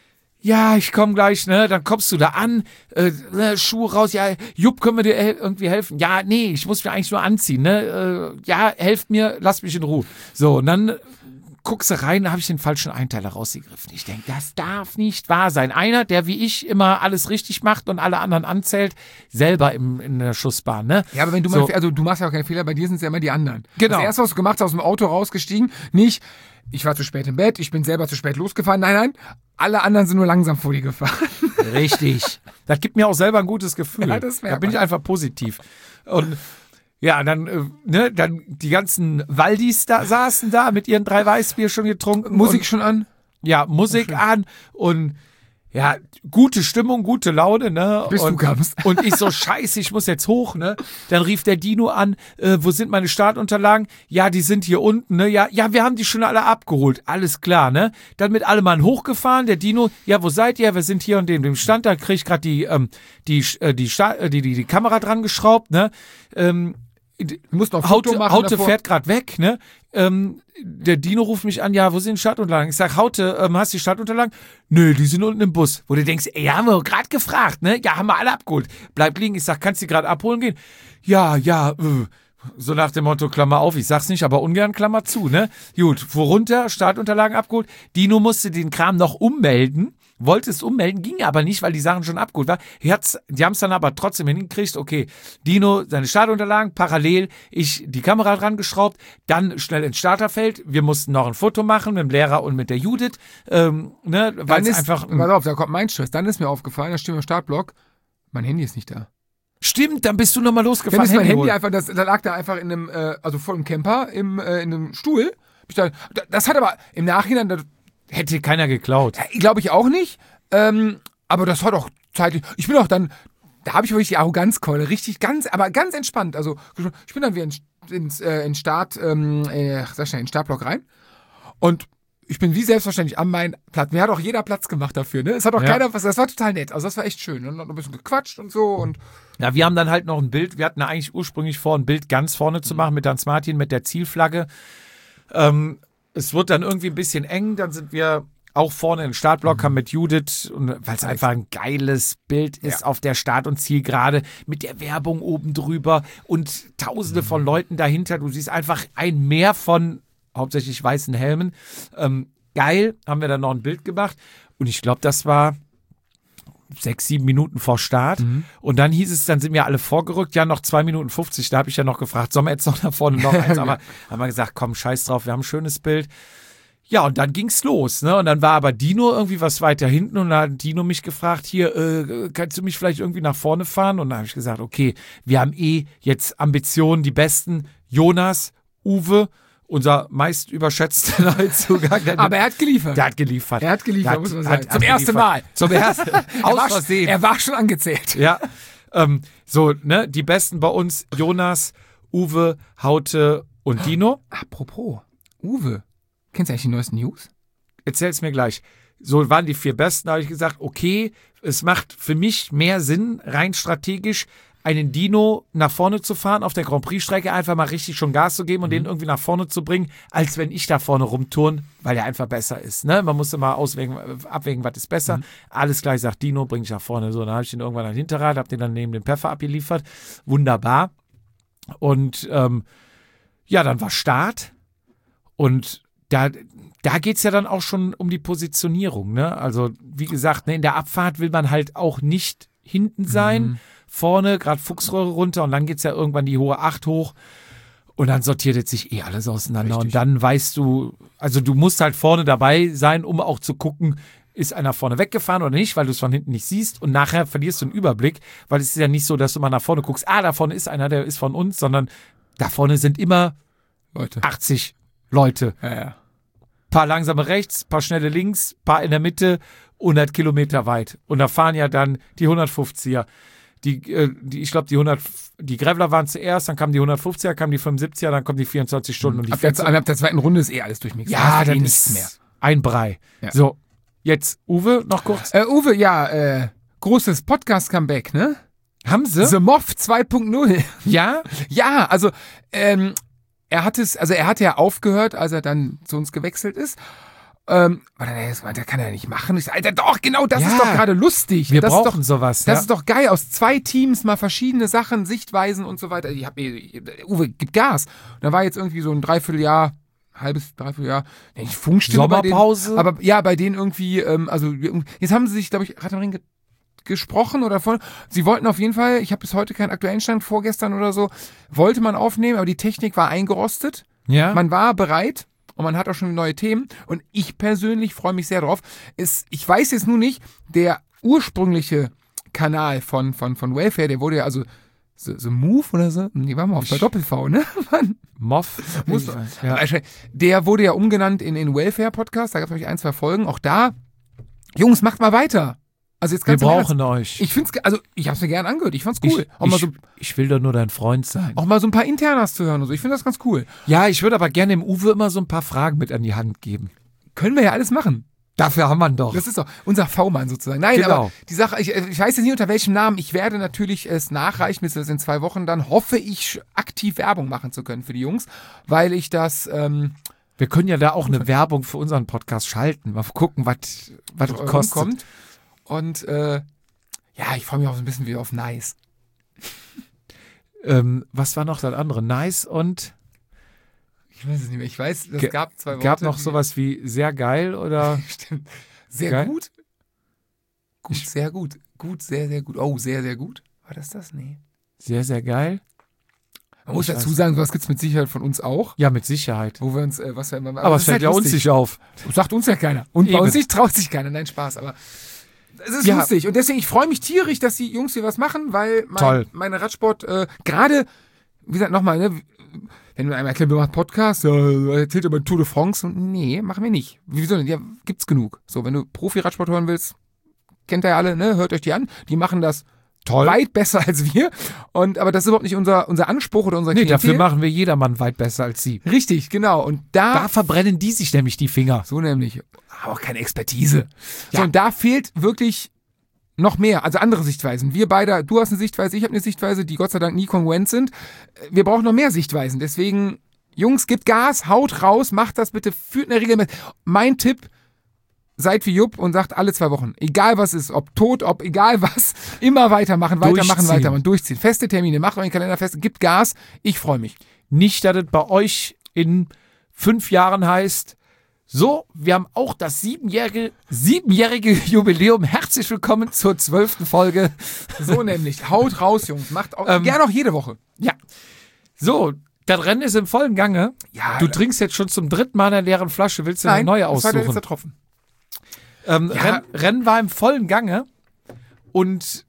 ja, ich komme gleich, ne, dann kommst du da an, äh, ne, Schuhe raus, ja, Jupp, können wir dir hel- irgendwie helfen? Ja, nee, ich muss mir eigentlich nur anziehen, ne, äh, ja, helft mir, lass mich in Ruhe. So, und dann guckst du rein, da habe ich den falschen Einteiler rausgegriffen. Ich denke, das darf nicht wahr sein. Einer, der wie ich immer alles richtig macht und alle anderen anzählt, selber im, in der Schussbahn, ne? Ja, aber wenn du so. mal, also du machst ja auch keine Fehler, bei dir sind es ja immer die anderen. Genau. Das erste, was du gemacht hast, aus dem Auto rausgestiegen, nicht, ich war zu spät im Bett, ich bin selber zu spät losgefahren, nein, nein, alle anderen sind nur langsam vor dir gefahren. Richtig. Das gibt mir auch selber ein gutes Gefühl. Ja, das merkt da bin ich man. einfach positiv. Und ja, dann, äh, ne, dann die ganzen Waldis da saßen da mit ihren drei Weißbier schon getrunken. Musik und, schon an? Ja, Musik an und ja, gute Stimmung, gute Laune, ne? Bis und, du kamst. Und ich so, scheiße, ich muss jetzt hoch, ne? Dann rief der Dino an, äh, wo sind meine Startunterlagen? Ja, die sind hier unten, ne? Ja, ja, wir haben die schon alle abgeholt. Alles klar, ne? Dann mit allem Mann hochgefahren, der Dino, ja, wo seid ihr? Wir sind hier und dem, dem Stand, da krieg ich gerade die, ähm, die, äh, die, Sta- äh, die, die, die Kamera dran geschraubt, ne? Ähm, Du musst noch ein Foto Haute, machen Haute davor. fährt gerade weg, ne? Ähm, der Dino ruft mich an, ja, wo sind die Startunterlagen? Ich sag, Haute, ähm, hast du die Startunterlagen? Nö, die sind unten im Bus. Wo du denkst, ey, haben wir gerade gefragt, ne? Ja, haben wir alle abgeholt. Bleib liegen. Ich sag, kannst du die gerade abholen gehen? Ja, ja, äh. So nach dem Motto, Klammer auf, ich sag's nicht, aber ungern, Klammer zu, ne? Gut, fuhr runter, Startunterlagen abgeholt. Dino musste den Kram noch ummelden, wollte es ummelden, ging aber nicht, weil die Sachen schon abgeholt waren. Die haben es dann aber trotzdem hingekriegt, okay, Dino, seine Startunterlagen, parallel, ich die Kamera dran geschraubt, dann schnell ins Starterfeld. Wir mussten noch ein Foto machen mit dem Lehrer und mit der Judith, ähm, ne? Weil Dann es ist, einfach... pass auf, da kommt mein Stress. Dann ist mir aufgefallen, da steht im Startblock, mein Handy ist nicht da. Stimmt, dann bist du nochmal Dann losgefahren. ist mein Handy holen. einfach, das, da lag da einfach in einem, äh, also vor dem Camper, im, äh, in einem Stuhl. Ich dachte, das hat aber im Nachhinein, das, Hätte keiner geklaut. glaube ich auch nicht, ähm, aber das war doch zeitlich, ich bin auch dann, da habe ich wirklich die Arroganzkeule, richtig ganz, aber ganz entspannt, also ich bin dann wieder ins, ins, äh, in Start, ähm, äh, sag schnell, in den Startblock rein und ich bin wie selbstverständlich an meinen Platz. Mir hat auch jeder Platz gemacht dafür, ne? Es hat auch Ja. keiner was, das war total nett, also das war echt schön. Und noch ein bisschen gequatscht und so und Ja, wir haben dann halt noch ein Bild, wir hatten ja eigentlich ursprünglich vor, ein Bild ganz vorne zu machen mit Hans Martin, mit der Zielflagge. Ähm, es wird dann irgendwie ein bisschen eng, dann sind wir auch vorne im Startblock, haben mit Judith, weil es einfach ein geiles Bild ist Ja. auf der Start- und Zielgerade mit der Werbung oben drüber und tausende von Leuten dahinter. Du siehst einfach ein Meer von hauptsächlich weißen Helmen. Ähm, geil, haben wir dann noch ein Bild gemacht und ich glaube, das war sechs, sieben Minuten vor Start. Mhm. Und dann hieß es, dann sind wir alle vorgerückt, ja, noch zwei Minuten fünfzig. Da habe ich ja noch gefragt, sollen wir jetzt noch nach vorne noch eins? Aber haben wir gesagt, komm, scheiß drauf, wir haben ein schönes Bild. Ja, und dann ging's los, ne? Und dann war aber Dino irgendwie was weiter hinten und dann hat Dino mich gefragt, hier, äh, kannst du mich vielleicht irgendwie nach vorne fahren? Und dann habe ich gesagt, okay, wir haben eh jetzt Ambitionen, die besten. Jonas, Uwe, unser meist überschätzter Neuzugang. Der, aber er hat geliefert. der hat geliefert. Er hat geliefert, Der muss man hat- sagen. hat- Zum hat ersten geliefert. Mal. Zum ersten er, Aus war, Versehen. er war schon angezählt. Ja, ähm, so, ne, die Besten bei uns, Jonas, Uwe, Haute und Dino. Apropos, Uwe, kennst du eigentlich die neuesten News? Erzähl's mir gleich. So waren die vier Besten, da habe ich gesagt, okay, es macht für mich mehr Sinn, rein strategisch, einen Dino nach vorne zu fahren, auf der Grand Prix-Strecke einfach mal richtig schon Gas zu geben und den irgendwie nach vorne zu bringen, als wenn ich da vorne rumturn, weil er einfach besser ist. Ne? Man muss immer auswägen, abwägen, was ist besser. Alles gleich sagt Dino, bring ich nach vorne. So, dann habe ich den irgendwann an Hinterrad, habe den dann neben dem Pfeffer abgeliefert. Wunderbar. Und ähm, ja, dann war Start und da, da geht es ja dann auch schon um die Positionierung. Ne? Also wie gesagt, ne, in der Abfahrt will man halt auch nicht hinten sein, Mhm. vorne, gerade Fuchsröhre runter und dann geht es ja irgendwann die hohe acht hoch und dann sortiert es sich eh alles auseinander. Richtig. Und dann weißt du, also du musst halt vorne dabei sein, um auch zu gucken, ist einer vorne weggefahren oder nicht, weil du es von hinten nicht siehst und nachher verlierst du einen Überblick, weil es ist ja nicht so, dass du mal nach vorne guckst, ah, da vorne ist einer, der ist von uns, sondern da vorne sind immer Leute. achtzig Leute. Ja, ja. Paar langsame rechts, paar schnelle links, paar in der Mitte, hundert Kilometer weit. Und da fahren ja dann die hundertfünfziger. Die, äh, die, ich glaube, die hundert, die Graveler waren zuerst, dann kamen die hundertfünfziger, kamen die fünfundsiebziger, dann kommen die vierundzwanzig Stunden und die Ab der, vierzehn. ab der zweiten Runde ist eh alles durchmixed. Da Ja, hast du eh dann nichts ist mehr. ein Brei. Ja. So, jetzt Uwe, noch kurz. Äh, Uwe, ja, äh, großes Podcast-Comeback, ne? Haben sie? The Moff zwei Punkt null. Ja? Ja, also ähm, er hat es, also er hatte ja aufgehört, als er dann zu uns gewechselt ist. Ähm, aber dann, das, das kann er nicht machen. Ich sag, Alter, doch, genau, das Ja. ist doch gerade lustig. Wir das brauchen ist doch, sowas. Das ja. ist doch geil. Aus zwei Teams mal verschiedene Sachen, Sichtweisen und so weiter. Ich hab, ich, Uwe, gib Gas. Und da war jetzt irgendwie so ein Dreivierteljahr, halbes, Dreivierteljahr, nee, ich Funkstimme bei denen. Sommerpause. Aber ja, bei denen irgendwie, ähm, also jetzt haben sie sich, glaube ich, hat er ge gesprochen oder von. Sie wollten auf jeden Fall, ich habe bis heute keinen aktuellen Stand, vorgestern oder so, wollte man aufnehmen, aber die Technik war eingerostet. ja. Man war bereit. Und man hat auch schon neue Themen. Und ich persönlich freue mich sehr drauf. Es, ich weiß jetzt nur nicht, der ursprüngliche Kanal von, von, von Welfare, der wurde ja also so, so Move oder so. Die waren mal auf der Doppel-V, ne? Mann. Moff. Muss, ja. Der wurde ja umgenannt in den Welfare-Podcast. Da gab es nämlich ein, zwei Folgen. Auch da, Jungs, macht mal weiter. Also jetzt Wir ganz im Ernst. brauchen euch. Ich find's, ge- also ich hab's mir gern angehört. Ich fand's cool. Ich, auch, mal ich, so, ich will doch nur dein Freund sein. auch mal so ein paar Internas zu hören und so. Ich finde das ganz cool. Ja, ich würde aber gerne dem Uwe immer so ein paar Fragen mit an die Hand geben. Können wir ja alles machen. Dafür haben wir ihn doch. Das ist doch unser V-Mann sozusagen. Nein, Genau. aber die Sache, ich, ich weiß jetzt nicht unter welchem Namen. Ich werde natürlich es nachreichen, bis in zwei Wochen dann hoffe ich, aktiv Werbung machen zu können für die Jungs, weil ich das ähm, Wir können ja da auch eine Werbung für unseren Podcast schalten. Mal gucken, was was es kostet. kommt. Und äh, ja, ich freue mich auch so ein bisschen wie auf Nice. Ähm, was war noch das andere? Nice und Ich weiß es nicht mehr. Ich weiß, es Ge- gab zwei Worte. gab noch die- sowas wie sehr geil oder Stimmt. Sehr Geil. gut. Gut, sehr gut. Gut, sehr, sehr gut. Oh, sehr, sehr gut. War das das? Nee. sehr, sehr geil? Man muss Ich dazu weiß. sagen, sowas gibt es mit Sicherheit von uns auch. Ja, mit Sicherheit. Wo wir uns, äh, was wir immer Aber das es ist fällt ja uns lustig. nicht auf. Sagt uns ja keiner. Und bei Eben. uns nicht traut sich keiner. Nein, Spaß. Aber es ist Ja. lustig. Und deswegen, ich freue mich tierisch, dass die Jungs hier was machen, weil mein, Toll. meine Radsport, äh, gerade, wie gesagt, nochmal, ne, wenn du einmal erklärt, wir machen Podcast, ja, erzählt über Tour de France. Und nee, machen wir nicht. Wieso denn? Ja, gibt's genug. So, wenn du Profi-Radsport hören willst, kennt ihr ja alle, ne, hört euch die an. Die machen das Toll. weit besser als wir. Und, aber das ist überhaupt nicht unser, unser Anspruch oder unser Nee, Klientel. dafür machen wir jedermann weit besser als sie. Richtig, genau. Und da Da verbrennen die sich nämlich die Finger. So nämlich. Aber auch keine Expertise. Ja. So, und da fehlt wirklich noch mehr, also andere Sichtweisen. Wir beide, du hast eine Sichtweise, ich habe eine Sichtweise, die Gott sei Dank nie kongruent sind. Wir brauchen noch mehr Sichtweisen. Deswegen, Jungs, gebt Gas, haut raus, macht das bitte, führt eine Regel mit. Mein Tipp, seid wie Jupp und sagt alle zwei Wochen, egal was ist, ob tot, ob egal was, immer weitermachen, weitermachen, Durchziehen. weitermachen, durchziehen. Feste Termine, macht euren Kalender fest, gebt Gas, ich freue mich. Nicht, dass es bei euch in fünf Jahren heißt, so, wir haben auch das siebenjährige, siebenjährige Jubiläum. Herzlich willkommen zur zwölften Folge. So nämlich, haut raus, Jungs, macht auch, Ähm, gerne auch jede Woche. Ja. So, das Rennen ist im vollen Gange. Ja, Du trinkst jetzt schon zum dritten Mal eine leeren Flasche. Willst du eine neue das war der aussuchen? letzte Tropfen. Ähm, Ja. Renn, Rennen war im vollen Gange und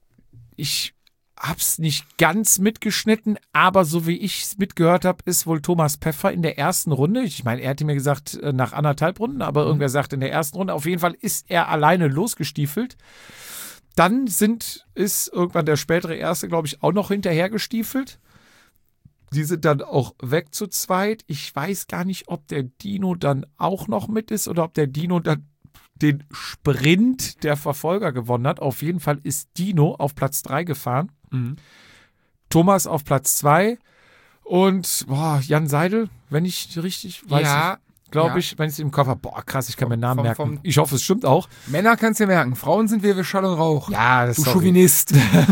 ich hab's nicht ganz mitgeschnitten, aber so wie ich es mitgehört habe, ist wohl Thomas Peffer in der ersten Runde. Ich meine, er hatte mir gesagt, äh, nach anderthalb Runden, aber irgendwer sagt in der ersten Runde. Auf jeden Fall ist er alleine losgestiefelt. Dann sind, ist irgendwann der spätere Erste, glaube ich, auch noch hinterhergestiefelt. Die sind dann auch weg zu zweit. Ich weiß gar nicht, ob der Dino dann auch noch mit ist oder ob der Dino dann den Sprint der Verfolger gewonnen hat. Auf jeden Fall ist Dino auf Platz drei gefahren. Mhm. Thomas auf Platz zwei und boah, Jan Seidel, wenn ich richtig weiß, Ja, glaube ja. ich, wenn ich es im Kopf habe. Boah, krass, ich kann mir Namen vom- merken. vom- Ich hoffe, es stimmt auch. Männer kannst du dir merken. Frauen sind wir wie Schall und Rauch. Ja, das du sorry. Chauvinist.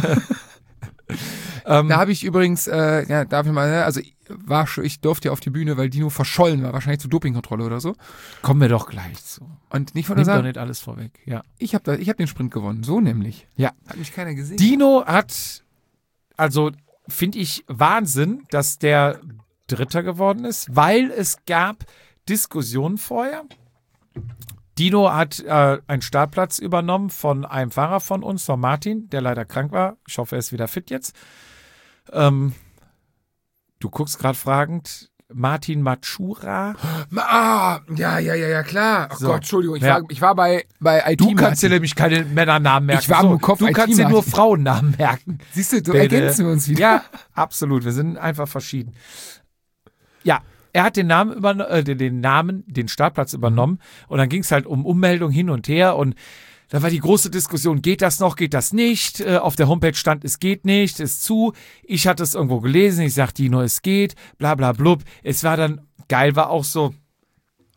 Ähm, Da habe ich übrigens, äh, ja, darf ich mal, ne, also ich, war schon, ich durfte ja auf die Bühne, weil Dino verschollen war, wahrscheinlich zur Dopingkontrolle oder so. kommen wir doch gleich zu. Und nicht von Nimm der doch sagen, nicht alles vorweg. Ja. ich habe ich hab den Sprint gewonnen. So nämlich. Ja. Hat mich keiner gesehen. Dino hat, also finde ich Wahnsinn, dass der Dritter geworden ist, weil es gab Diskussionen vorher. Dino hat äh, einen Startplatz übernommen von einem Fahrer von uns, von Martin, der leider krank war. Ich hoffe, er ist wieder fit jetzt. Ähm, du guckst gerade fragend. Martin Matschura. Ah, ja, ja, ja, ja, klar. Ach So. Gott, Entschuldigung, ich, Ja. war, ich war bei, bei I T. Du kannst dir nämlich keine Männernamen merken. Ich war so, im Kopf Du I T kannst dir nur Martin. Frauennamen merken. Siehst du, so Bitte. ergänzen wir uns wieder. Ja, absolut. Wir sind einfach verschieden. Ja, er hat den Namen, übern- äh, den, den Namen, den Startplatz übernommen und dann ging es halt um Ummeldung hin und her und da war die große Diskussion, geht das noch, geht das nicht? Äh, auf der Homepage stand, es geht nicht, ist zu. Ich hatte es irgendwo gelesen, ich sag Dino, es geht, bla bla blub. Es war dann, geil war auch so,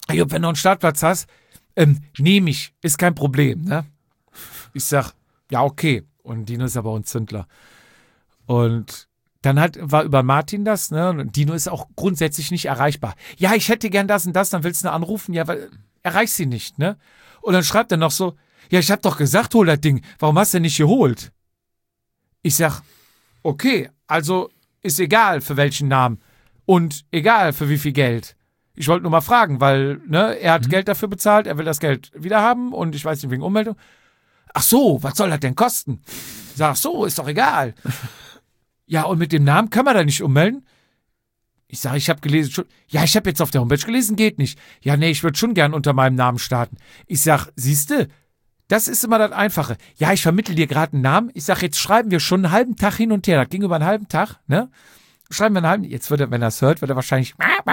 Jupp, wenn du einen Startplatz hast, ähm, nehme ich, ist kein Problem, ne? Ich sag, ja, okay. Und Dino ist aber ein Zündler. Und dann hat, war über Martin das, ne? Und Dino ist auch grundsätzlich nicht erreichbar. Ja, ich hätte gern das und das, dann willst du anrufen, ja, weil erreichst sie nicht, ne? Und dann schreibt er noch so, ja, ich hab doch gesagt, hol das Ding, warum hast du denn nicht geholt? Ich sag, okay, also ist egal für welchen Namen und egal für wie viel Geld. Ich wollte nur mal fragen, weil, ne, er hat mhm. Geld dafür bezahlt, er will das Geld wieder haben und ich weiß nicht, wegen Ummeldung. Ach so, was soll das denn kosten? Ich sag, ach so, ist doch egal. Ja, und mit dem Namen kann man da nicht ummelden? Ich sage, ich habe gelesen, schon, ja, ich habe jetzt auf der Homepage gelesen, geht nicht. Ja, nee, ich würde schon gern unter meinem Namen starten. Ich sag, siehste, das ist immer das Einfache. Ja, ich vermittle dir gerade einen Namen. Ich sag, jetzt schreiben wir schon einen halben Tag hin und her. Das ging über einen halben Tag, ne? Schreiben wir einen halben, jetzt wird er, wenn er es hört, wird er wahrscheinlich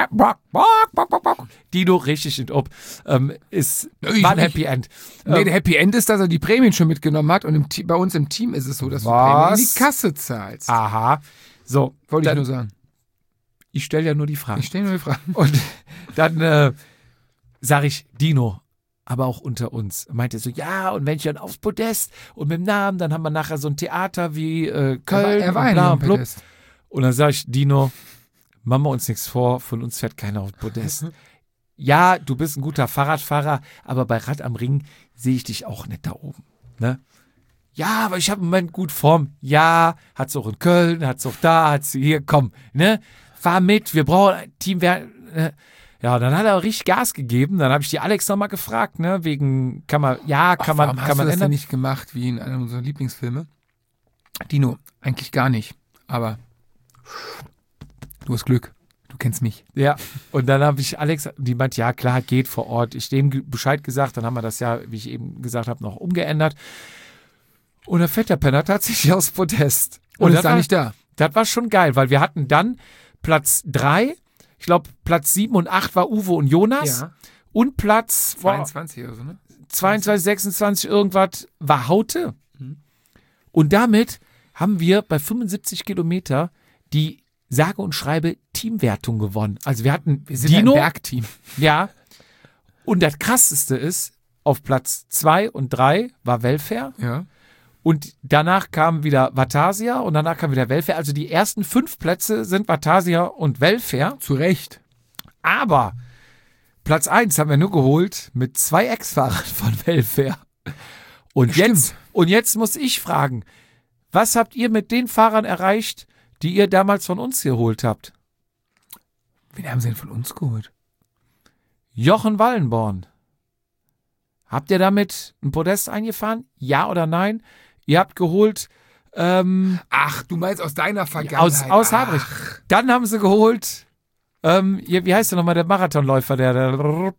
Dino richtig in ob. Ähm, ist, war ein Happy End. Nee, ähm, der Happy End ist, dass er die Prämien schon mitgenommen hat und im Team, bei uns im Team ist es so, dass Was? du Prämien in die Kasse zahlst. Aha. So. Wollte ich dann, nur sagen. Ich stelle ja nur die Fragen. Ich stelle nur die Fragen. Und dann äh, sage ich, Dino, aber auch unter uns, meinte so, ja, und wenn ich dann aufs Podest und mit dem Namen, dann haben wir nachher so ein Theater wie äh, Köln. Er war, er war und bla ein und blub. Podest. Und dann sage ich, Dino, machen wir uns nichts vor, von uns fährt keiner auf Podest. Ja, du bist ein guter Fahrradfahrer, aber bei Rad am Ring sehe ich dich auch nicht da oben. Ne? Ja, aber ich habe im Moment gut Form. Ja, hat's auch in Köln, hat's auch da, hat's hier, komm, ne? Fahr mit, wir brauchen ein Team. Wer, ne? Ja, dann hat er richtig Gas gegeben. Dann habe ich die Alex nochmal gefragt, ne? Wegen, kann man, ja, kann Ach, man, warum kann hast man du das ändern. denn nicht gemacht, wie in einem unserer Lieblingsfilme? Dino, eigentlich gar nicht. Aber du hast Glück. Du kennst mich. Ja, und dann habe ich Alex, die meint, ja klar, geht vor Ort. Ich dem Bescheid gesagt, dann haben wir das ja, wie ich eben gesagt habe, noch umgeändert. Und der Vetterpenner tatsächlich aus Podest. Und, und das ist da war, nicht da. Das war schon geil, weil wir hatten dann Platz drei, ich glaube Platz sieben und acht war Uwe und Jonas. Ja. Und Platz boah, zweiundzwanzig oder so, ne? zweiundzwanzig, sechsundzwanzig irgendwas war Haute. Mhm. Und damit haben wir bei fünfundsiebzig Kilometer die sage und schreibe Teamwertung gewonnen. Also wir hatten Wir sind Dino, ein Bergteam. ja. Und das Krasseste ist, auf Platz zwei und drei war Welfare. Ja. Und danach kam wieder Vatasia und danach kam wieder Welfare. Also die ersten fünf Plätze sind Vatasia und Welfare. Zu Recht. Aber Platz eins haben wir nur geholt mit zwei Ex-Fahrern von Welfare. Und Stimmt. jetzt, und jetzt muss ich fragen, was habt ihr mit den Fahrern erreicht, die ihr damals von uns geholt habt? Wen haben sie denn von uns geholt? Jochen Wallenborn. Habt ihr damit ein Podest eingefahren? Ja oder nein? Ihr habt geholt ähm, Ach, du meinst aus deiner Vergangenheit. aus, aus Ach. Habrich. Dann haben sie geholt, ähm, wie heißt der nochmal, der Marathonläufer, der, der Marathonläufer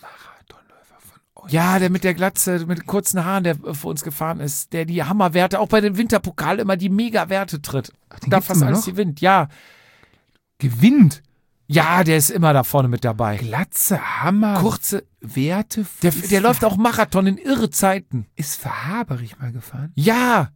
von euch. ja, der mit der Glatze, mit den kurzen Haaren, der für uns gefahren ist, der die Hammerwerte, auch bei den Winterpokal immer die Mega-Werte tritt. Ach, den Da gibt's fast immer alles noch? gewinnt, ja. Gewinnt. Ja, der ist immer da vorne mit dabei. Glatze, Hammer. Kurze, Werte. der, der läuft auch Marathon in irre Zeiten. Ist für Haberich mal gefahren? Ja.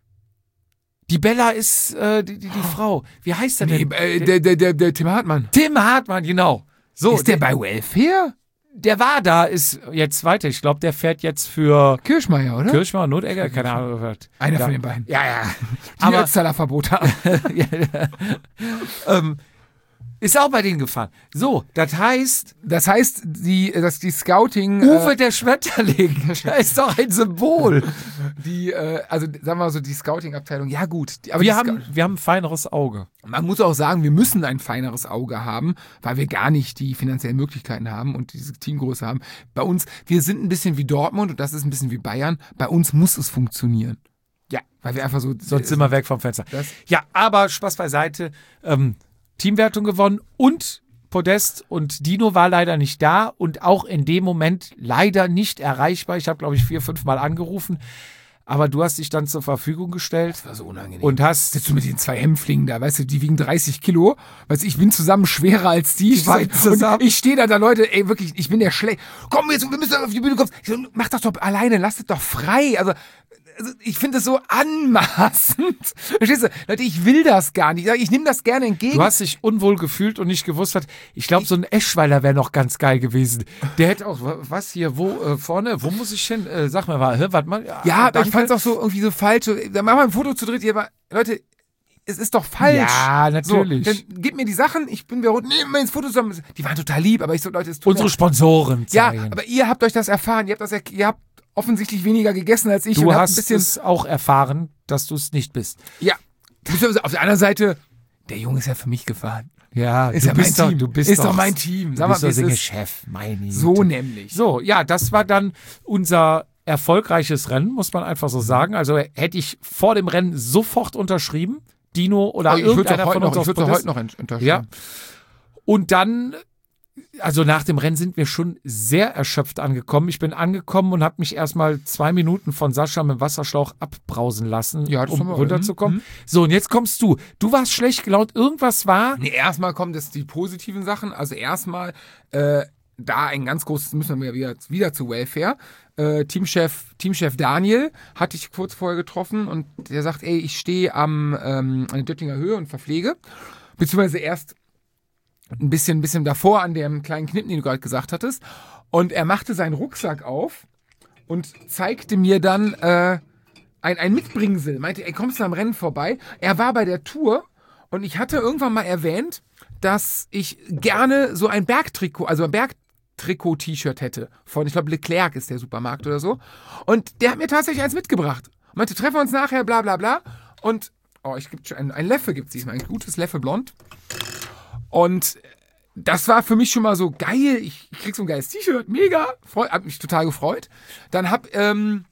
Die Bella ist äh, die, die, die Frau. Wie heißt der Nee, denn? äh, der, der, der, der Tim Hartmann. Tim Hartmann, genau. So, Ist der bei Welfare? der war da, ist jetzt weiter. Ich glaube, der fährt jetzt für Kirschmeier, oder? Kirchmeier, Notegger, keine Ahnung. was. Einer Ja. von den beiden. Ja, ja. Die Aber Ötztaler-Verbote. ja, ja. ähm, ist auch bei denen gefahren. So, das heißt, Das heißt, die, dass die Scouting. Uwe äh, der Schmetterling, das ist doch ein Symbol. die, äh, also sagen wir mal so, die Scouting-Abteilung, ja gut. Die, aber Wir die haben, Scout- wir haben ein feineres Auge. Man muss auch sagen, wir müssen ein feineres Auge haben, weil wir gar nicht die finanziellen Möglichkeiten haben und diese Teamgröße haben. Bei uns, wir sind ein bisschen wie Dortmund und das ist ein bisschen wie Bayern. Bei uns muss es funktionieren. Ja. Weil wir einfach so. Sonst sind wir weg vom Fenster. Das- Ja, aber Spaß beiseite. Ähm, Teamwertung gewonnen und Podest und Dino war leider nicht da und auch in dem Moment leider nicht erreichbar. Ich habe, glaube ich, vier, fünf Mal angerufen. Aber du hast dich dann zur Verfügung gestellt Das war so unangenehm. und hast. sitzt du mit den zwei Hämpflingen da, weißt du, die wiegen dreißig Kilo, weißt du, ich bin zusammen schwerer als die. Ich, beide zusammen. Und ich stehe da, da Leute, ey, wirklich, ich bin der schlecht. Komm jetzt, wir müssen auf die Bühne kommen. Ich so, mach das doch alleine, lass das doch frei. Also, also ich finde das so anmaßend. Verstehst du? Leute, ich will das gar nicht. Ich nehme das gerne entgegen. Du hast dich unwohl gefühlt und nicht gewusst hat. Ich glaube, so ein Eschweiler wäre noch ganz geil gewesen. Der hätte auch, was hier, wo, äh, vorne, wo muss ich hin? Äh, sag mir mal, hä, warte mal. Ja, ja aber ich fand es auch so irgendwie so falsch. Da machen wir ein Foto zu dritt hier, aber Leute, es ist doch falsch. Ja, natürlich. So, dann gib mir die Sachen, ich bin wieder, nehmen wir ins Foto zusammen. Die waren total lieb, aber ich so, Leute, es tut Unsere mir- Sponsoren Ja, zeigen. aber ihr habt euch das erfahren. Ihr habt, das, er- ihr habt offensichtlich weniger gegessen als ich. Du und habt hast ein bisschen, es auch erfahren, dass du es nicht bist. Ja. Auf der anderen Seite, der Junge ist ja für mich gefahren. Ja, Ist du ja mein bist doch, Team. du bist Ist doch, doch mein Team. Du Sag mal, bist doch wie es ist. Singechef, meine Güte. So nämlich. So, ja, das war dann unser erfolgreiches Rennen, muss man einfach so sagen. Also hätte ich vor dem Rennen sofort unterschrieben, Dino oder Oh, ich würde irgendeiner heute von noch, uns ich aufs würde Podest. heute noch ent- unterschreiben. Ja. Und dann, also nach dem Rennen sind wir schon sehr erschöpft angekommen. Ich bin angekommen und habe mich erstmal zwei Minuten von Sascha mit dem Wasserschlauch abbrausen lassen, Ja, das um haben wir- runterzukommen. mhm. So, und jetzt kommst du. Du warst schlecht gelaunt, irgendwas war. Nee, erstmal kommen das die positiven Sachen. Also erstmal äh, da ein ganz großes, müssen wir wieder, wieder zu Welfare. Äh, Teamchef, Teamchef Daniel hatte ich kurz vorher getroffen und der sagt, ey, ich stehe am ähm, an der Döttinger Höhe und verpflege. Beziehungsweise erst ein bisschen, ein bisschen davor an dem kleinen Knippen, den du gerade gesagt hattest. Und er machte seinen Rucksack auf und zeigte mir dann äh, ein, ein Mitbringsel. Meinte, ey, kommst du am Rennen vorbei? Er war bei der Tour und ich hatte irgendwann mal erwähnt, dass ich gerne so ein Bergtrikot, also ein Bergtrikot-T-Shirt hätte. Von, ich glaube, Leclerc ist der Supermarkt oder so. Und der hat mir tatsächlich eins mitgebracht. Meinte, treffen wir uns nachher, bla bla bla. Und, oh, ich gibt schon ein, ein Leffe gibt es diesmal, ein gutes Leffe Blond. Und das war für mich schon mal so geil. Ich, ich krieg so ein geiles T-Shirt, mega. Freu, hab mich total gefreut. Dann hab ähm,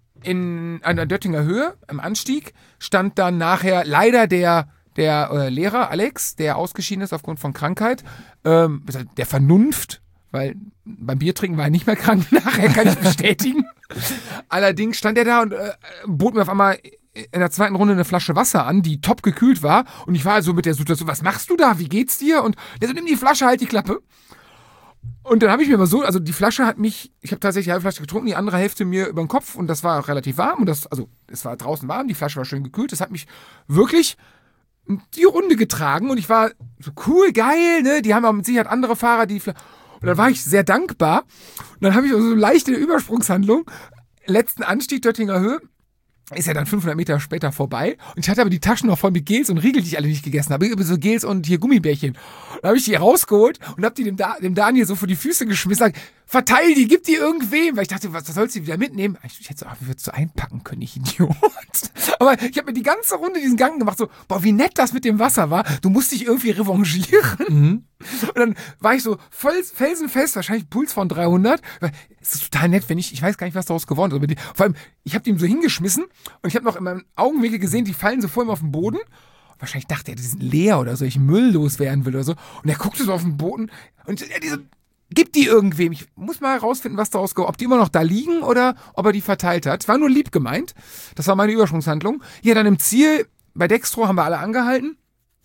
in einer Döttinger Höhe, im Anstieg, stand dann nachher leider der, der äh, Lehrer Alex, der ausgeschieden ist aufgrund von Krankheit, ähm, der Vernunft, weil beim Biertrinken war er nicht mehr krank, nachher kann ich bestätigen. Allerdings stand er da und äh, bot mir auf einmal in der zweiten Runde eine Flasche Wasser an, die top gekühlt war. Und ich war also mit der Situation, was machst du da? Wie geht's dir? Und der so, nimm die Flasche, halt die Klappe. Und dann habe ich mir mal so, also die Flasche hat mich, ich habe tatsächlich eine halbe Flasche getrunken, die andere Hälfte mir über den Kopf und das war auch relativ warm. Und das, also es war draußen warm, die Flasche war schön gekühlt. Das hat mich wirklich die Runde getragen und ich war so cool, geil, ne? Die haben auch mit Sicherheit andere Fahrer, die... Und dann war ich sehr dankbar. Und dann habe ich so eine leichte Übersprungshandlung. Letzten Anstieg Döttinger Höhe. Ist ja dann fünfhundert Meter später vorbei. Und ich hatte aber die Taschen noch voll mit Gels und Riegel, die ich alle nicht gegessen habe. So Gels und hier Gummibärchen. Und dann habe ich die rausgeholt und habe die dem, da dem Daniel so vor die Füße geschmissen. Sag, verteil die, gib die irgendwem. Weil ich dachte, was, was sollst du wieder mitnehmen? Ich hätte so, ach, wie würdest du einpacken können, ich Idiot. Aber ich habe mir die ganze Runde diesen Gang gemacht. So, boah, wie nett das mit dem Wasser war. Du musst dich irgendwie revanchieren. Mhm. Und dann war ich so voll felsenfest, wahrscheinlich Puls von dreihundert. Es ist total nett, wenn ich, ich weiß gar nicht, was daraus geworden ist. Aber die, vor allem, ich habe die so hingeschmissen und ich habe noch in meinem Augenwinkel gesehen, die fallen so vor ihm auf den Boden. Wahrscheinlich dachte er, die sind leer oder so, ich Müll loswerden will oder so. Und er guckte so auf den Boden und er diese, gib die irgendwem. Ich muss mal herausfinden, was daraus geworden ist. Ob die immer noch da liegen oder ob er die verteilt hat. Es war nur lieb gemeint. Das war meine Übersprungshandlung. Hier dann im Ziel, bei Dextro haben wir alle angehalten.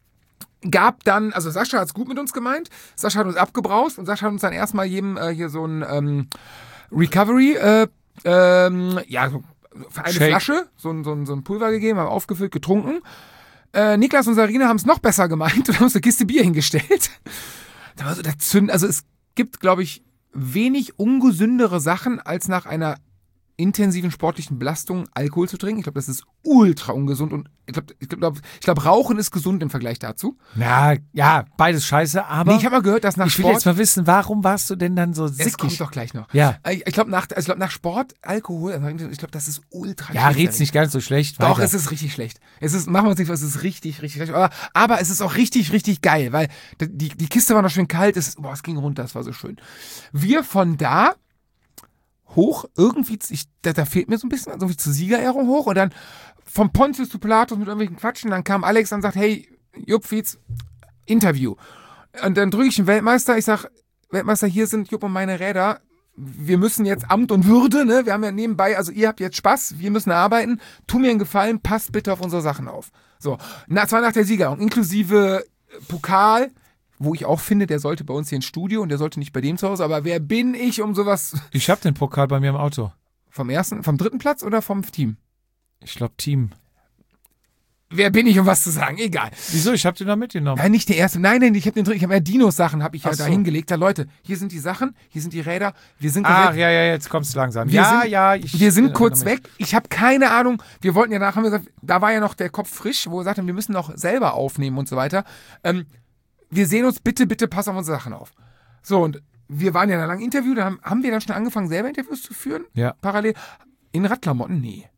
Gab dann, also Sascha hat es gut mit uns gemeint, Sascha hat uns abgebraust und Sascha hat uns dann erstmal jedem äh, hier so ein ähm, Recovery, äh, ähm, ja, so für eine Shake. Flasche, so ein, so, ein, so ein Pulver gegeben, haben aufgefüllt, getrunken. Äh, Niklas und Sarina haben es noch besser gemeint und haben uns eine Kiste Bier hingestellt. Da war so der Zünd, also es gibt, glaube ich, wenig ungesündere Sachen, als nach einer intensiven sportlichen Belastung Alkohol zu trinken. Ich glaube, das ist ultra ungesund und ich glaube, ich glaube, ich glaube, Rauchen ist gesund im Vergleich dazu. Na, ja, beides scheiße, aber Nee, ich habe mal gehört, dass nach ich will Sport... jetzt mal wissen, warum warst du denn dann so es sickig? kommt doch gleich noch. Ja. Ich, ich glaube, nach, also ich glaub, nach Sport, Alkohol, ich glaube, das ist ultra Ja, schlecht. red's nicht ganz so schlecht. Doch, weiter. es ist richtig schlecht. Es ist, machen wir uns nichts, es ist richtig, richtig schlecht. Aber, aber es ist auch richtig, richtig geil, weil die, die Kiste war noch schön kalt, es, boah, es ging runter, es war so schön. Wir von da hoch, irgendwie, ich, da, da fehlt mir so ein bisschen, so wie zur Siegerehrung hoch und dann vom Pontius zu Pilatus mit irgendwelchen Quatschen, dann kam Alex und sagt, hey, Jupp Fietz, Interview. Und dann drücke ich den Weltmeister, ich sag, Weltmeister, hier sind Jupp und meine Räder, wir müssen jetzt Amt und Würde, ne, wir haben ja nebenbei, also ihr habt jetzt Spaß, wir müssen arbeiten, tu mir einen Gefallen, passt bitte auf unsere Sachen auf. So, na, zwar nach der Siegerehrung, inklusive Pokal, wo ich auch finde, der sollte bei uns hier ins Studio und der sollte nicht bei dem zu Hause, aber wer bin ich um sowas Ich hab den Pokal bei mir im Auto. vom ersten, vom dritten Platz oder vom Team? Ich glaube Team. Wer bin ich, um was zu sagen? Egal. Wieso? Ich habe den noch mitgenommen. Nein, nicht der erste. Nein, nein, ich habe den drin. Ich habe ja Dinos-Sachen habe ich ja Ach so. da hingelegt. Da Leute, hier sind die Sachen, hier sind die Räder. Wir sind Ach, direkt- ja, ja, jetzt kommst du langsam. Wir ja, sind, ja. Ich, wir sind äh, kurz mich. weg. Ich habe keine Ahnung. Wir wollten ja nachher, haben wir gesagt, da war ja noch der Kopf frisch, wo wir sagten, wir müssen noch selber aufnehmen und so weiter. Ähm, wir sehen uns, bitte, bitte, pass auf unsere Sachen auf. So, und wir waren ja in einem langen Interview. Da haben, haben wir dann schon angefangen, selber Interviews zu führen? Ja. Parallel. In Radklamotten? Nee.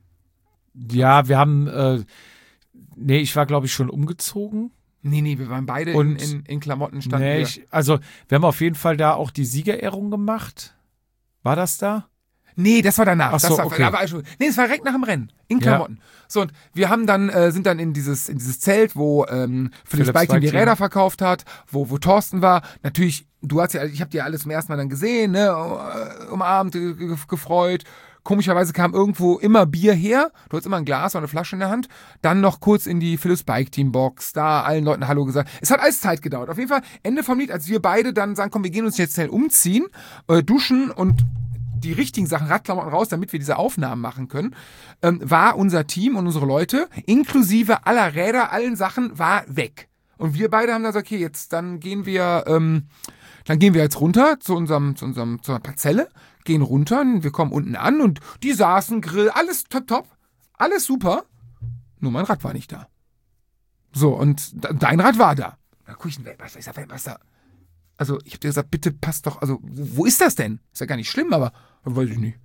Ja, wir haben, äh, nee, ich war, glaube ich, schon umgezogen. Nee, nee, wir waren beide in, Und- in, in Klamotten standen Nee, wir. ich, also wir haben auf jeden Fall da auch die Siegerehrung gemacht. War das da? Nee, das war danach. Ach so, das war, okay. da war schon, nee, das war direkt nach dem Rennen. In Ja. Klamotten. So, und wir haben dann, äh, sind dann in dieses, in dieses Zelt, wo ähm, Philips Philips Bike Team die Bike Team. Räder verkauft hat, wo, wo Thorsten war. Natürlich, du hast ja, ich habe dir alles zum ersten Mal dann gesehen, ne, umarmt, ge- ge- gefreut. Komischerweise kam irgendwo immer Bier her. Du hattest immer ein Glas oder eine Flasche in der Hand. Dann noch kurz in die Philips Bike Team Box, da allen Leuten Hallo gesagt. Es hat alles Zeit gedauert. Auf jeden Fall, Ende vom Lied, als wir beide dann sagen, komm, wir gehen uns jetzt schnell umziehen, äh, duschen und die richtigen Sachen, Radklamotten raus, damit wir diese Aufnahmen machen können, ähm, war unser Team und unsere Leute, inklusive aller Räder, allen Sachen, war weg. Und wir beide haben gesagt, okay, jetzt dann gehen wir, ähm, dann gehen wir jetzt runter zu unserem, zu unserem, zur Parzelle, gehen runter, wir kommen unten an und die saßen, Grill, alles top, top, alles super, nur mein Rad war nicht da. So, und de- dein Rad war da. Da guck ich, was, was, was, was da? Also, ich hab dir gesagt, bitte passt doch, also, wo, wo ist das denn? Ist ja gar nicht schlimm, aber, weiß ich nicht.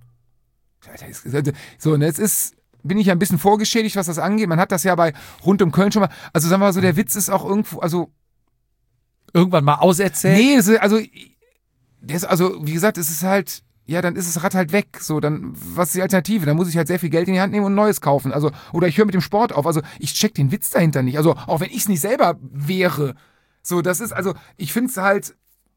So, und jetzt ist, bin ich ja ein bisschen vorgeschädigt, was das angeht. Man hat das ja bei rund um Köln schon mal, also sagen wir mal so, der Witz ist auch irgendwo, also, Irgendwann mal auserzählt? nee, das ist, also, der ist, also, wie gesagt, es ist halt, ja, dann ist das Rad halt weg. So, dann, was ist die Alternative? Dann muss ich halt sehr viel Geld in die Hand nehmen und ein neues kaufen. Also, oder ich höre mit dem Sport auf. Also, ich check den Witz dahinter nicht. Also, auch wenn ich es nicht selber wäre. So, das ist, also, ich finde es halt,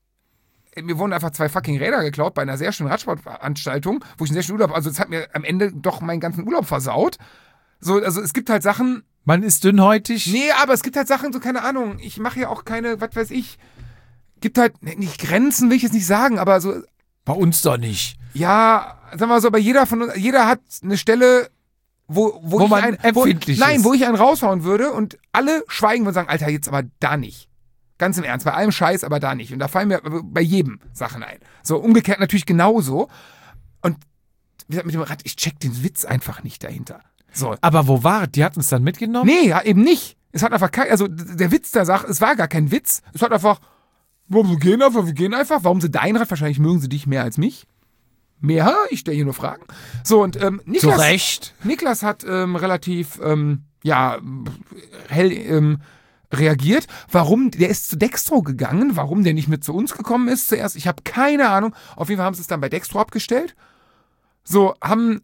mir wurden einfach zwei fucking Räder geklaut bei einer sehr schönen Radsportveranstaltung, wo ich einen sehr schönen Urlaub, also, es hat mir am Ende doch meinen ganzen Urlaub versaut. So, also, es gibt halt Sachen, Man ist dünnhäutig. nee, aber es gibt halt Sachen, so, keine Ahnung, ich mache ja auch keine, was weiß ich, gibt halt, nicht Grenzen, will ich jetzt nicht sagen, aber so, Bei uns doch nicht. ja, sagen wir mal so, aber jeder von uns, jeder hat eine Stelle, wo, wo, Wo ich man ein, empfindlich wo, Nein, ist. wo ich einen raushauen würde und alle schweigen und sagen, Alter, jetzt aber da nicht. Ganz im Ernst, bei allem Scheiß, aber da nicht. Und da fallen mir bei jedem Sachen ein. So, umgekehrt natürlich genauso. Und wie gesagt, mit dem Rad, ich check den Witz einfach nicht dahinter. So. Aber wo war es? Die hat uns dann mitgenommen? Nee, ja, eben nicht. Es hat einfach kein, also der Witz der Sache, es war gar kein Witz. Es hat einfach, wir gehen einfach, wir gehen einfach. Warum sie dein Rad? Wahrscheinlich mögen sie dich mehr als mich. Mehr? Ich stelle hier nur Fragen. So, und ähm, Zu Niklas, Recht. Niklas hat ähm, relativ, ähm, ja, hell ähm, reagiert. Warum? Der ist zu Dextro gegangen. Warum der nicht mit zu uns gekommen ist zuerst, ich habe keine Ahnung. Auf jeden Fall haben sie es dann bei Dextro abgestellt. So, haben,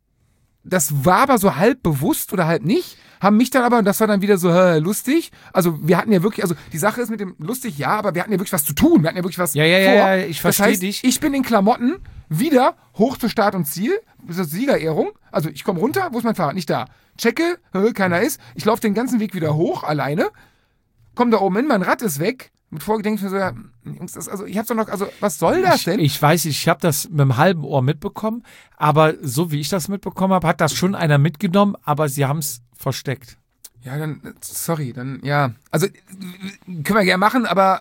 das war aber so halb bewusst oder halb nicht, haben mich dann aber, und das war dann wieder so äh, lustig, also wir hatten ja wirklich, also die Sache ist mit dem lustig, ja, aber wir hatten ja wirklich was zu tun, wir hatten ja wirklich was Ja, ja, ja, vor. ja, ich Das verstehe heißt, dich. ich bin in Klamotten, wieder hoch zu Start und Ziel, das ist Siegerehrung, also ich komme runter, wo ist mein Fahrrad? Nicht da. Checke, äh, keiner ist, ich laufe den ganzen Weg wieder hoch, alleine, komme da oben hin, mein Rad ist weg, mit vorgedenkt mir so, ja, Jungs, das, also ich hab's doch noch, also was soll das denn? Ich, ich weiß, ich habe das mit dem halben Ohr mitbekommen, aber so wie ich das mitbekommen habe, hat das schon einer mitgenommen, aber sie haben es versteckt. Ja, dann, sorry, dann, ja. Also, können wir gerne machen, aber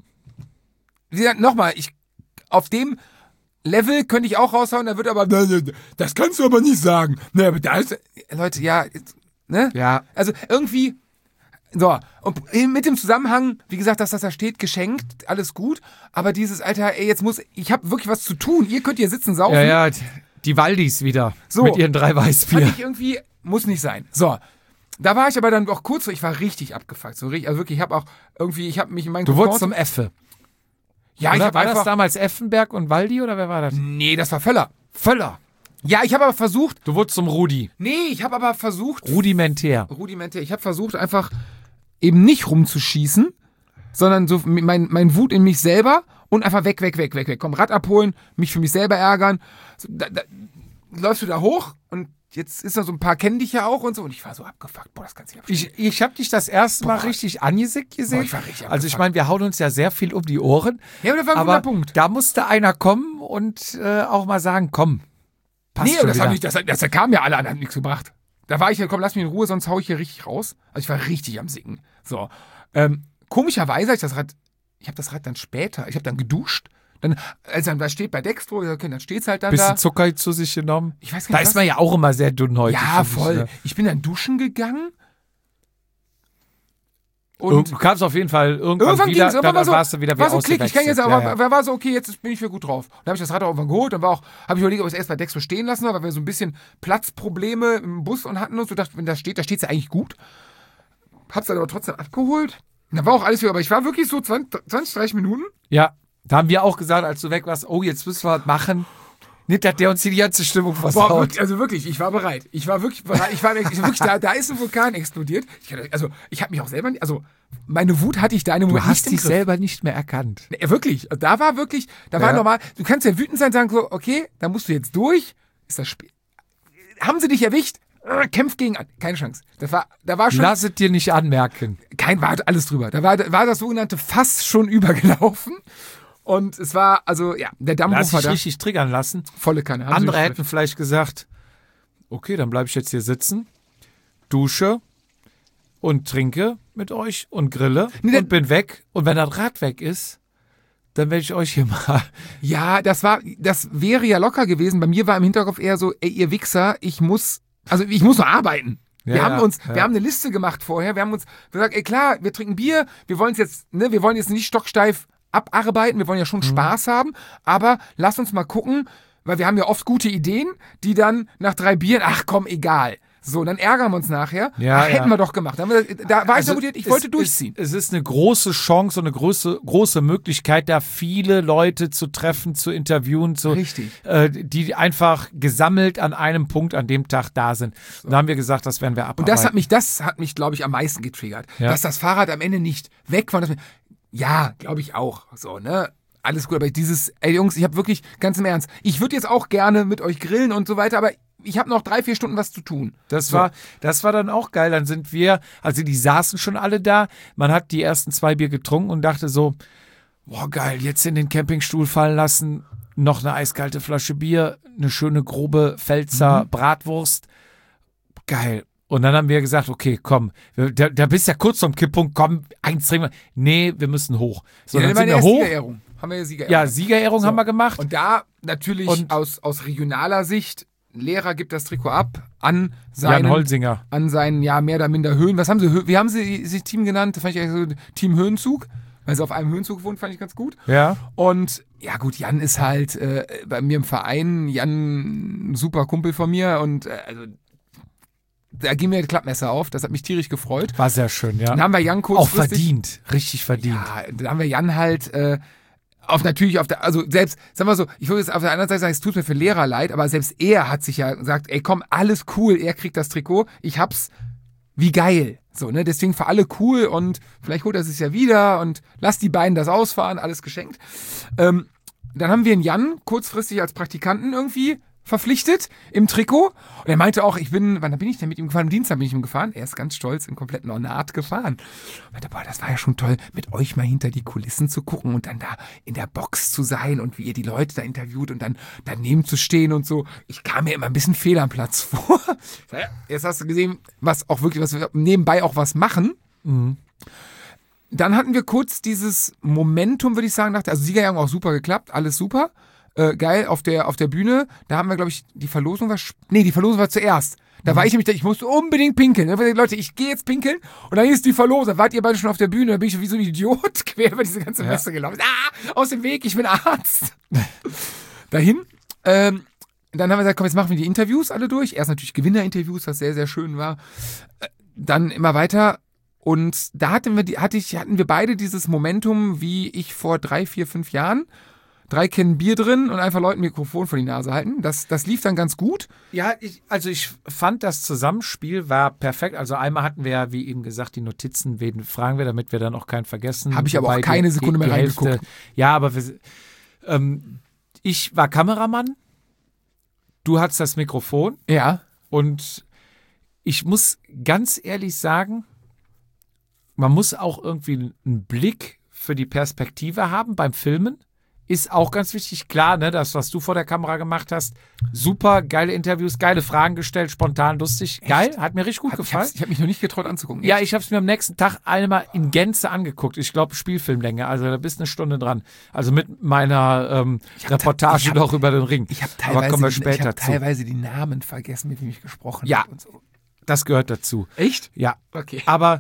wie gesagt, nochmal, ich, auf dem Level könnte ich auch raushauen, da wird aber, das kannst du aber nicht sagen. Ne, aber da ist, Leute, ja, ne? Ja. Also, irgendwie, so, und mit dem Zusammenhang, wie gesagt, dass das da steht, geschenkt, alles gut, aber dieses, Alter, ey, jetzt muss, ich habe wirklich was zu tun, ihr könnt hier sitzen, saufen. Ja, ja, die Waldis wieder. So. Mit ihren drei Fand Weißbier. ich irgendwie, muss nicht sein. So. Da war ich aber dann auch kurz, so, ich war richtig abgefuckt. So richtig, also wirklich, ich habe auch irgendwie, ich habe mich in meinen Du wurdest Komfort- zum Effe. Ja, ich Oder habe war das einfach. damals Effenberg und Waldi oder wer war das? Nee, das war Völler. Völler. Ja, ich habe aber versucht. Du wurdest zum Rudi. Nee, ich habe aber versucht. Rudimentär. Rudimentär. Ich habe versucht, einfach eben nicht rumzuschießen, sondern so mein, mein Wut in mich selber und einfach weg, weg, weg, weg, weg. Komm, Rad abholen, mich für mich selber ärgern. So, da, da, läufst du da hoch und jetzt ist da so ein paar kennen dich ja auch und so. Und ich war so abgefuckt. Boah, das kannst du nicht abstellen. Ich, ich habe dich das erste Mal Boah. richtig angesickt gesehen. Boah, ich war richtig also ich abgefuckt. meine, wir hauen uns ja sehr viel um die Ohren. Ja, aber das war ein aber guter Punkt. da musste einer kommen und äh, auch mal sagen, komm, passt Nee, schon das, wieder. hat nicht, das, das kam ja alle an, hat nichts gebracht. da war ich ja, komm, lass mich in Ruhe, sonst hau ich hier richtig raus. Also ich war richtig am Sicken. So. Ähm, komischerweise habe ich das Rad, ich habe das Rad dann später, ich habe dann geduscht. Dann, also dann da steht bei Dextro, okay, dann steht es halt dann Bisschen da. Zucker zu sich genommen. Ich weiß gar Da nicht, ist man ja auch immer sehr dünnhäutig. Ja, finde ich, voll. ne? Ich bin dann duschen gegangen. Und du kamst auf jeden Fall irgendwann, Irgendwann wieder, ging's, dann, irgendwann war dann so, warst du wieder wie war so klick, ich kann jetzt ausgewechselt. aber, Ja, ja. war so, okay, jetzt bin ich wieder gut drauf. Dann habe ich das Rad auch irgendwann geholt, dann war auch, habe ich überlegt, ob ich es erst bei Dextro stehen lassen soll, weil wir so ein bisschen Platzprobleme im Bus und hatten und so, dachte, wenn da steht, da steht es ja eigentlich gut. Hab's dann aber trotzdem abgeholt. Und dann war auch alles wieder, aber ich war wirklich so zwanzig, dreißig Minuten. Ja, da haben wir auch gesagt, als du weg warst, oh, jetzt müssen wir was machen. Nicht, dass der uns hier die ganze Stimmung Boah, versaut. wirklich, also wirklich, ich war bereit. Ich war wirklich bereit. Ich war ich, wirklich, da, da ist ein Vulkan explodiert. Ich, hatte- also ich habe mich auch selber, nicht- also meine Wut hatte ich da in einem Du Moment hast nicht im dich Griff. selber nicht mehr erkannt. Nee, wirklich, da war wirklich, da war Ja. normal, du kannst ja wütend sein und sagen so, okay, da musst du jetzt durch. Ist das Spiel. Haben sie dich erwischt? Äh, Kämpf gegen an. Keine Chance. Das war, da war schon, Lass es dir nicht anmerken. kein, war alles drüber. Da war, war das sogenannte Fass schon übergelaufen. Und es war, also, ja, der Dammbruch Lass war dich da. richtig triggern lassen. Volle Kanne. Haben sie Andere mich hätten vielleicht gesagt, okay, dann bleibe ich jetzt hier sitzen, dusche und trinke mit euch und grille Nee, und bin weg. Und wenn das Rad weg ist, dann werde ich euch hier mal... Ja, das war, das wäre ja locker gewesen. Bei mir war im Hinterkopf eher so, ey, ihr Wichser, ich muss, also ich muss noch arbeiten. Wir Ja, haben ja, uns, ja. wir haben eine Liste gemacht vorher. Wir haben uns gesagt, ey klar, wir trinken Bier, wir wollen es jetzt, ne, wir wollen jetzt nicht stocksteif abarbeiten, wir wollen ja schon Mhm. Spaß haben, aber lass uns mal gucken, weil wir haben ja oft gute Ideen, die dann nach drei Bieren, ach komm, egal. So, dann ärgern wir uns nachher. Ja, ach, hätten ja. wir doch gemacht. Da, haben wir, da war Also, ich so motiviert, ich wollte es, durchziehen. Es, es ist eine große Chance und eine große, große Möglichkeit, da viele Leute zu treffen, zu interviewen, zu, Richtig. äh, die einfach gesammelt an einem Punkt an dem Tag da sind. Und da haben wir gesagt, das werden wir abarbeiten. Und das hat mich, das hat mich, glaube ich, am meisten getriggert. Ja. Dass das Fahrrad am Ende nicht weg war. Dass wir, ja, glaube ich auch. So, ne? Alles gut. Aber dieses, ey Jungs, ich habe wirklich, ganz im Ernst, ich würde jetzt auch gerne mit euch grillen und so weiter, aber ich habe noch drei, vier Stunden was zu tun. Das So. war, das war dann auch geil. Dann sind wir, also die saßen schon alle da. Man hat die ersten zwei Bier getrunken und dachte so, boah geil, jetzt in den Campingstuhl fallen lassen, noch eine eiskalte Flasche Bier, eine schöne grobe Pfälzer Mhm. Bratwurst. Geil. Und dann haben wir gesagt, okay, komm, da, da bist ja kurz zum Kipppunkt, komm, eins trinken wir. Nee, wir müssen hoch. So, Ja, dann dann sind war wir ja hoch. Siegerehrung. Haben wir ja Siegerehrung. Ja, Siegerehrung So. haben wir gemacht. Und da natürlich Und- aus, aus regionaler Sicht, Lehrer gibt das Trikot ab an Jan seinen, Holsinger. an seinen, ja, mehr oder minder Höhen. Was haben sie, Hö- wie haben sie sich Team genannt? Das fand ich eigentlich so Team Höhenzug. Weil sie auf einem Höhenzug wohnt, fand ich ganz gut. Ja. Und ja gut, Jan ist halt äh, bei mir im Verein, Jan, ein super Kumpel von mir und äh, also da ging mir das Klappmesser auf, das hat mich tierisch gefreut. War sehr schön, ja. Dann haben wir Jan Auch kurzfristig... verdient, richtig verdient. Ja, dann haben wir Jan halt äh, auf natürlich auf der, also selbst, sagen wir so, ich würde jetzt auf der anderen Seite sagen, es tut mir für Lehrer leid, aber selbst er hat sich ja gesagt, ey komm, alles cool, er kriegt das Trikot, ich hab's, wie geil. So, ne, deswegen für alle cool und vielleicht holt er es ja wieder und lasst die beiden das ausfahren, alles geschenkt. Ähm, dann haben wir einen Jan kurzfristig als Praktikanten irgendwie verpflichtet im Trikot. Und er meinte auch, ich bin, wann bin ich denn mit ihm gefahren? Am Dienstag bin ich mit ihm gefahren. Er ist ganz stolz im kompletten Ornat gefahren. Ich meinte, boah, das war ja schon toll, mit euch mal hinter die Kulissen zu gucken und dann da in der Box zu sein und wie ihr die Leute da interviewt und dann daneben zu stehen und so. Ich kam mir immer ein bisschen fehl am Platz vor. Ja, jetzt hast du gesehen, was auch wirklich, was wir nebenbei auch was machen. Mhm. Dann hatten wir kurz dieses Momentum, würde ich sagen, nach der, also Siegerjahrgang auch super geklappt, alles super. Äh, geil, auf der, auf der Bühne, da haben wir, glaube ich, die Verlosung war, sp- nee, die Verlosung war zuerst. Da war ich nämlich, ich musste unbedingt pinkeln. Da hab ich gesagt, Leute, ich gehe jetzt pinkeln und dann ist die Verlosung. Wart ihr beide schon auf der Bühne? Da bin ich wie so ein Idiot quer über diese ganze Messe gelaufen. Ah, aus dem Weg, ich bin Arzt. Dahin. Ähm, dann haben wir gesagt, komm, jetzt machen wir die Interviews alle durch. Erst natürlich Gewinnerinterviews, was sehr, sehr schön war. Äh, Dann immer weiter. Und da hatten wir, die, hatte ich, hatten wir beide dieses Momentum, wie ich vor drei, vier, fünf Jahren. Drei Kännen Bier drin und einfach Leuten ein Mikrofon vor die Nase halten. Das, das lief dann ganz gut. Ja, ich, also ich fand, das Zusammenspiel war perfekt. Also einmal hatten wir ja, wie eben gesagt, die Notizen, wen fragen wir, damit wir dann auch keinen vergessen. Habe ich aber auch Wobei keine die, Sekunde die, mehr die reingeguckt. Hälfte, ja, aber wir, ähm, ich war Kameramann, du hattest das Mikrofon Ja. und ich muss ganz ehrlich sagen, man muss auch irgendwie einen Blick für die Perspektive haben beim Filmen. ist auch ganz wichtig. Klar, ne, das, was du vor der Kamera gemacht hast, super, geile Interviews, geile Fragen gestellt, spontan, lustig, Echt? geil, hat mir richtig gut Hat, gefallen. Ich habe mich noch nicht getraut anzugucken. Ja, ich habe es mir am nächsten Tag einmal in Gänze angeguckt. Ich glaube, Spielfilmlänge, also da bist eine Stunde dran. Also mit meiner ähm, Reportage hab, noch über den Ring. Ich habe Aber kommen wir teilweise, später ich hab zu. teilweise die Namen vergessen, mit wem ich gesprochen Ja. habe. Und so. Das gehört dazu. Echt? Ja. Okay. Aber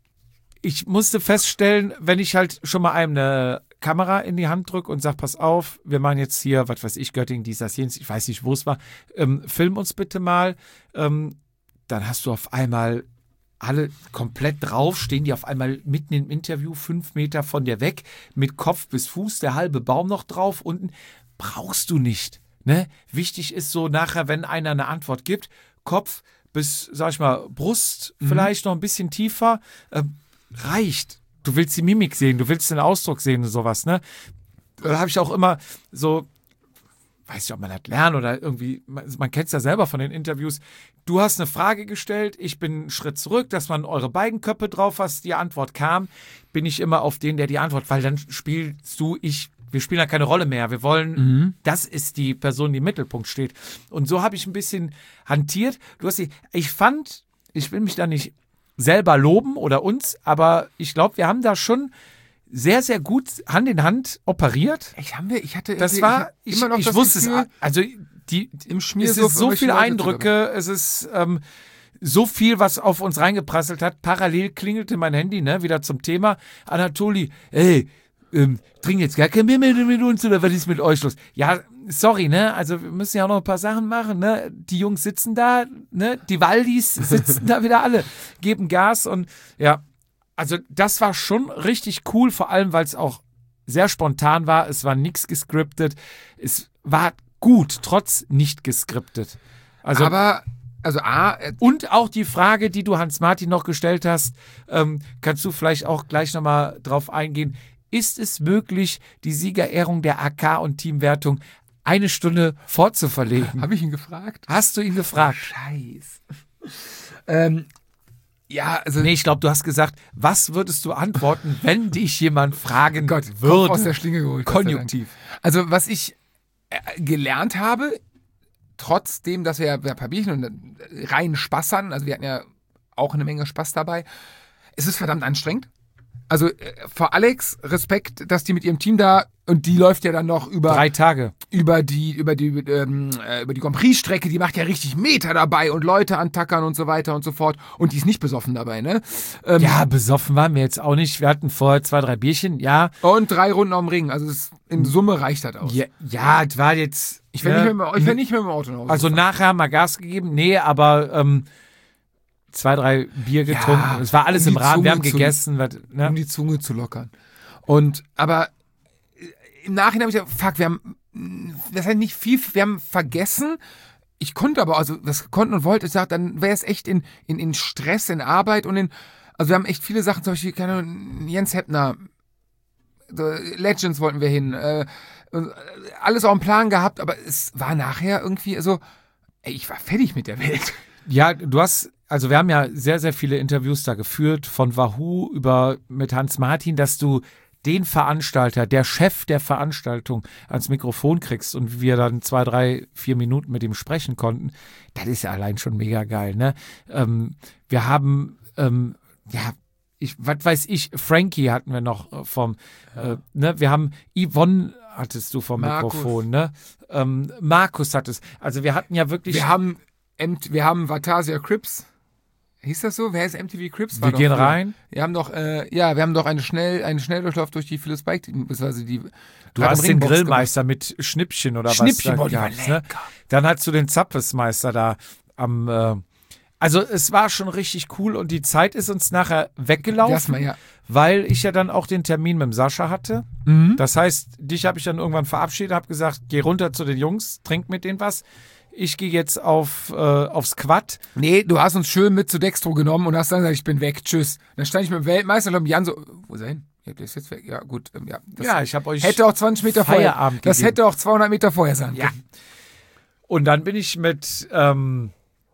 ich musste feststellen, wenn ich halt schon mal einem eine Kamera in die Hand drücke und sage, pass auf, wir machen jetzt hier, was weiß ich, Göttingen, dies, das, jenes, ich weiß nicht, wo es war, ähm, film uns bitte mal, ähm, dann hast du auf einmal alle komplett drauf, stehen die auf einmal mitten im Interview, fünf Meter von dir weg, mit Kopf bis Fuß, der halbe Baum noch drauf, unten, brauchst du nicht. Ne? Wichtig ist so nachher, wenn einer eine Antwort gibt, Kopf bis, sag ich mal, Brust, Mhm. vielleicht noch ein bisschen tiefer, ähm, reicht. Du willst die Mimik sehen, du willst den Ausdruck sehen und sowas, ne? Da habe ich auch immer so, weiß nicht, ob man das lernt oder irgendwie, man, man kennt es ja selber von den Interviews. Du hast eine Frage gestellt, ich bin einen Schritt zurück, dass man eure beiden Köpfe drauf hast, die Antwort kam, bin ich immer auf den, der die Antwort, weil dann spielst du, ich, wir spielen ja keine Rolle mehr. Wir wollen, Mhm. das ist die Person, die im Mittelpunkt steht. Und so habe ich ein bisschen hantiert. Du hast die, ich fand, ich will mich da nicht selber loben oder uns, aber ich glaube, wir haben da schon sehr, sehr gut Hand in Hand operiert. Echt, haben wir? Ich hatte Das irgendwie- war, ich, ich, immer noch ich das wusste Gefühl, es, also die, im es Schmiersuff ist so irgendwelche viele Leute Eindrücke, es ist ähm, so viel, was auf uns reingeprasselt hat. Parallel klingelte mein Handy, ne, wieder zum Thema. Anatoli, ey, ähm, trinkt jetzt gar kein Bier mehr mit uns oder was ist mit euch los? Ja, sorry, ne, also wir müssen ja auch noch ein paar Sachen machen, ne, die Jungs sitzen da, ne, die Waldis sitzen da wieder alle, geben Gas und ja, also das war schon richtig cool, vor allem, weil es auch sehr spontan war, es war nichts gescriptet, es war gut, trotz nicht gescriptet. Also, aber, also A, äh, und auch die Frage, die du Hans-Martin noch gestellt hast, ähm, kannst du vielleicht auch gleich nochmal drauf eingehen. Ist es möglich, die Siegerehrung der A K und Teamwertung eine Stunde fortzuverlegen? habe ich ihn gefragt? Hast du ihn gefragt? Scheiß. ähm, ja, also Nee, ich glaube, du hast gesagt, was würdest du antworten, wenn dich jemand fragen Gott, Kopf würde? aus der Schlinge geholt. Gott sei Dank. Konjunktiv. Also was ich äh, gelernt habe, trotzdem, dass wir ja ein paar Bierchen und äh, rein Spaß hatten, also wir hatten ja auch eine Menge Spaß dabei, es ist verdammt anstrengend. Also äh, vor Alex Respekt, dass die mit ihrem Team da, und die läuft ja dann noch über Drei Tage. über die über die ähm, äh, über die Grand Prix Strecke, die macht ja richtig Meter dabei und Leute antackern und so weiter und so fort, und die ist nicht besoffen dabei, ne? Ähm, Ja, besoffen waren wir jetzt auch nicht. Wir hatten vorher zwei, drei Bierchen, ja. Und drei Runden am Ring, also es, in Summe reicht das aus. Ja, ja, es war jetzt. Ich wäre nicht, mit dem- ich wär nicht mit dem Auto nach Hause. Also nachher haben wir Gas gegeben. Nee, aber ähm, zwei, drei Bier getrunken. Ja, Es war alles um im die Rahmen. Wir Zunge haben zu- gegessen. Was, ne? um die Zunge zu lockern. Und, aber äh, im Nachhinein habe ich gesagt, fuck, wir haben, mh, das heißt nicht viel, wir haben vergessen. Ich konnte aber, also, das konnten und wollte, ich sag, dann wäre es echt in, in, in Stress, in Arbeit und in, also wir haben echt viele Sachen, zum Beispiel, keine Ahnung, Jens Heppner, so, Legends wollten wir hin, äh, und, äh, alles auf dem Plan gehabt, aber es war nachher irgendwie, also, ey, ich war fertig mit der Welt. Ja, du hast, also wir haben ja sehr, sehr viele Interviews da geführt, von Wahoo über mit Hans-Martin, dass du den Veranstalter, der Chef der Veranstaltung ans Mikrofon kriegst und wir dann zwei, drei, vier Minuten mit ihm sprechen konnten, das ist ja allein schon mega geil, ne? Ähm, wir haben, ähm, ja, ich, was weiß ich, Frankie hatten wir noch äh, vom, äh, ne? Wir haben Yvonne hattest du vom Markus. Mikrofon, ne? Ähm, Markus hattest, also wir hatten ja wirklich. Wir haben, M- wir haben Vatasia Crips. Hieß das so? Wer ist M T V Crips? War wir doch gehen früher. rein. Wir haben doch, äh, ja, wir haben doch eine schnell, einen Schnelldurchlauf durch die Philips Bike, beziehungsweise die. Du Rad- hast und den Ringbox Grillmeister mit Schnippchen oder Schnippchen, was boah, da die war gab's, ne? lecker. Dann hast du den Zappesmeister da am, äh, also es war schon richtig cool und die Zeit ist uns nachher weggelaufen, Das mal, ja. weil ich ja dann auch den Termin mit dem Sascha hatte. Mhm. Das heißt, dich habe ich dann irgendwann verabschiedet, habe gesagt, geh runter zu den Jungs, trink mit denen was. Ich gehe jetzt auf, äh, aufs Quad. Nee, du hast uns schön mit zu Dextro genommen und hast dann gesagt, ich bin weg, tschüss. Dann stand ich mit dem Weltmeister und hab Jan so, wo ist er hin? Ja, der ist jetzt weg. Ja, gut. Ähm, ja, das Ja, ich habe euch hätte auch zwanzig Meter vorher. Feierabend Das gegeben. hätte auch zweihundert Meter vorher sein Ja. können. Und dann bin ich mit, ähm,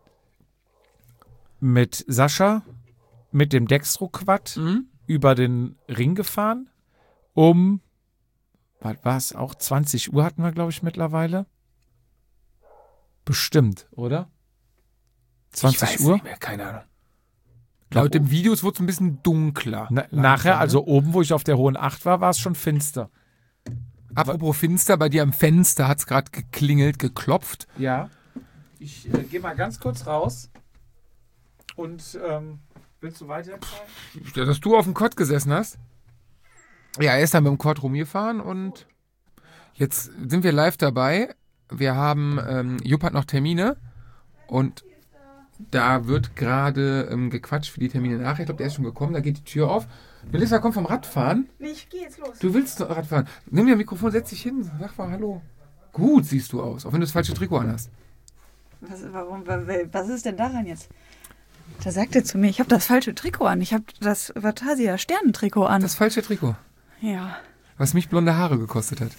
mit Sascha, mit dem Dextro-Quad Mhm. über den Ring gefahren, um, was war es auch? zwanzig Uhr hatten wir, glaube ich, mittlerweile. Bestimmt, oder? zwanzig ich weiß Uhr? Nicht mehr, keine Ahnung. Laut dem Videos wurde es ein bisschen dunkler. Na, nachher, also oben, wo ich auf der Hohen Acht war, war es schon finster. Apropos finster, bei dir am Fenster hat es gerade geklingelt, geklopft. Ja. Ich äh, gehe mal ganz kurz raus. Und ähm, willst du weiter erzählen? Ja, dass du auf dem Quad gesessen hast. Ja, er ist dann mit dem Quad rumgefahren und jetzt sind wir live dabei. Wir haben, ähm, Jupp hat noch Termine und da wird gerade ähm, gequatscht für die Termine nachher. Ich glaube, der ist schon gekommen, da geht die Tür auf. Melissa, komm vom Radfahren. Nee, ich geh jetzt los. Du willst Radfahren. Nimm dir ein Mikrofon, setz dich hin, sag mal Hallo. Gut siehst du aus, auch wenn du das falsche Trikot anhast. Was, warum, was ist denn daran jetzt? Da sagt er zu mir, ich habe das falsche Trikot an. Ich habe das Vatasia Sternentrikot an. Das falsche Trikot. Ja. Was mich blonde Haare gekostet hat.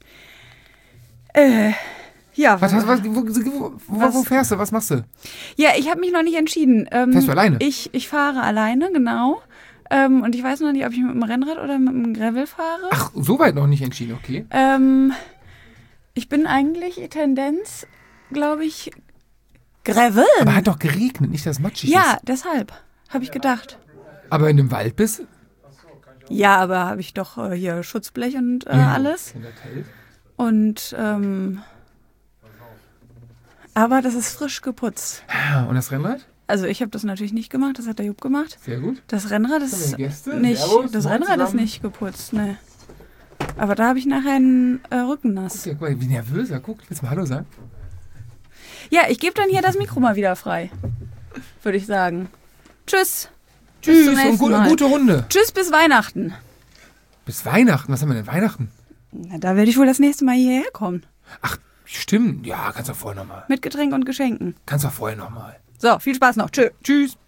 Äh, ja. Was, was, was, wo, wo, wo, wo fährst du? Was machst du? Ja, ich habe mich noch nicht entschieden. Ähm, Fährst du alleine? Ich, ich fahre alleine, genau. Ähm, und ich weiß noch nicht, ob ich mit dem Rennrad oder mit dem Gravel fahre. Ach, soweit noch nicht entschieden, okay. Ähm, ich bin eigentlich Tendenz, glaube ich, Gravel. Aber hat doch geregnet, nicht dass es matschig Ja, ist. deshalb habe ich gedacht. Aber in dem Wald bist? Ja, aber habe ich doch äh, hier Schutzblech und äh, Ja. alles. Und, ähm, aber das ist frisch geputzt. Ah, und das Rennrad? Also ich habe das natürlich nicht gemacht, das hat der Jupp gemacht. Sehr gut. Das Rennrad Haben ist wir Gäste? nicht, Servus, das moin Rennrad ist zusammen. nicht geputzt, ne. Aber da habe ich nachher einen äh, Rücken nass. Ja, guck mal, wie nervös er guckt. Willst du mal Hallo sagen? Ja, ich gebe dann hier das Mikro mal wieder frei, würde ich sagen. Tschüss. Tschüss zum und nächsten gu Mal. gute Runde. Tschüss bis Weihnachten. Bis Weihnachten. Was haben wir denn Weihnachten? Na, da werde ich wohl das nächste Mal hierher kommen. Ach, stimmt. Ja, kannst du vorher nochmal. Mit Getränk und Geschenken. Kannst du vorher nochmal. So, viel Spaß noch. Tschö. Tschüss.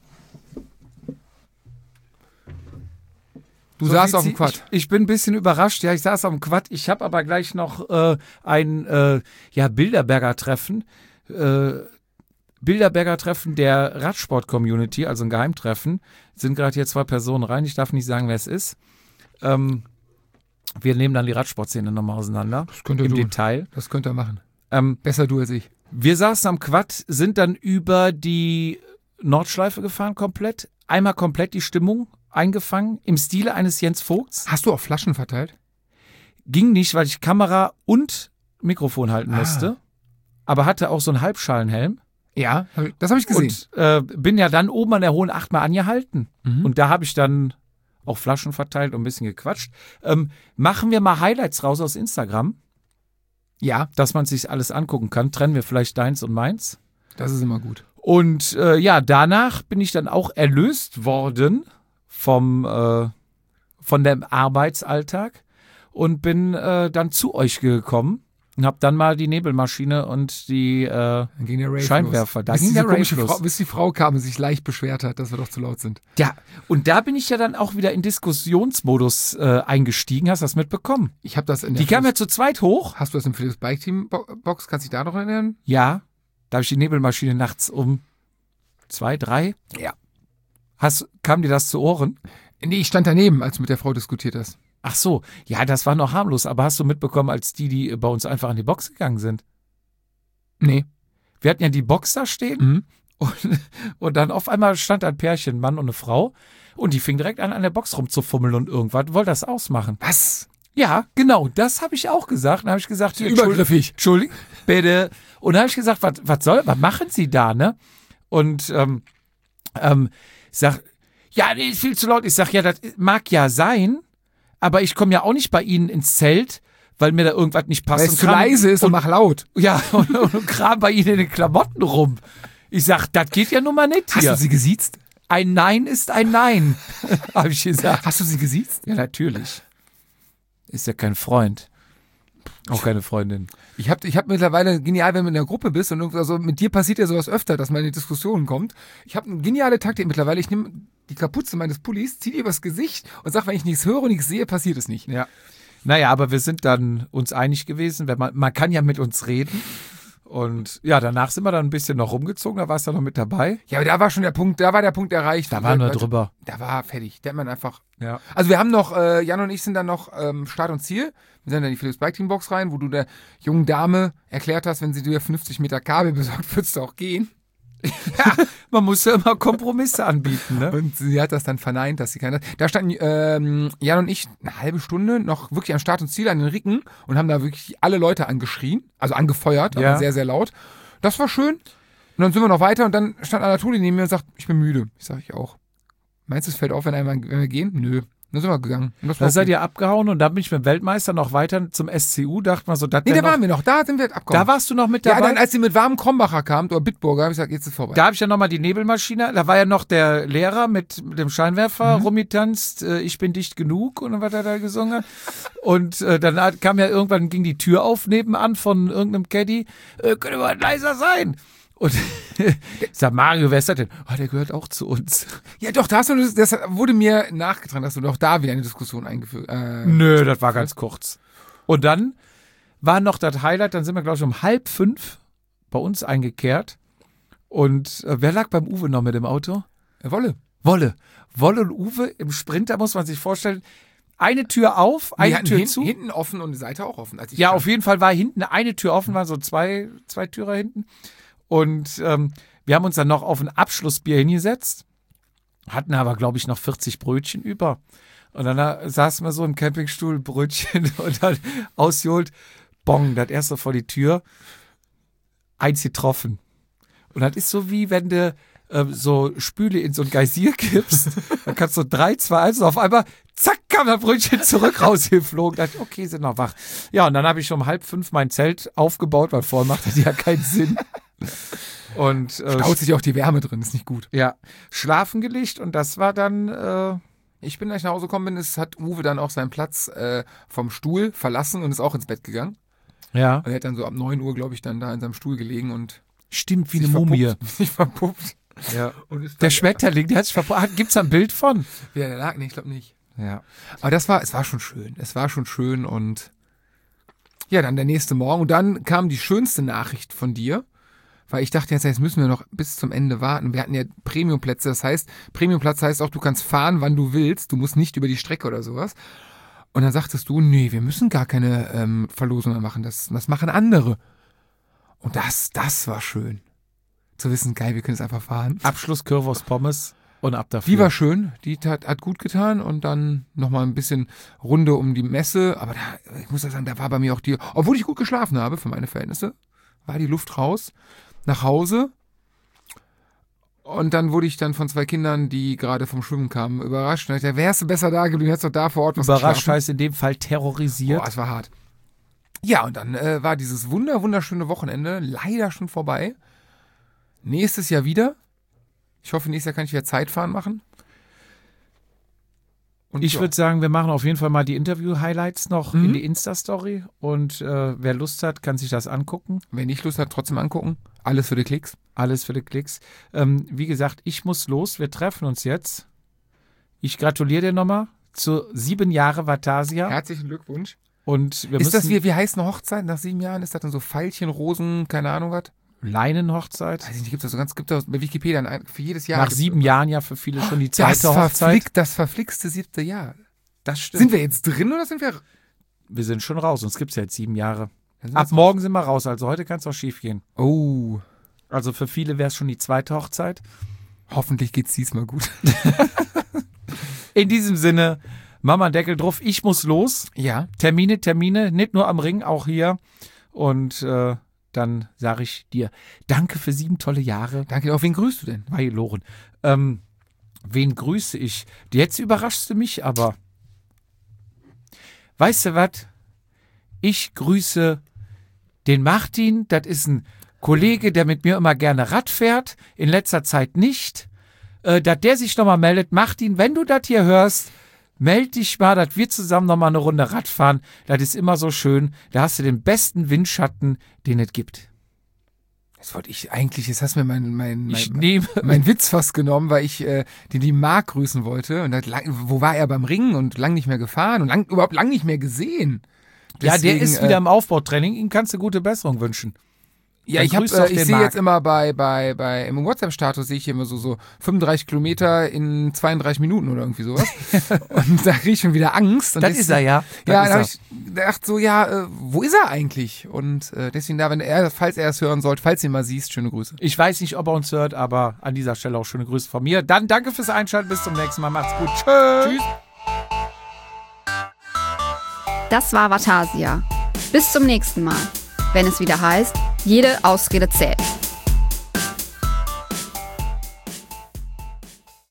Du So, saßt auf Vizi, dem Quad. Ich, ich bin ein bisschen überrascht. Ja, ich saß auf dem Quad. Ich habe aber gleich noch äh, ein äh, ja, Bilderberger Treffen. Äh, Bilderberger Treffen der Radsport-Community, also ein Geheimtreffen. Sind gerade hier zwei Personen rein. Ich darf nicht sagen, wer es ist. Ähm, wir nehmen dann die Radsportszene nochmal auseinander. Das könnt ihr Im tun. Detail. Das könnt ihr machen. Ähm, Besser du als ich. Wir saßen am Quad, sind dann über die Nordschleife gefahren komplett. Einmal komplett die Stimmung eingefangen, im Stile eines Jens Vogts. Hast du auch Flaschen verteilt? Ging nicht, weil ich Kamera und Mikrofon halten Ah. musste. Aber hatte auch so einen Halbschalenhelm. Ja, hab ich- das habe ich gesehen. Und äh, bin ja dann oben an der Hohen Acht mal angehalten. Mhm. Und da habe ich dann auch Flaschen verteilt und ein bisschen gequatscht. Ähm, machen wir mal Highlights raus aus Instagram, Ja, dass man sich alles angucken kann. Trennen wir vielleicht deins und meins. das ist immer gut. Und äh, ja, danach bin ich dann auch erlöst worden vom, äh, von dem Arbeitsalltag und bin äh, dann zu euch gekommen und habe dann mal die Nebelmaschine und die äh, Dann ging der Rave Scheinwerfer. los. Da bis, ging diese der Rave komische los. Frau, bis die Frau kam und sich leicht beschwert hat, dass wir doch zu laut sind. Ja, und da bin ich ja dann auch wieder in Diskussionsmodus äh, eingestiegen. Hast du das mitbekommen? Ich habe das in der Die kam ja Philips- zu zweit hoch. Hast du das im Philips Bike Team Bo- Box? Kannst du dich da noch erinnern? Ja, da habe ich die Nebelmaschine nachts um zwei, drei. Ja. Hast, kam dir das zu Ohren? Nee, ich stand daneben, als du mit der Frau diskutiert hast. Ach so, ja, das war noch harmlos. Aber hast du mitbekommen, als die, die bei uns einfach an die Box gegangen sind? Nee. Wir hatten ja die Box da stehen Mhm. und, und dann auf einmal stand ein Pärchen, ein Mann und eine Frau und die fing direkt an, an der Box rumzufummeln und irgendwas, wollte das ausmachen. Was? Ja, genau, das habe ich auch gesagt. Dann habe ich gesagt, hier, Übergriffig. Entschuldigung, bitte. Und dann habe ich gesagt, was, was soll, was machen Sie da, ne? Und ähm, ähm, sag, ja, nee, ist viel zu laut. Ich sag, ja, das mag ja sein, aber ich komme ja auch nicht bei Ihnen ins Zelt, weil mir da irgendwas nicht passt. Weil es und zu kram- leise ist und, und mach laut. ja, und, und kram bei Ihnen in den Klamotten rum. Ich sag, das geht ja nun mal nicht Hast hier. du sie gesiezt? Ein Nein ist ein Nein, habe ich gesagt. Hast du sie gesiezt? Ja, natürlich. Ist ja kein Freund. Auch keine Freundin. Ich habe ich hab mittlerweile, genial, wenn du in der Gruppe bist und also mit dir passiert ja sowas öfter, dass man in die Diskussionen kommt. Ich habe eine geniale Taktik mittlerweile. Ich nehme die Kapuze meines Pullis, ziehe die übers Gesicht und sage, wenn ich nichts höre und nichts sehe, passiert es nicht. Ja. Naja, aber wir sind dann uns einig gewesen, wenn man, man kann ja mit uns reden. Und ja, danach sind wir dann ein bisschen noch rumgezogen, da warst du noch mit dabei. Ja, aber da war schon der Punkt, da war der Punkt erreicht. Da waren wir Leute, drüber. Da war fertig. Da hat man einfach. Ja. Also wir haben noch, äh, Jan und ich sind dann noch ähm, Start und Ziel. Wir sind dann in die Philips Bike Team Box rein, wo du der jungen Dame erklärt hast, wenn sie dir fünfzig Meter Kabel besorgt, würdest du auch gehen. Ja, man muss ja immer Kompromisse anbieten, ne? Und sie hat das dann verneint, dass sie keine. Da standen ähm, Jan und ich eine halbe Stunde noch wirklich am Start und Ziel an den Ricken und haben da wirklich alle Leute angeschrien, also angefeuert, aber Ja. sehr, sehr laut. Das war schön. Und dann sind wir noch weiter und dann stand Anatoli neben mir und sagt, ich bin müde. Ich sage, ich auch. Meinst du, es fällt auf, wenn, einmal, wenn wir gehen? Nö. Dann sind wir gegangen. Und das war Da seid okay. ihr abgehauen und dann bin ich mit dem Weltmeister noch weiter zum S C U, dachte man so, das Nee, wär da noch, waren wir noch. Da sind wir abgehauen. da warst du noch mit ja, dabei? dann als sie mit warmem Krombacher kam, oder Bitburger, habe ich gesagt, jetzt ist es vorbei. Da habe ich ja nochmal die Nebelmaschine, da war ja noch der Lehrer mit, mit dem Scheinwerfer Mhm. rumgetanzt, äh, ich bin dicht genug und was er da gesungen hat. Und äh, dann hat, kam ja irgendwann, ging die Tür auf nebenan von irgendeinem Caddy, äh, könnte mal leiser sein. Und ich sag, Mario, wer ist das denn? Oh, der gehört auch zu uns. Ja, doch, da hast du, das wurde mir nachgetragen, dass du doch da wieder eine Diskussion eingeführt äh, Nö, das war ganz kurz. Und dann war noch das Highlight, dann sind wir, glaube ich, um halb fünf bei uns eingekehrt. Und äh, wer lag beim Uwe noch mit dem Auto? äh, Wolle. Wolle. Wolle und Uwe im Sprinter, muss man sich vorstellen. Eine Tür auf, Wir eine hatten Tür hin, zu. hinten offen und die Seite auch offen. Als ich Ja, kam. auf jeden Fall war hinten eine Tür offen, waren so zwei, zwei Türer hinten. Und ähm, wir haben uns dann noch auf ein Abschlussbier hingesetzt, hatten aber, glaube ich, noch vierzig Brötchen über. Und dann äh, saßen wir so im Campingstuhl, Brötchen und dann ausgeholt, bong, das erste vor die Tür, eins getroffen. Und das ist so wie, wenn du ähm, so Spüle in so ein Geysir kippst, dann kannst du drei, zwei, eins und auf einmal, zack, kam das Brötchen zurück rausgeflogen. Da dachte ich, okay, sind noch wach. Ja, und dann habe ich um halb fünf mein Zelt aufgebaut, weil vorher macht das ja keinen Sinn. Und äh, Staut sich auch die Wärme drin, ist nicht gut. ja, schlafen gelegt und das war dann, äh, Ich bin, als ich nach Hause gekommen bin, ist, hat Uwe dann auch seinen Platz äh, vom Stuhl verlassen und ist auch ins Bett gegangen. ja, Und er hat dann so ab neun Uhr, glaube ich, dann da in seinem Stuhl gelegen und stimmt, wie eine sich Mumie. verpuppt, sich verpuppt. Ja. Und ist Der dann- Schmetterling, der hat sich verpuppt. Gibt's da ein Bild von? Ja, der lag, nee, ich glaube nicht. Ja. Aber das war, es war schon schön. Es war schon schön und ja, dann der nächste Morgen. Und dann kam die schönste Nachricht von dir, weil ich dachte jetzt, jetzt müssen wir noch bis zum Ende warten. Wir hatten ja Premiumplätze, das heißt, Premiumplatz heißt auch, du kannst fahren, wann du willst. Du musst nicht über die Strecke oder sowas. Und dann sagtest du, nee, wir müssen gar keine ähm, Verlosung mehr machen. Das, das machen andere. Und das, das war schön. Zu wissen, geil, wir können es einfach fahren. Abschluss Currywurst Pommes und ab dafür. Die war schön, die tat, hat gut getan und dann nochmal ein bisschen Runde um die Messe, aber da, ich muss ja sagen, da war bei mir auch die, obwohl ich gut geschlafen habe für meine Verhältnisse, war die Luft raus, nach Hause und dann wurde ich dann von zwei Kindern, die gerade vom Schwimmen kamen, überrascht und ich dachte, wärst du besser da geblieben, hättest doch da vor Ort was Überrascht geschlafen. heißt in dem Fall terrorisiert. Boah, es war hart. Ja, und dann äh, war dieses wunder, wunderschöne Wochenende leider schon vorbei. Nächstes Jahr wieder. Ich hoffe, nächstes Jahr kann ich wieder Zeitfahren machen. Und Ich ja. würde sagen, wir machen auf jeden Fall mal die Interview-Highlights noch Mhm. in die Insta-Story und äh, wer Lust hat, kann sich das angucken. Wer nicht Lust hat, trotzdem angucken. Alles für die Klicks. Alles für die Klicks. Ähm, wie gesagt, ich muss los. Wir treffen uns jetzt. Ich gratuliere dir nochmal zu sieben Jahre Vatasia. Herzlichen Glückwunsch. Und wir ist das müssen wie, wie heißt eine Hochzeit nach sieben Jahren? Ist das dann so Veilchen, Rosen, keine Ahnung was? Leinenhochzeit. Weiß ich nicht, gibt es so ganz, gibt es bei Wikipedia ein, für jedes Jahr. Nach gibt's- sieben Jahren ja für viele schon die das, zweite Hochzeit. verflixt, das verflixte siebte Jahr. Das stimmt. Sind wir jetzt drin oder sind wir. wir sind schon raus, uns gibt es ja jetzt sieben Jahre. Dann sind wir Ab morgen sind wir raus, also heute kann es auch schief gehen. Oh, Also für viele wäre es schon die zweite Hochzeit. hoffentlich geht's diesmal gut. In diesem Sinne, Mama Deckel drauf, ich muss los. Ja. Termine, Termine, nicht nur am Ring, auch hier. Und äh, dann sage ich dir, danke für sieben tolle Jahre. Danke, auf wen grüßt du denn? Bei Loren. Ähm, wen grüße ich? Jetzt überraschst du mich, aber weißt du was? Ich grüße den Martin, das ist ein Kollege, der mit mir immer gerne Rad fährt, in letzter Zeit nicht. Äh, dass der sich nochmal meldet. Martin, wenn du das hier hörst, meld dich mal, dass wir zusammen nochmal eine Runde Rad fahren. Das ist immer so schön. Da hast du den besten Windschatten, den es gibt. Das wollte ich eigentlich, jetzt hast du mir mein, mein, Ich mein, nehme mein Witz fast genommen, weil ich äh, den die Marc grüßen wollte. Und das lang, wo war er beim Ringen und lang nicht mehr gefahren und lang, überhaupt lang nicht mehr gesehen. Ja, der Deswegen, ist äh, wieder im Aufbautraining. Ihm kannst du gute Besserung wünschen. Ja, Dann ich, hab, grüß doch äh, ich den sehe Marc. jetzt immer bei, bei, bei im WhatsApp-Status sehe ich immer so, so fünfunddreißig Kilometer in zweiunddreißig Minuten oder irgendwie sowas. Und da kriege ich schon wieder Angst. Und Das ist er, ja. Das Ja, ist da habe er. ich gedacht so, ja, äh, wo ist er eigentlich? Und äh, deswegen da, wenn er, falls er es hören sollte, falls ihr ihn mal siehst, schöne Grüße. Ich weiß nicht, ob er uns hört, aber an dieser Stelle auch schöne Grüße von mir. Dann danke fürs Einschalten. Bis zum nächsten Mal. Macht's gut. Tschüss. Tschüss. Das war Vatasia. Bis zum nächsten Mal, wenn es wieder heißt, jede Ausrede zählt.